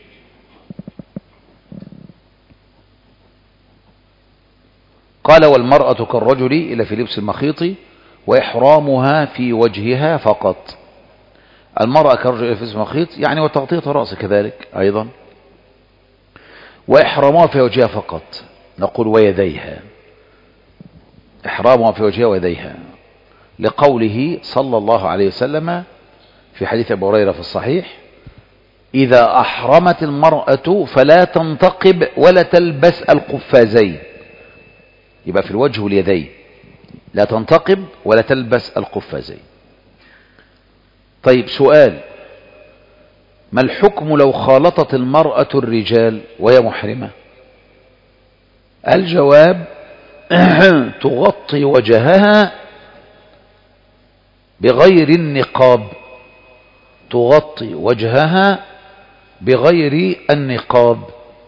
قال: والمرأة كالرجل إلا في لبس المخيط وإحرامها في وجهها فقط. المرأة كالرجل إلا في لبس المخيط يعني وتغطية الرأس كذلك أيضا، وإحرامها في وجهها فقط. نقول: ويديها، إحرامها في وجهها ويديها، لقوله صلى الله عليه وسلم في حديث أبي هريرة في الصحيح: إذا أحرمت المرأة فلا تنتقب ولا تلبس القفازين. يبقى في الوجه واليدين، لا تنتقب ولا تلبس القفازين. طيب، سؤال: ما الحكم لو خالطت المرأة الرجال وهي محرمة؟ الجواب: تغطي وجهها بغير النقاب، تغطي وجهها بغير النقاب.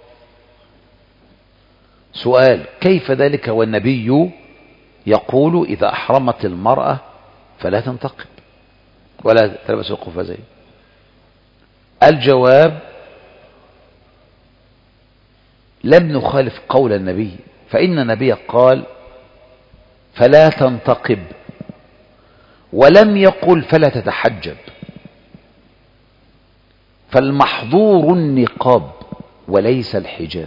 سؤال: كيف ذلك والنبي يقول إذا أحرمت المرأة فلا تنتقب ولا تلبس القفازين؟ الجواب: لم نخالف قول النبي، فإن النبي قال فلا تنتقب، ولم يقل فلا تتحجب، فالمحظور النقاب وليس الحجاب،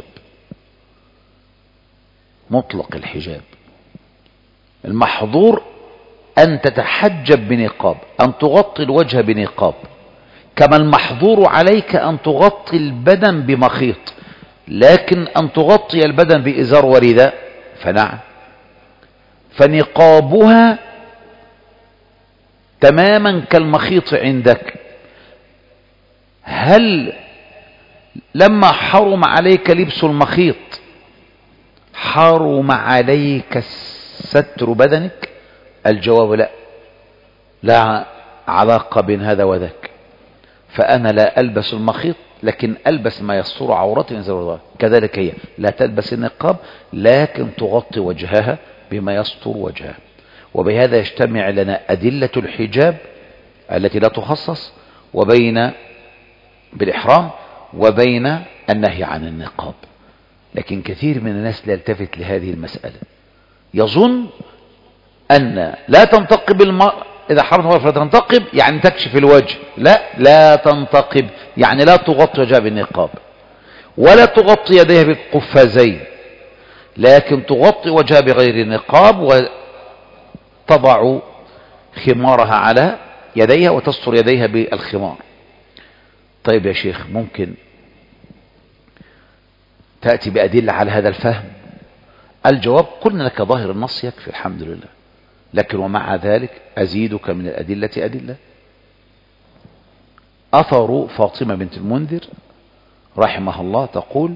مطلق الحجاب. المحظور أن تتحجب بنقاب، أن تغطي الوجه بنقاب، كما المحظور عليك أن تغطي البدن بمخيط، لكن أن تغطي البدن بإزار ورداء فنعم. فنقابها تماما كالمخيط عندك. هل لما حرم عليك لبس المخيط حرم عليك ستر بدنك؟ الجواب لا، لا علاقة بين هذا وذاك. فأنا لا ألبس المخيط لكن ألبس ما يستر عورتي، كذلك هي لا تلبس النقاب لكن تغطي وجهها بما يستر وجهها. وبهذا يجتمع لنا أدلة الحجاب التي لا تخصص وبين بالإحرام وبين النهي عن النقاب. لكن كثير من الناس لا يلتفت لهذه المسألة، يظن أن لا تنتقب المرأة إذا حرمت فلا تنتقب يعني تكشف الوجه. لا، لا تنتقب يعني لا تغطي وجهها بالنقاب ولا تغطي يديها بالقفازين، لكن تغطي وجهها بغير النقاب وتضع خمارها على يديها وتستر يديها بالخمار. طيب يا شيخ، ممكن تأتي بأدلة على هذا الفهم؟ الجواب قلنا لك ظاهر النص يكفي الحمد لله، لكن ومع ذلك أزيدك من الأدلة أدلة. أثر فاطمة بنت المنذر رحمها الله تقول: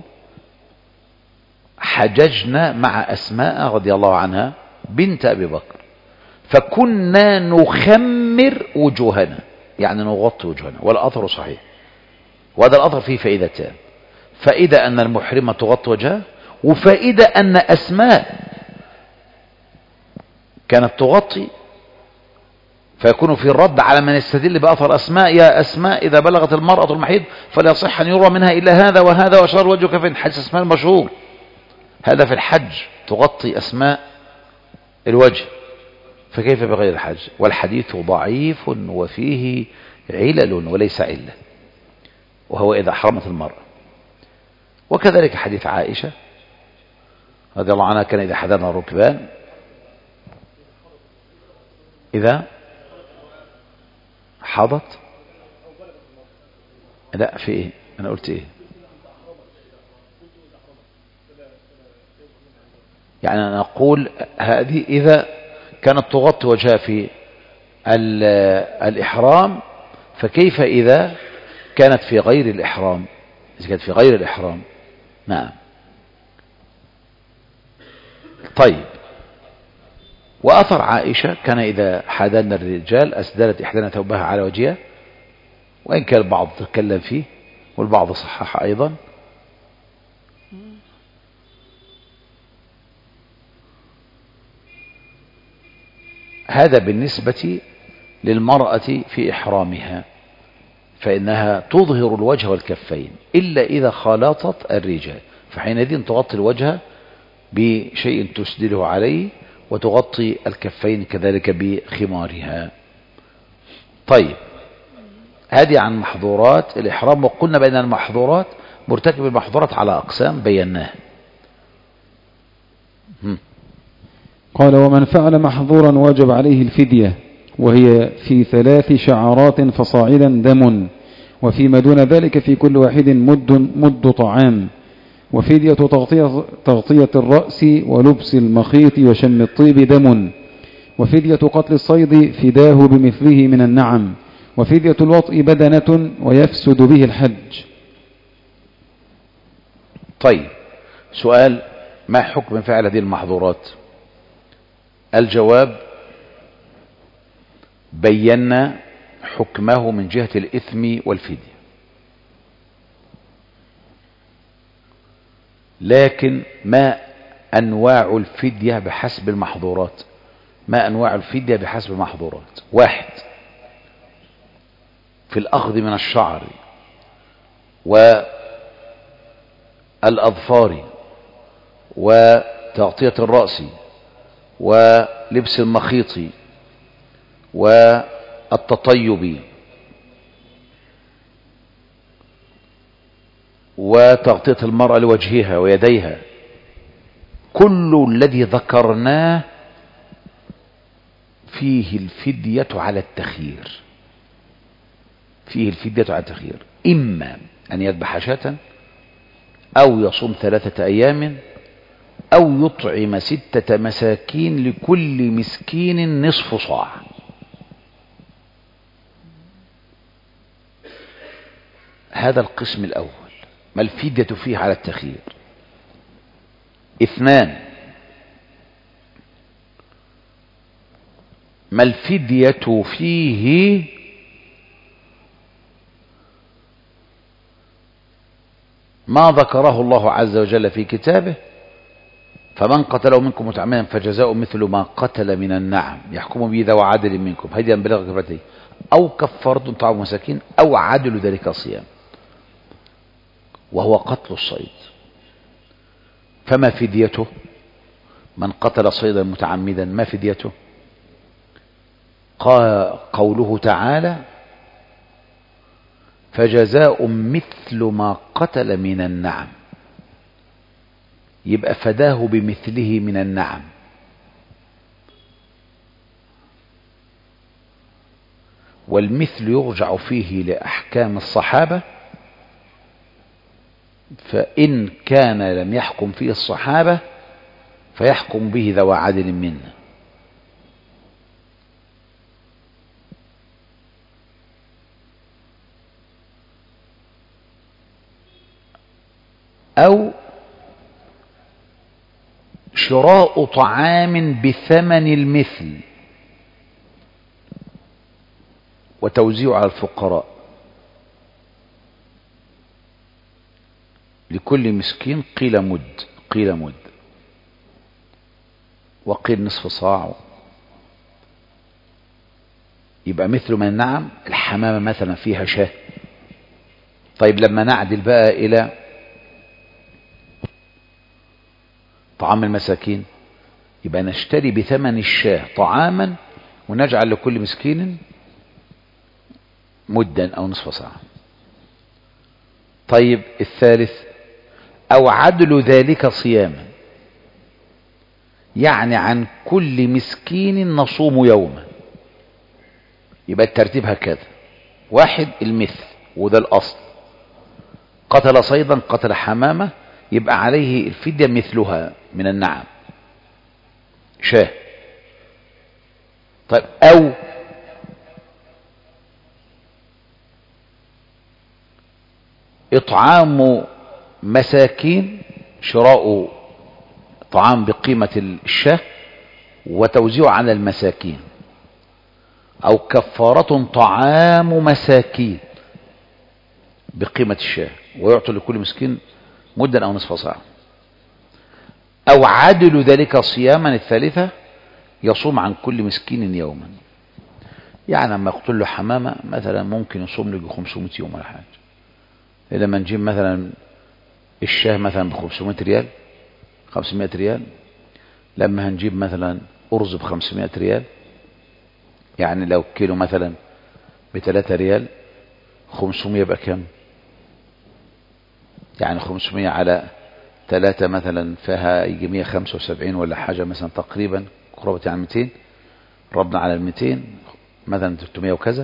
حججنا مع أسماء رضي الله عنها بنت أبي بكر فكنا نخمر وجوهنا، يعني نغطي وجوهنا، والأثر صحيح. وهذا الأثر فيه فائدتان: فائدة أن المحرمة تغطي وجهها، وفائدة أن أسماء كانت تغطي، فيكون في الرد على من يستدل بأثر أسماء: يا أسماء إذا بلغت المرأة المحيض فلا يصح أن يرى منها إلا هذا وهذا وشر وجهك في حديث أسماء المشهور. هذا في الحج تغطي أسماء الوجه، فكيف بغير الحج؟ والحديث ضعيف وفيه علل وليس علة، وهو إذا حرمت المرأة. وكذلك حديث عائشة رضي الله عنها: كان إذا حضرنا الركبان إذا حضت. لا، في إيه؟ أنا قلت إيه؟ يعني أنا أقول هذه إذا كانت تغطي وجهها في الإحرام، فكيف إذا كانت في غير الإحرام؟ إذا كانت في غير الإحرام نعم. طيب، وأثر عائشة: كان إذا حادلنا الرجال أسدلت إحدانا ثوبها على وجهها، وإن كان البعض تكلم فيه والبعض صحح أيضا. هذا بالنسبة للمرأة في إحرامها، فإنها تظهر الوجه والكفين إلا إذا خالطت الرجال، فحينئذ تغطي الوجه بشيء تسدله عليه وتغطي الكفين كذلك بخمارها. طيب، هذه عن محظورات الإحرام. وقلنا بأن المحظورات مرتكب المحظورات على أقسام بيناها. قال: ومن فعل محظورا واجب عليه الفدية، وهي في 3 شعرات فصاعدا دم، وفيما دون ذلك في كل واحد مد طعام، وفدية تغطية الرأس ولبس المخيط وشم الطيب دم، وفدية قتل الصيد فداه بمثله من النعم، وفدية الوطء بدنة ويفسد به الحج. طيب، سؤال: ما حكم فعل هذه المحظورات؟ الجواب: بينا حكمه من جهة الإثم والفدية، لكن ما أنواع الفدية بحسب المحظورات؟ ما أنواع الفدية بحسب المحظورات؟ 1: في الأخذ من الشعر والأظفار وتغطية الرأس ولبس المخيط والتطيب وتغطية المرأة لوجهها ويديها. كل الذي ذكرناه فيه الفدية على التخيير، فيه الفدية على التخيير، إما أن يذبح شاة أو يصوم 3 أيام أو يطعم 6 مساكين لكل مسكين نصف صاع. هذا القسم الأول، ما الفدية فيه على التخيير. 2. ما الفدية فيه ما ذكره الله عز وجل في كتابه، فمن قتله منكم متعمدا فجزاء مثل ما قتل من النعم يحكم به ذو عدل منكم هديا بلغ كفرته أو كفارة طعام مساكين أو عدل ذلك صيام، وهو قتل الصيد. فما فديته؟ من قتل صيدا متعمدا ما فديته؟ قوله تعالى فجزاء مثل ما قتل من النعم، يبقى فداه بمثله من النعم. والمثل يرجع فيه لأحكام الصحابة، فإن كان لم يحكم فيه الصحابة فيحكم به ذو عدل منه. أو شراء طعام بثمن المثل وتوزيعه على الفقراء، لكل مسكين قيل مد وقيل نصف صاع، يبقى مثل من النعم. الحمامة مثلا فيها شاه، طيب لما نعدل بقى إلى طعام المساكين يبقى نشتري بثمن الشاه طعاما ونجعل لكل مسكين مدا أو نصف صاع. طيب الثالث أو عدل ذلك صياما، يعني عن كل مسكين نصوم يوما. يبقى الترتيب هكذا: 1 المثل وده الأصل، قتل صيدا قتل حمامة يبقى عليه الفدية مثلها من النعم شاه. طيب أو إطعام مساكين، شراء طعام بقيمة الشاه وتوزيعه على المساكين، أو كفارة طعام مساكين بقيمة الشاه ويعطي لكل مسكين مدا أو نصف صاع، أو عدل ذلك صياما. الثالثة يصوم عن كل مسكين يوما، يعني لما يقتل له حمامة مثلا ممكن يصوم له 500 يوم ولا حاجة. لما نجيب مثلا الشاه مثلا ب500 ريال 500 ريال، لما هنجيب مثلا أرز ب500 ريال، يعني لو كيلو مثلا ب3 ريال 500 يبقى كم؟ يعني 500 على 3 مثلا فيها يجي 175 ولا حاجة مثلا تقريبا قرابة، يعني 200 ربنا على 200 مثلا 300 وكذا.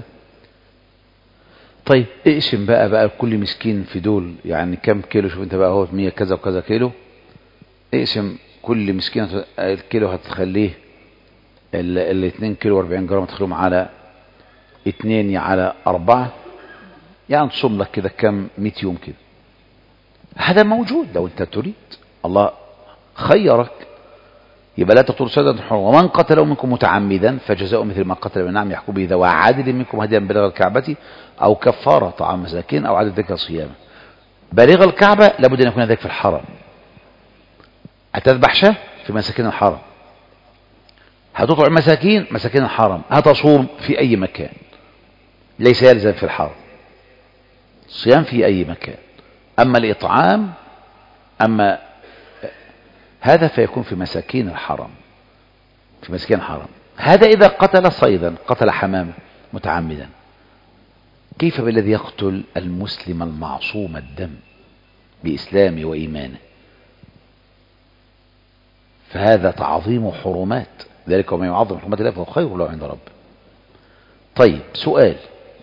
طيب اقسم بقى كل مسكين في دول يعني كم كيلو؟ شوف انت بقى هو 100 كذا وكذا كيلو، اقسم كل مسكين الكيلو هتخليه ال 2 كيلو 40 جرام تخليهم على 2 على 4، يعني تصوم لك كده كم 100 يوم كده. هذا موجود لو انت تريد، الله خيرك. يبقى لا تقتلوا صيدا حرما، ومن قتله منكم متعمدا فجزاء مثل ما قتل من النعم يحكم به ذو عدل منكم هديا بلغ الكعبة أو كفارة طعام مساكين أو عدل ذلك صياما. بالغ الكعبة لابد أن يكون ذلك في الحرم. هتذبح شاه في مساكين الحرم، هتطعم مساكين الحرم، هتصوم في أي مكان، ليس يلزم في الحرم، صيام في أي مكان. أما الإطعام أما هذا فيكون في مساكين الحرم، في مساكين الحرم. هذا إذا قتل صيدا قتل حمامة متعمدا. كيف بالذي يقتل المسلم المعصوم الدم بإسلامه وإيمانه؟ فهذا تعظيم حرمات، ذلك وما يعظم حرمات الله فهو خير له عند ربه. طيب سؤال: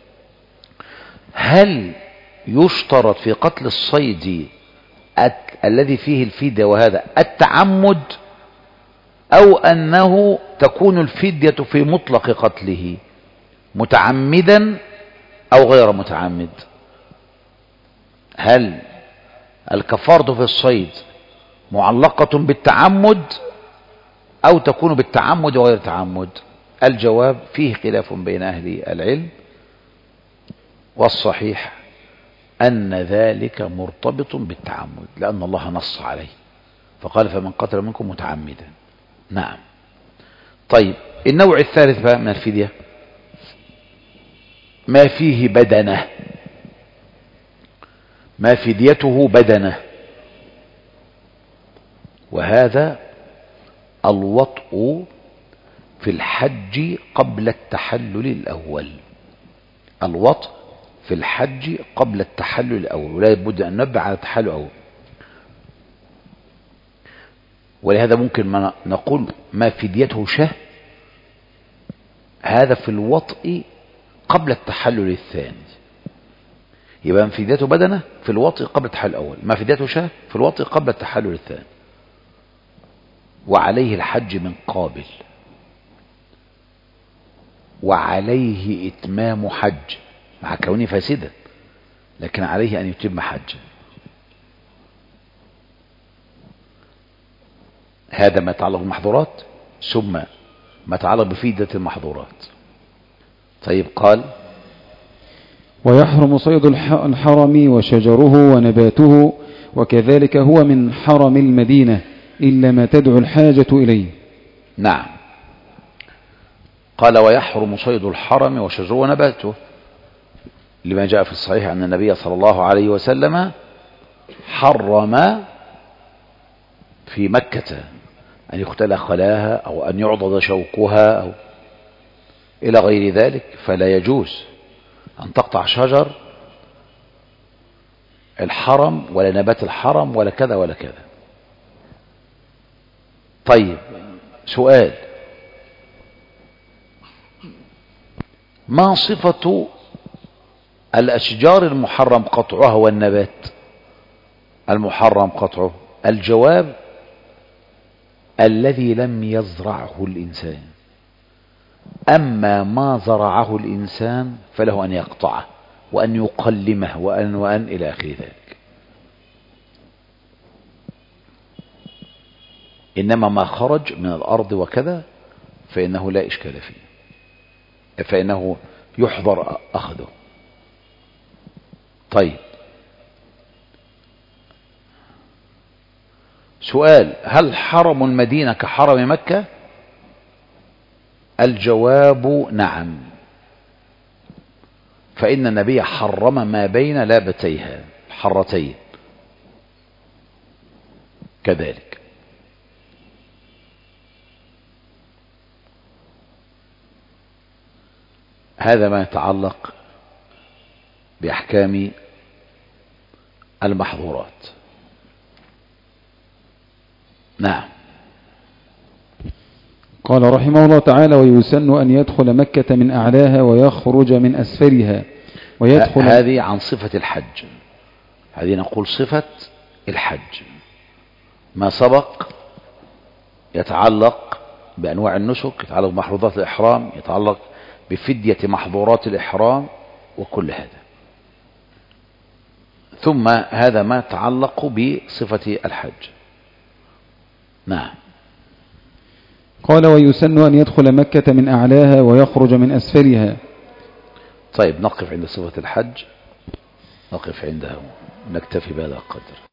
هل يشترط في قتل الصيد الذي فيه الفدية وهذا التعمد، أو أنه تكون الفدية في مطلق قتله متعمدا أو غير متعمد؟ هل الكفارة في الصيد معلقة بالتعمد أو تكون بالتعمد وغير تعمد؟ الجواب فيه خلاف بين أهل العلم، والصحيح أن ذلك مرتبط بالتعمد، لأن الله نص عليه فقال فمن قتل منكم متعمدا. نعم. طيب النوع الثالث بقى من الفدية ما فيه بدنة، ما فديته بدنة، وهذا الوطء في الحج قبل التحلل الأول. الوطء في الحج قبل التحلل الأول، ولا بد أن ننبه على التحلل الأول. ولهذا ممكن ما نقول ما فديته شاه، هذا في الوطء قبل التحلل الثاني. يبقى ما فديته بدنه في الوطء قبل التحلل الأول، ما فديته شاه في الوطء قبل التحلل الثاني. وعليه الحج من قابل، وعليه إتمام حج مع كونه فاسدا، لكن عليه أن يتم حج. هذا ما يتعلق بالمحظورات، ثم ما يتعلق بفدية المحظورات. طيب قال ويحرم صيد الحرم وشجره ونباته، وكذلك هو من حرم المدينة إلا ما تدعو الحاجة إليه. نعم. قال ويحرم صيد الحرم وشجره ونباته لما جاء في الصحيح أن النبي صلى الله عليه وسلم حرم في مكة أن يقتل خلاها أو أن يعضد شوكها أو إلى غير ذلك، فلا يجوز أن تقطع شجر الحرم ولا نبات الحرم ولا كذا ولا كذا. طيب سؤال، ما صفة الأشجار المحرم قطعها والنبات المحرم قطعه؟ الجواب الذي لم يزرعه الإنسان، أما ما زرعه الإنسان فله أن يقطعه وأن يقلمه وأن إلى آخر ذلك. إنما ما خرج من الأرض وكذا فإنه لا إشكال فيه، فإنه يحظر أخذه. طيب سؤال، هل حرم المدينة كحرم مكة؟ الجواب نعم، فإن النبي حرم ما بين لابتيها الحرتين كذلك. هذا ما يتعلق بأحكام المحظورات. نعم. قال رحمه الله تعالى ويسن أن يدخل مكة من أعلاها ويخرج من أسفلها ويدخل. هذه عن صفة الحج، هذه نقول صفة الحج. ما سبق يتعلق بأنواع النسك، يتعلق بمحظورات الإحرام، يتعلق بفدية محظورات الإحرام وكل هذا. ثم هذا ما يتعلق بصفة الحج. نعم. قال ويسن أن يدخل مكة من أعلاها ويخرج من أسفلها. طيب نقف عند صفة الحج، نقف عندها، نكتفي بهذا القدر.